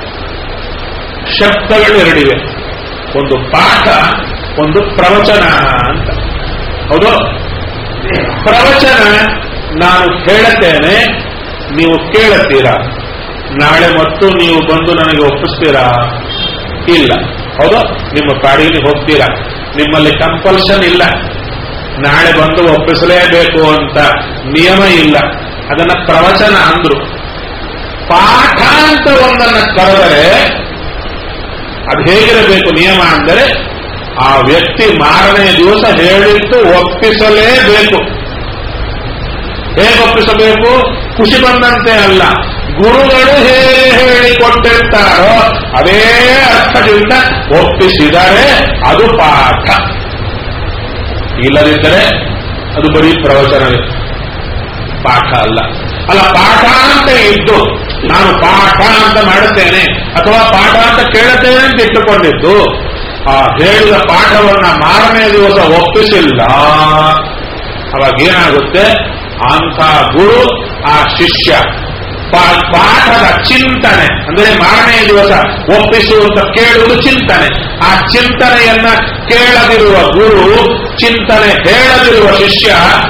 ಶಬ್ದಗಳು ಎರಡಿವೆ, ಒಂದು ಪಾಠ, ಒಂದು ಪ್ರವಚನ ಅಂತ. ಹೌದು, ಪ್ರವಚನ ನಾನು ಹೇಳುತ್ತೇನೆ, ನೀವು ಕೇಳುತ್ತೀರಾ. ನಾಳೆ ಮತ್ತು ನೀವು ಬಂದು ನನಗೆ ಒಪ್ಪಿಸ್ತೀರಾ? ಇಲ್ಲ. ಹೌದು, ನಿಮ್ಮ ಪಾಡಿಗೆ ಹೋಗ್ತೀರಾ. ನಿಮ್ಮಲ್ಲಿ ಕಂಪಲ್ಷನ್ ಇಲ್ಲ, ನಾಳೆ ಬಂದು ಒಪ್ಪಿಸಲೇಬೇಕು ಅಂತ ನಿಯಮ ಇಲ್ಲ. ಅದನ್ನ ಪ್ರವಚನ ಅಂದ್ರು. ಪಾಠ ಅಂತ ಒಂದನ್ನು ಕರೆದರೆ ಅದು ಹೇಗಿರಬೇಕು ನಿಯಮ ಅಂದರೆ, ಆ ವ್ಯಕ್ತಿ ಮಾರನೇ ದಿವಸ ಹೇಳಿದ್ದು ಒಪ್ಪಿಸಲೇಬೇಕು. ಹೇಗೆ ಒಪ್ಪಿಸಬೇಕು? ಖುಷಿ ಬಂದಂತೆ ಅಲ್ಲ, ಗುರುಗಳು ಹೇಗೆ ಹೇಳಿಕೊಟ್ಟಿರ್ತಾರೋ ಅದೇ ಅರ್ಥದಿಂದ ಒಪ್ಪಿಸಿದರೆ ಅದು ಪಾಠ. ಇಲ್ಲದಿದ್ದರೆ ಅದು ಬರೀ ಪ್ರವಚನವೇ, ಪಾಠ ಅಲ್ಲ. ಅಲ್ಲ, ಪಾಠ ಅಂತ ಇದ್ದು ನಾನು ಪಾಠ ಅಂತ ಮಾಡುತ್ತೇನೆ ಅಥವಾ ಪಾಠ ಅಂತ ಕೇಳುತ್ತೇನೆ ಅಂತ ಇಟ್ಟುಕೊಂಡಿದ್ದು, ಆ ಹೇಳಿದ ಪಾಠವನ್ನ ಮಾರನೇ ದಿವಸ ಒಪ್ಪಿಸಿಲ್ಲ, ಅವಾಗ ಏನಾಗುತ್ತೆ? ಅಂಥ ಗುರು ಆ ಶಿಷ್ಯ ಪಾಠದ ಚಿಂತನೆ ಅಂದರೆ ಮಾರನೇ ದಿವಸ ಒಪ್ಪಿಸುವಂತ ಕೇಳುವುದು ಚಿಂತನೆ. ಆ ಚಿಂತನೆಯನ್ನ ಕೇಳದಿರುವ ಗುರು, ಚಿಂತನೆ ಹೇಳದಿರುವ ಶಿಷ್ಯ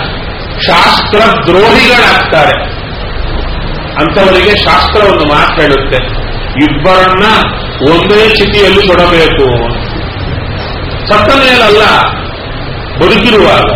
ಶಾಸ್ತ್ರದ್ರೋಹಿಗಳಾಗ್ತಾರೆ. ಅಂಥವರಿಗೆ ಶಾಸ್ತ್ರ ಒಂದು ಮಾತು ಹೇಳುತ್ತೆ, ಇಬ್ಬರನ್ನ ಒಂದೇ ಸ್ಥಿತಿಯಲ್ಲಿ ಕೊಡಬೇಕು. ಸತ್ತ ಮೇಲಲ್ಲ, ಬದುಕಿರುವಾಗ.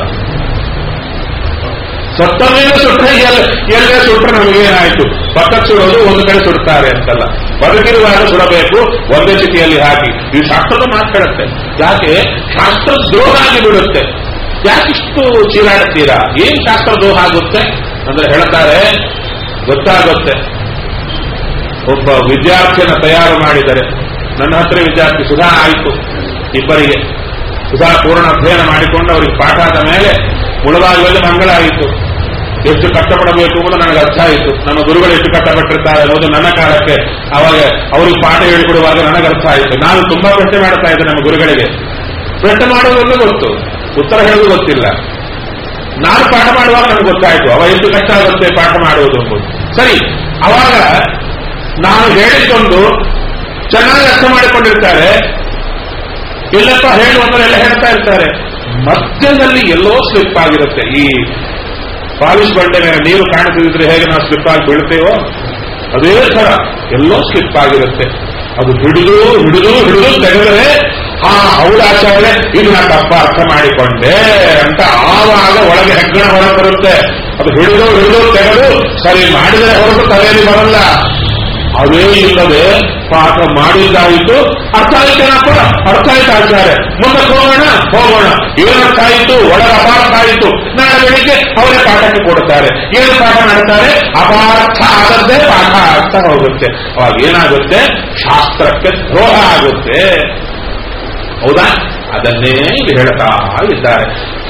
ಸತ್ತ ಮೇಲೆ ಸುಟ್ಟರೆ ಎಲ್ಲೇ ಸುಟ್ಟರೆ ನಮಗೇನಾಯ್ತು, ಪಕ್ಕಕ್ಕೆ ಸುಡೋದು ಒಂದು ಕಡೆ ಸುಡ್ತಾರೆ ಅಂತಲ್ಲ, ಬದುಕಿರುವಾಗ ಸುಡಬೇಕು, ಒಂದೇ ಸ್ಥಿತಿಯಲ್ಲಿ ಹಾಕಿ. ಇದು ಶಾಸ್ತ್ರದ ಮಾತು ಹೇಳುತ್ತೆ. ಯಾಕೆ ಶಾಸ್ತ್ರ ದ್ರೋಹ ಆಗಿ ಬಿಡುತ್ತೆ? ಯಾಕಿಷ್ಟು ಚೀರಾಡ್ತೀರಾ? ಏನ್ ಶಾಸ್ತ್ರ ದ್ರೋಹ ಆಗುತ್ತೆ ಅಂದ್ರೆ ಹೇಳ್ತಾರೆ, ಗೊತ್ತಾಗುತ್ತೆ. ಒಬ್ಬ ವಿದ್ಯಾರ್ಥಿಯನ್ನು ತಯಾರು ಮಾಡಿದರೆ, ನನ್ನ ಹತ್ರ ವಿದ್ಯಾರ್ಥಿ ಸುಧಾ ಆಯಿತು, ಇಬ್ಬರಿಗೆ ಸುಧಾ ಪೂರ್ಣ ಅಧ್ಯಯನ ಮಾಡಿಕೊಂಡು ಅವರಿಗೆ ಪಾಠ ಆದ ಮೇಲೆ ಮುಳುಗಾಗುವಲ್ಲಿ ಮಂಗಳ ಆಯಿತು. ಎಷ್ಟು ಕಷ್ಟಪಡಬೇಕು ಅನ್ನೋದು ನನಗೆ ಅರ್ಥ ಆಯಿತು. ನಮ್ಮ ಗುರುಗಳು ಎಷ್ಟು ಕಷ್ಟಪಟ್ಟಿರ್ತಾರೆ ಅನ್ನೋದು ನನ್ನ ಕಾಲಕ್ಕೆ ಅವಾಗ ಅವ್ರಿಗೆ ಪಾಠ ಹೇಳಿಕೊಡುವಾಗ ನನಗೆ ಅರ್ಥ ಆಯಿತು. ನಾನು ತುಂಬಾ ಪ್ರಶ್ನೆ ಮಾಡ್ತಾ ಇದ್ದೆ ನಮ್ಮ ಗುರುಗಳಿಗೆ. ಪ್ರಶ್ನೆ ಮಾಡೋದನ್ನು ಗೊತ್ತು, ಉತ್ತರ ಹೇಳೋದು ಗೊತ್ತಿಲ್ಲ. ನಾನು ಪಾಠ ಮಾಡುವಾಗ ನನಗೆ ಗೊತ್ತಾಯಿತು ಅವ ಎಷ್ಟು ಕಷ್ಟ ಆಗುತ್ತೆ ಪಾಠ ಮಾಡುವುದು ಎಂಬುದು. ಸರಿ, ಅವಾಗ ನಾನು ಹೇಳಿದ್ದೊಂದು ಚೆನ್ನಾಗಿ ಅರ್ಥ ಮಾಡಿಕೊಂಡಿರ್ತಾರೆ, ಇಲ್ಲಪ್ಪ ಹೇಳುವಂತೆಲ್ಲ ಹೇಳ್ತಾ ಇರ್ತಾರೆ. ಮಧ್ಯದಲ್ಲಿ ಎಲ್ಲೋ ಸ್ಲಿಪ್ ಆಗಿರುತ್ತೆ. ಈ ಪಾಲಿಶ್ ಬಂಡೆ ಮೇಲೆ ನೀರು ಕಾಣಿಸಿದ್ರೆ ಹೇಗೆ ನಾವು ಸ್ಲಿಪ್ ಆಗಿ ಬೀಳ್ತೇವೋ ಅದೇ ತರ ಎಲ್ಲೋ ಸ್ಲಿಪ್ ಆಗಿರುತ್ತೆ. ಅದು ಹಿಡಿದು ಹಿಡಿದು ಹಿಡಿದು ತೆಗೆದರೆ ಹೌದು ಆಚಾರ್ಯ ಇದು ನಾನು ತಪ್ಪ ಅರ್ಥ ಮಾಡಿಕೊಂಡೆ ಅಂತ ಆವಾಗ ಒಳಗೆ ಹೆಗ್ಗಣ ಹೊರ ಬರುತ್ತೆ. ಅದು ಹಿಡಿದು ಹಿಡಿದು ತೆಗೆದು ಸರಿ ಮಾಡಿದರೆ ಹೊರತು ತಲೆಯಲ್ಲಿ ಬರಲ್ಲ. ಅದೇ ಇಲ್ಲದೆ ಪಾಠ ಮಾಡಿದ್ದಾಯಿತು, ಅರ್ಥ ಆಯ್ತೇನಪ್ಪ, ಅರ್ಥ ಆಯ್ತು ಆಚಾರ್ಯ, ಮುಂದಕ್ಕೆ ಹೋಗೋಣ, ಏನರ್ಥ ಆಯಿತು, ಒಳಗೆ ಅಪಾರ್ಥ ಆಯಿತು. ನಾಳೆ ಬೆಳಿಗ್ಗೆ ಅವರೇ ಪಾಠಕ್ಕೆ ಕೊಡ್ತಾರೆ. ಏನು ಪಾಠ ಮಾಡ್ತಾರೆ? ಅಪಾರ್ಥ ಆದದ್ದೇ ಪಾಠ ಅರ್ಥ ಹೋಗುತ್ತೆ. ಅವಾಗ ಏನಾಗುತ್ತೆ? ಶಾಸ್ತ್ರಕ್ಕೆ ದ್ರೋಹ ಆಗುತ್ತೆ. ಹೌದಾ? ಅದನ್ನೇ ಇಲ್ಲಿ ಹೇಳ್ತಾ ಇದ್ದಾರೆ.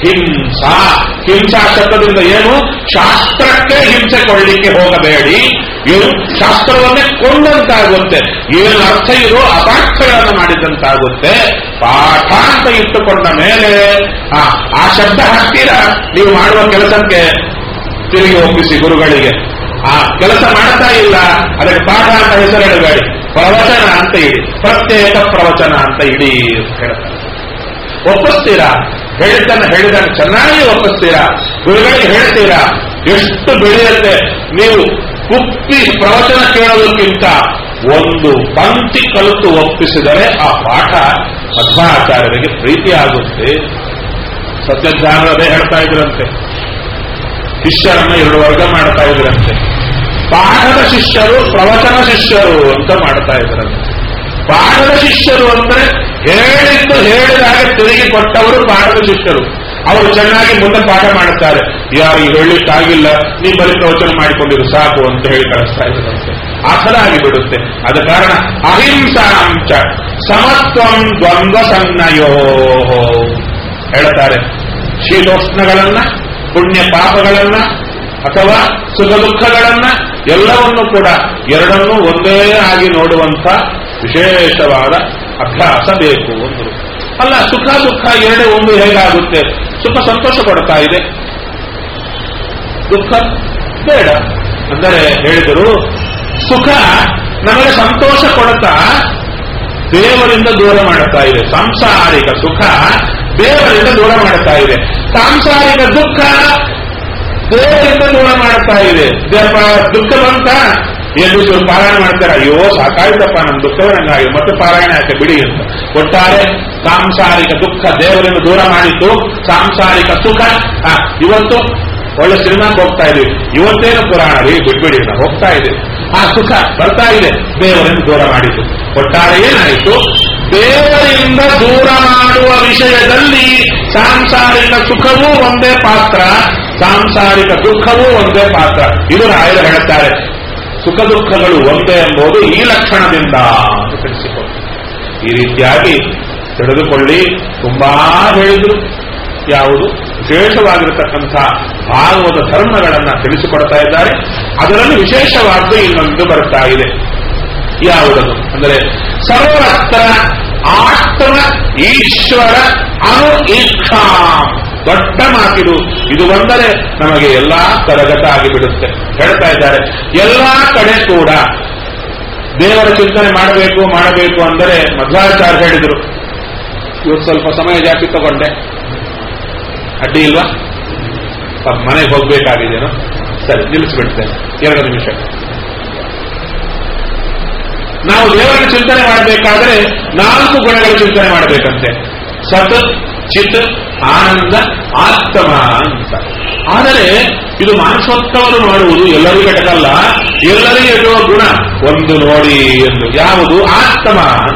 ಹಿಂಸಾ ಶಬ್ದದಿಂದ ಏನು? ಶಾಸ್ತ್ರಕ್ಕೆ ಹಿಂಸೆ ಕೊಡಲಿಕ್ಕೆ ಹೋಗಬೇಡಿ. ಏನು? ಶಾಸ್ತ್ರವನ್ನೇ ಕೊಂಡಂತಾಗುತ್ತೆ. ಏನು ಅರ್ಥ ಇದೋ ಅಪಾರ್ಥಗಳನ್ನು ಮಾಡಿದಂತಾಗುತ್ತೆ. ಪಾಠ ಅಂತ ಇಟ್ಟುಕೊಂಡ ಮೇಲೆ ಆ ಶಬ್ದ ಹಾಕ್ತೀರಾ ನೀವು ಮಾಡುವ ಕೆಲಸಕ್ಕೆ ತಿರುಗಿ ಒಪ್ಪಿಸಿ ಗುರುಗಳಿಗೆ. ಆ ಕೆಲಸ ಮಾಡ್ತಾ ಇಲ್ಲ, ಅದಕ್ಕೆ ಪಾಠ ಅಂತ ಹೆಸರಿಡಬೇಡಿ, ಪ್ರವಚನ ಅಂತ ಇಡಿ, ಪ್ರತ್ಯೇಕ ಪ್ರವಚನ ಅಂತ ಇಡಿ ಹೇಳ್ತಾರೆ. ಒಪ್ಪಿಸ್ತೀರಾ? ಹೇಳಿದ್ದನ್ನು ಚೆನ್ನಾಗಿ ಒಪ್ಪಿಸ್ತೀರಾ? ಗುರುಗಳಿಗೆ ಹೇಳ್ತೀರಾ? ಎಷ್ಟು ಬೆಳೆಯುತ್ತೆ. ನೀವು ಕುಪ್ಪಿ ಪ್ರವಚನ ಕೇಳೋದಕ್ಕಿಂತ ಒಂದು ಪಂಕ್ತಿ ಕಲಿತು ಒಪ್ಪಿಸಿದರೆ ಆ ಪಾಠ ಮಧ್ವಾಚಾರ್ಯರಿಗೆ ಪ್ರೀತಿ ಆಗುತ್ತೆ. ಸತ್ಯಜ್ಞಾನರೇ ಹೇಳ್ತಾ ಇದ್ರಂತೆ, ಶಿಷ್ಯರನ್ನ 2 ವರ್ಗ ಮಾಡ್ತಾ ಇದ್ರಂತೆ. ಪಾಠದ ಶಿಷ್ಯರು, ಪ್ರವಚನ ಶಿಷ್ಯರು ಅಂತ ಮಾಡ್ತಾ ಇದ್ರಂತೆ. ಪಾಠದ ಶಿಷ್ಯರು ಅಂದ್ರೆ ಹೇಳಿದ್ದು ಹೇಳಿದಾಗ ತಿರುಗಿ ಕೊಟ್ಟವರು ಪಾಠದ ಶಿಷ್ಯರು. ಅವರು ಚೆನ್ನಾಗಿ ಮುಂದೆ ಪಾಠ ಮಾಡುತ್ತಾರೆ. ಯಾರಿಗೆ ಹೇಳಲಿಕ್ಕಾಗಿಲ್ಲ, ನೀವು ಬರೀ ಪ್ರವಚನ ಮಾಡಿಕೊಂಡಿರು ಸಾಕು ಅಂತ ಹೇಳಿ ಕಳಿಸ್ತಾ ಇದ್ರಂತೆ. ಆ ಥರ ಆಗಿಬಿಡುತ್ತೆ. ಆದ ಕಾರಣ ಅಹಿಂಸಾಂಚ ಸಮತ್ವಂ ದ್ವಂದ್ವ ಸನ್ನಯೋ ಹೇಳ್ತಾರೆ. ಶೀತೋಷ್ಣಗಳನ್ನ, ಪುಣ್ಯ ಪಾಪಗಳನ್ನ ಅಥವಾ ಸುಖ ದುಃಖಗಳನ್ನ ಎಲ್ಲವನ್ನೂ ಕೂಡ ಎರಡನ್ನೂ ಒಂದೇ ಆಗಿ ನೋಡುವಂಥ ವಿಶೇಷವಾದ ಅಭ್ಯಾಸ ಬೇಕು ಅಂದರು. ಅಲ್ಲ, ಸುಖ ದುಃಖ ಎರಡೇ ಒಂದು ಹೇಗಾಗುತ್ತೆ? ಸುಖ ಸಂತೋಷ ಕೊಡ್ತಾ ಇದೆ, ದುಃಖ ಬೇಡ ಅಂದರೆ ಹೇಳಿದರು. ಸುಖ ನಮಗೆ ಸಂತೋಷ ಕೊಡ್ತಾ ದೇವರಿಂದ ದೂರ ಮಾಡುತ್ತಾ ಇದೆ. ಸಾಂಸಾರಿಕ ಸುಖ ದೇವರಿಂದ ದೂರ ಮಾಡುತ್ತಾ ಇದೆ. ಸಾಂಸಾರಿಕ ದುಃಖ ದೇವರಿಂದ ದೂರ ಮಾಡುತ್ತಾ ಇದೆ. ದುಃಖ ಬಂತ ಎಂದು ಪಾರಾಯಣ ಮಾಡ್ತಾರೆ. ಅಯ್ಯೋ ಸಾಕಾಯ್ತಪ್ಪ, ನಮ್ಮ ದುಃಖವರಂಗಾಗಿ ಮತ್ತೆ ಪಾರಾಯಣ ಯಾಕೆ ಬಿಡಿ ಅಂತ. ಒಟ್ಟಾರೆ ಸಾಂಸಾರಿಕ ದುಃಖ ದೇವರಿಂದ ದೂರ ಮಾಡಿದ್ದು, ಸಾಂಸಾರಿಕ ಸುಖ. ಇವತ್ತು ಒಳ್ಳೆ ಸಿನಿಮಾಕ್ಕೆ ಹೋಗ್ತಾ ಇದೀವಿ, ಇವತ್ತೇನು ಪುರಾಣ ರೀ, ಬಿಟ್ಬಿಡಿ, ಹೋಗ್ತಾ ಇದೆ. ಆ ಸುಖ ಬರ್ತಾ ಇದೆ, ದೇವರಿಂದ ದೂರ ಮಾಡಿದ್ದು. ಒಟ್ಟಾರೆ ಏನಾಯಿತು? ದೇವರಿಂದ ದೂರ ಮಾಡುವ ವಿಷಯದಲ್ಲಿ ಸಾಂಸಾರಿಕ ಸುಖವೂ ಒಂದೇ ಪಾತ್ರ, ಸಾಂಸಾರಿಕ ದುಃಖವೂ ಒಂದೇ ಪಾತ್ರ. ಇದು ರಾಯರು ಹೇಳುತ್ತಾರೆ. ಸುಖ ದುಃಖಗಳು ಒಂದೇ ಎಂಬುದು ಈ ಲಕ್ಷಣದಿಂದ ಅಂತ ತಿಳಿಸಿಕೊಂಡು ಈ ರೀತಿಯಾಗಿ ತಿಳಿದುಕೊಳ್ಳಿ. ತುಂಬಾ ಹೇಳಿದ್ರು. ಯಾವುದು ವಿಶೇಷವಾಗಿರತಕ್ಕಂಥ ಭಾಗವತ ಧರ್ಮಗಳನ್ನು ತಿಳಿಸಿಕೊಡ್ತಾ ಇದ್ದಾರೆ. ಅದರಲ್ಲಿ ವಿಶೇಷವಾದ್ದು ಇನ್ನೊಂದು ಬರ್ತಾ ಇದೆ. ಯಾವುದದು ಅಂದರೆ ಸರ್ವತ್ರ ಆತ್ಮ ಈಶ್ವರ ಅನು ಈಕ್ಷಾ. ದೊಡ್ಡ ಮಾತಿದು. ಇದು ಬಂದರೆ ನಮಗೆ ಎಲ್ಲಾ ಕರಗತ ಆಗಿಬಿಡುತ್ತೆ. ಹೇಳ್ತಾ ಇದ್ದಾರೆ, ಎಲ್ಲಾ ಕಡೆ ಕೂಡ ದೇವರ ಚಿಂತನೆ ಮಾಡಬೇಕು ಅಂದರೆ ಮಧ್ವಾಚಾರ್ಯ ಹೇಳಿದರು. ಇವತ್ತು ಸ್ವಲ್ಪ ಸಮಯ ಜಾಸ್ತಿ ತಗೊಂಡೆ, ಅಡ್ಡಿ ಇಲ್ವಾ? ಮನೆಗೆ ಹೋಗ್ಬೇಕಾಗಿದೇನೋ? ಸರಿ, ನಿಲ್ಲಿಸ್ಬಿಡ್ತೇನೆ 2 ನಿಮಿಷ. ನಾವು ದೇವರ ಚಿಂತನೆ ಮಾಡಬೇಕಾದ್ರೆ 4 ಗುಣಗಳ ಚಿಂತನೆ ಮಾಡಬೇಕಂತೆ. ಸತ್ ಚಿತ್ ಆನಂದ ಆತ್ಮ ಅಂತ. ಆದರೆ ಇದು ಮಾನಸೋತ್ತವರು ಮಾಡುವುದು ಎಲ್ಲರಿಗೂ ಎಟಕಲ್ಲ, ಎಲ್ಲರಿಗೂ ಇರುವ ಗುಣ ಒಂದು ನೋಡಿ ಎಂದು. ಯಾವುದು? ಆತ್ಮ.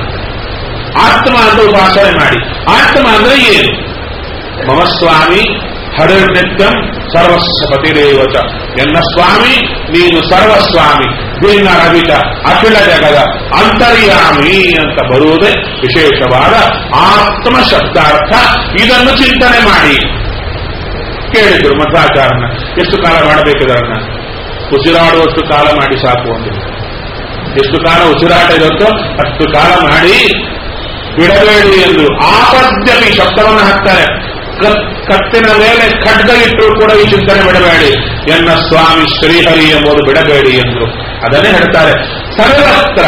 ಆತ್ಮ ಅಂತ ಉಪಾಸನೆ ಮಾಡಿ. ಆತ್ಮ ಅಂದ್ರೆ ಏನು? ಮಮ ಸ್ವಾಮಿ ಹರಿರ್ನಿತ್ಯಂ ಸರ್ವಸ್ವ ಪತಿರೇವಚ. ಎನ್ನ ಸ್ವಾಮಿ ನೀನು ಸರ್ವಸ್ವಾಮಿ, ಭಿನ್ನ ರಹಿತ ಅಖಿಲ ಜಗದ ಅಂತರ್ಯಾಮಿ ಅಂತ ಬರುವುದೇ ವಿಶೇಷವಾದ ಆತ್ಮ ಶಬ್ದಾರ್ಥ. ಇದನ್ನು ಚಿಂತನೆ ಮಾಡಿ. ಕೇಳಿದ್ರು ಮಧ್ವಾಚಾರ್ಯನ, ಎಷ್ಟು ಕಾಲ ಮಾಡಬೇಕಿದರನ್ನ? ಉಸಿರಾಡುವಷ್ಟು ಕಾಲ ಮಾಡಿ ಸಾಕು ಅಂದ್ರು. ಎಷ್ಟು ಕಾಲ ಉಸಿರಾಟ ಇರುತ್ತೋ ಅಷ್ಟು ಕಾಲ ಮಾಡಿ ಬಿಡಬೇಡಿ ಎಂದು. ಆಪದ್ಯಪಿ ಶಬ್ದವನ್ನು ಹಾಕ್ತಾರೆ. ಕತ್ತಿನ ಮೇಲೆ ಖಡ್ಗ ಇಟ್ಟರು ಕೂಡ ಈ ಚಿಂತನೆ ಬಿಡಬೇಡಿ. ಎನ್ನ ಸ್ವಾಮಿ ಶ್ರೀಹರಿ ಎಂಬುದು ಬಿಡಬೇಡಿ ಎಂದು. ಅದನ್ನೇ ಹೇಳ್ತಾರೆ, ಸರ್ವತ್ರ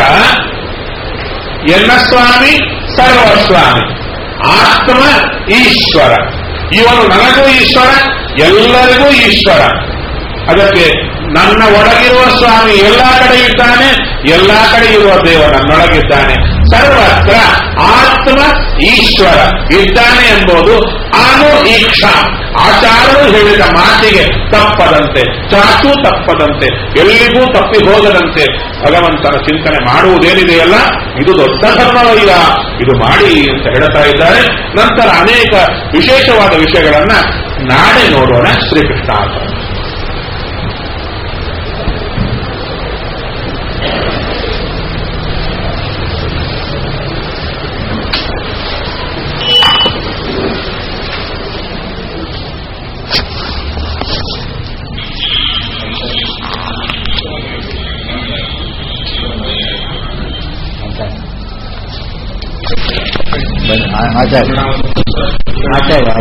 ಎನ್ನ ಸ್ವಾಮಿ ಸರ್ವಸ್ವಾಮಿ, ಆತ್ಮ ಈಶ್ವರ. ಇವನು ನನಗೂ ಈಶ್ವರ, ಎಲ್ಲರಿಗೂ ಈಶ್ವರ. ಅದಕ್ಕೆ ನನ್ನ ಒಳಗಿರುವ ಸ್ವಾಮಿ ಎಲ್ಲಾ ಕಡೆ ಇದ್ದಾನೆ, ಎಲ್ಲಾ ಕಡೆ ಇರುವ ದೇವ ನನ್ನೊಳಗಿದ್ದಾನೆ. ಸರ್ವತ್ರ ಆತ್ಮ ಈಶ್ವರ ಇದ್ದಾನೆ ಎಂಬುದು ಆನು ಈಕ್ಷಾ. ಆಚಾರ್ಯರು ಹೇಳಿದ ಮಾತಿಗೆ ತಪ್ಪದಂತೆ, ಚಾಚೂ ತಪ್ಪದಂತೆ, ಎಲ್ಲಿಗೂ ತಪ್ಪಿ ಹೋಗದಂತೆ ಭಗವಂತನ ಚಿಂತನೆ ಮಾಡುವುದೇನಿದೆಯಲ್ಲ ಇದು ದೊಡ್ಡ ಧರ್ಮವಯ್ಯ, ಇದು ಮಾಡಿ ಅಂತ ಹೇಳ್ತಾ ಇದ್ದಾರೆ. ನಂತರ ಅನೇಕ ವಿಶೇಷವಾದ ವಿಷಯಗಳನ್ನ ನಾಳೆ ನೋಡೋಣ. ಶ್ರೀಕೃಷ್ಣ ಅಂತ. ಆಚಾರ್ಯ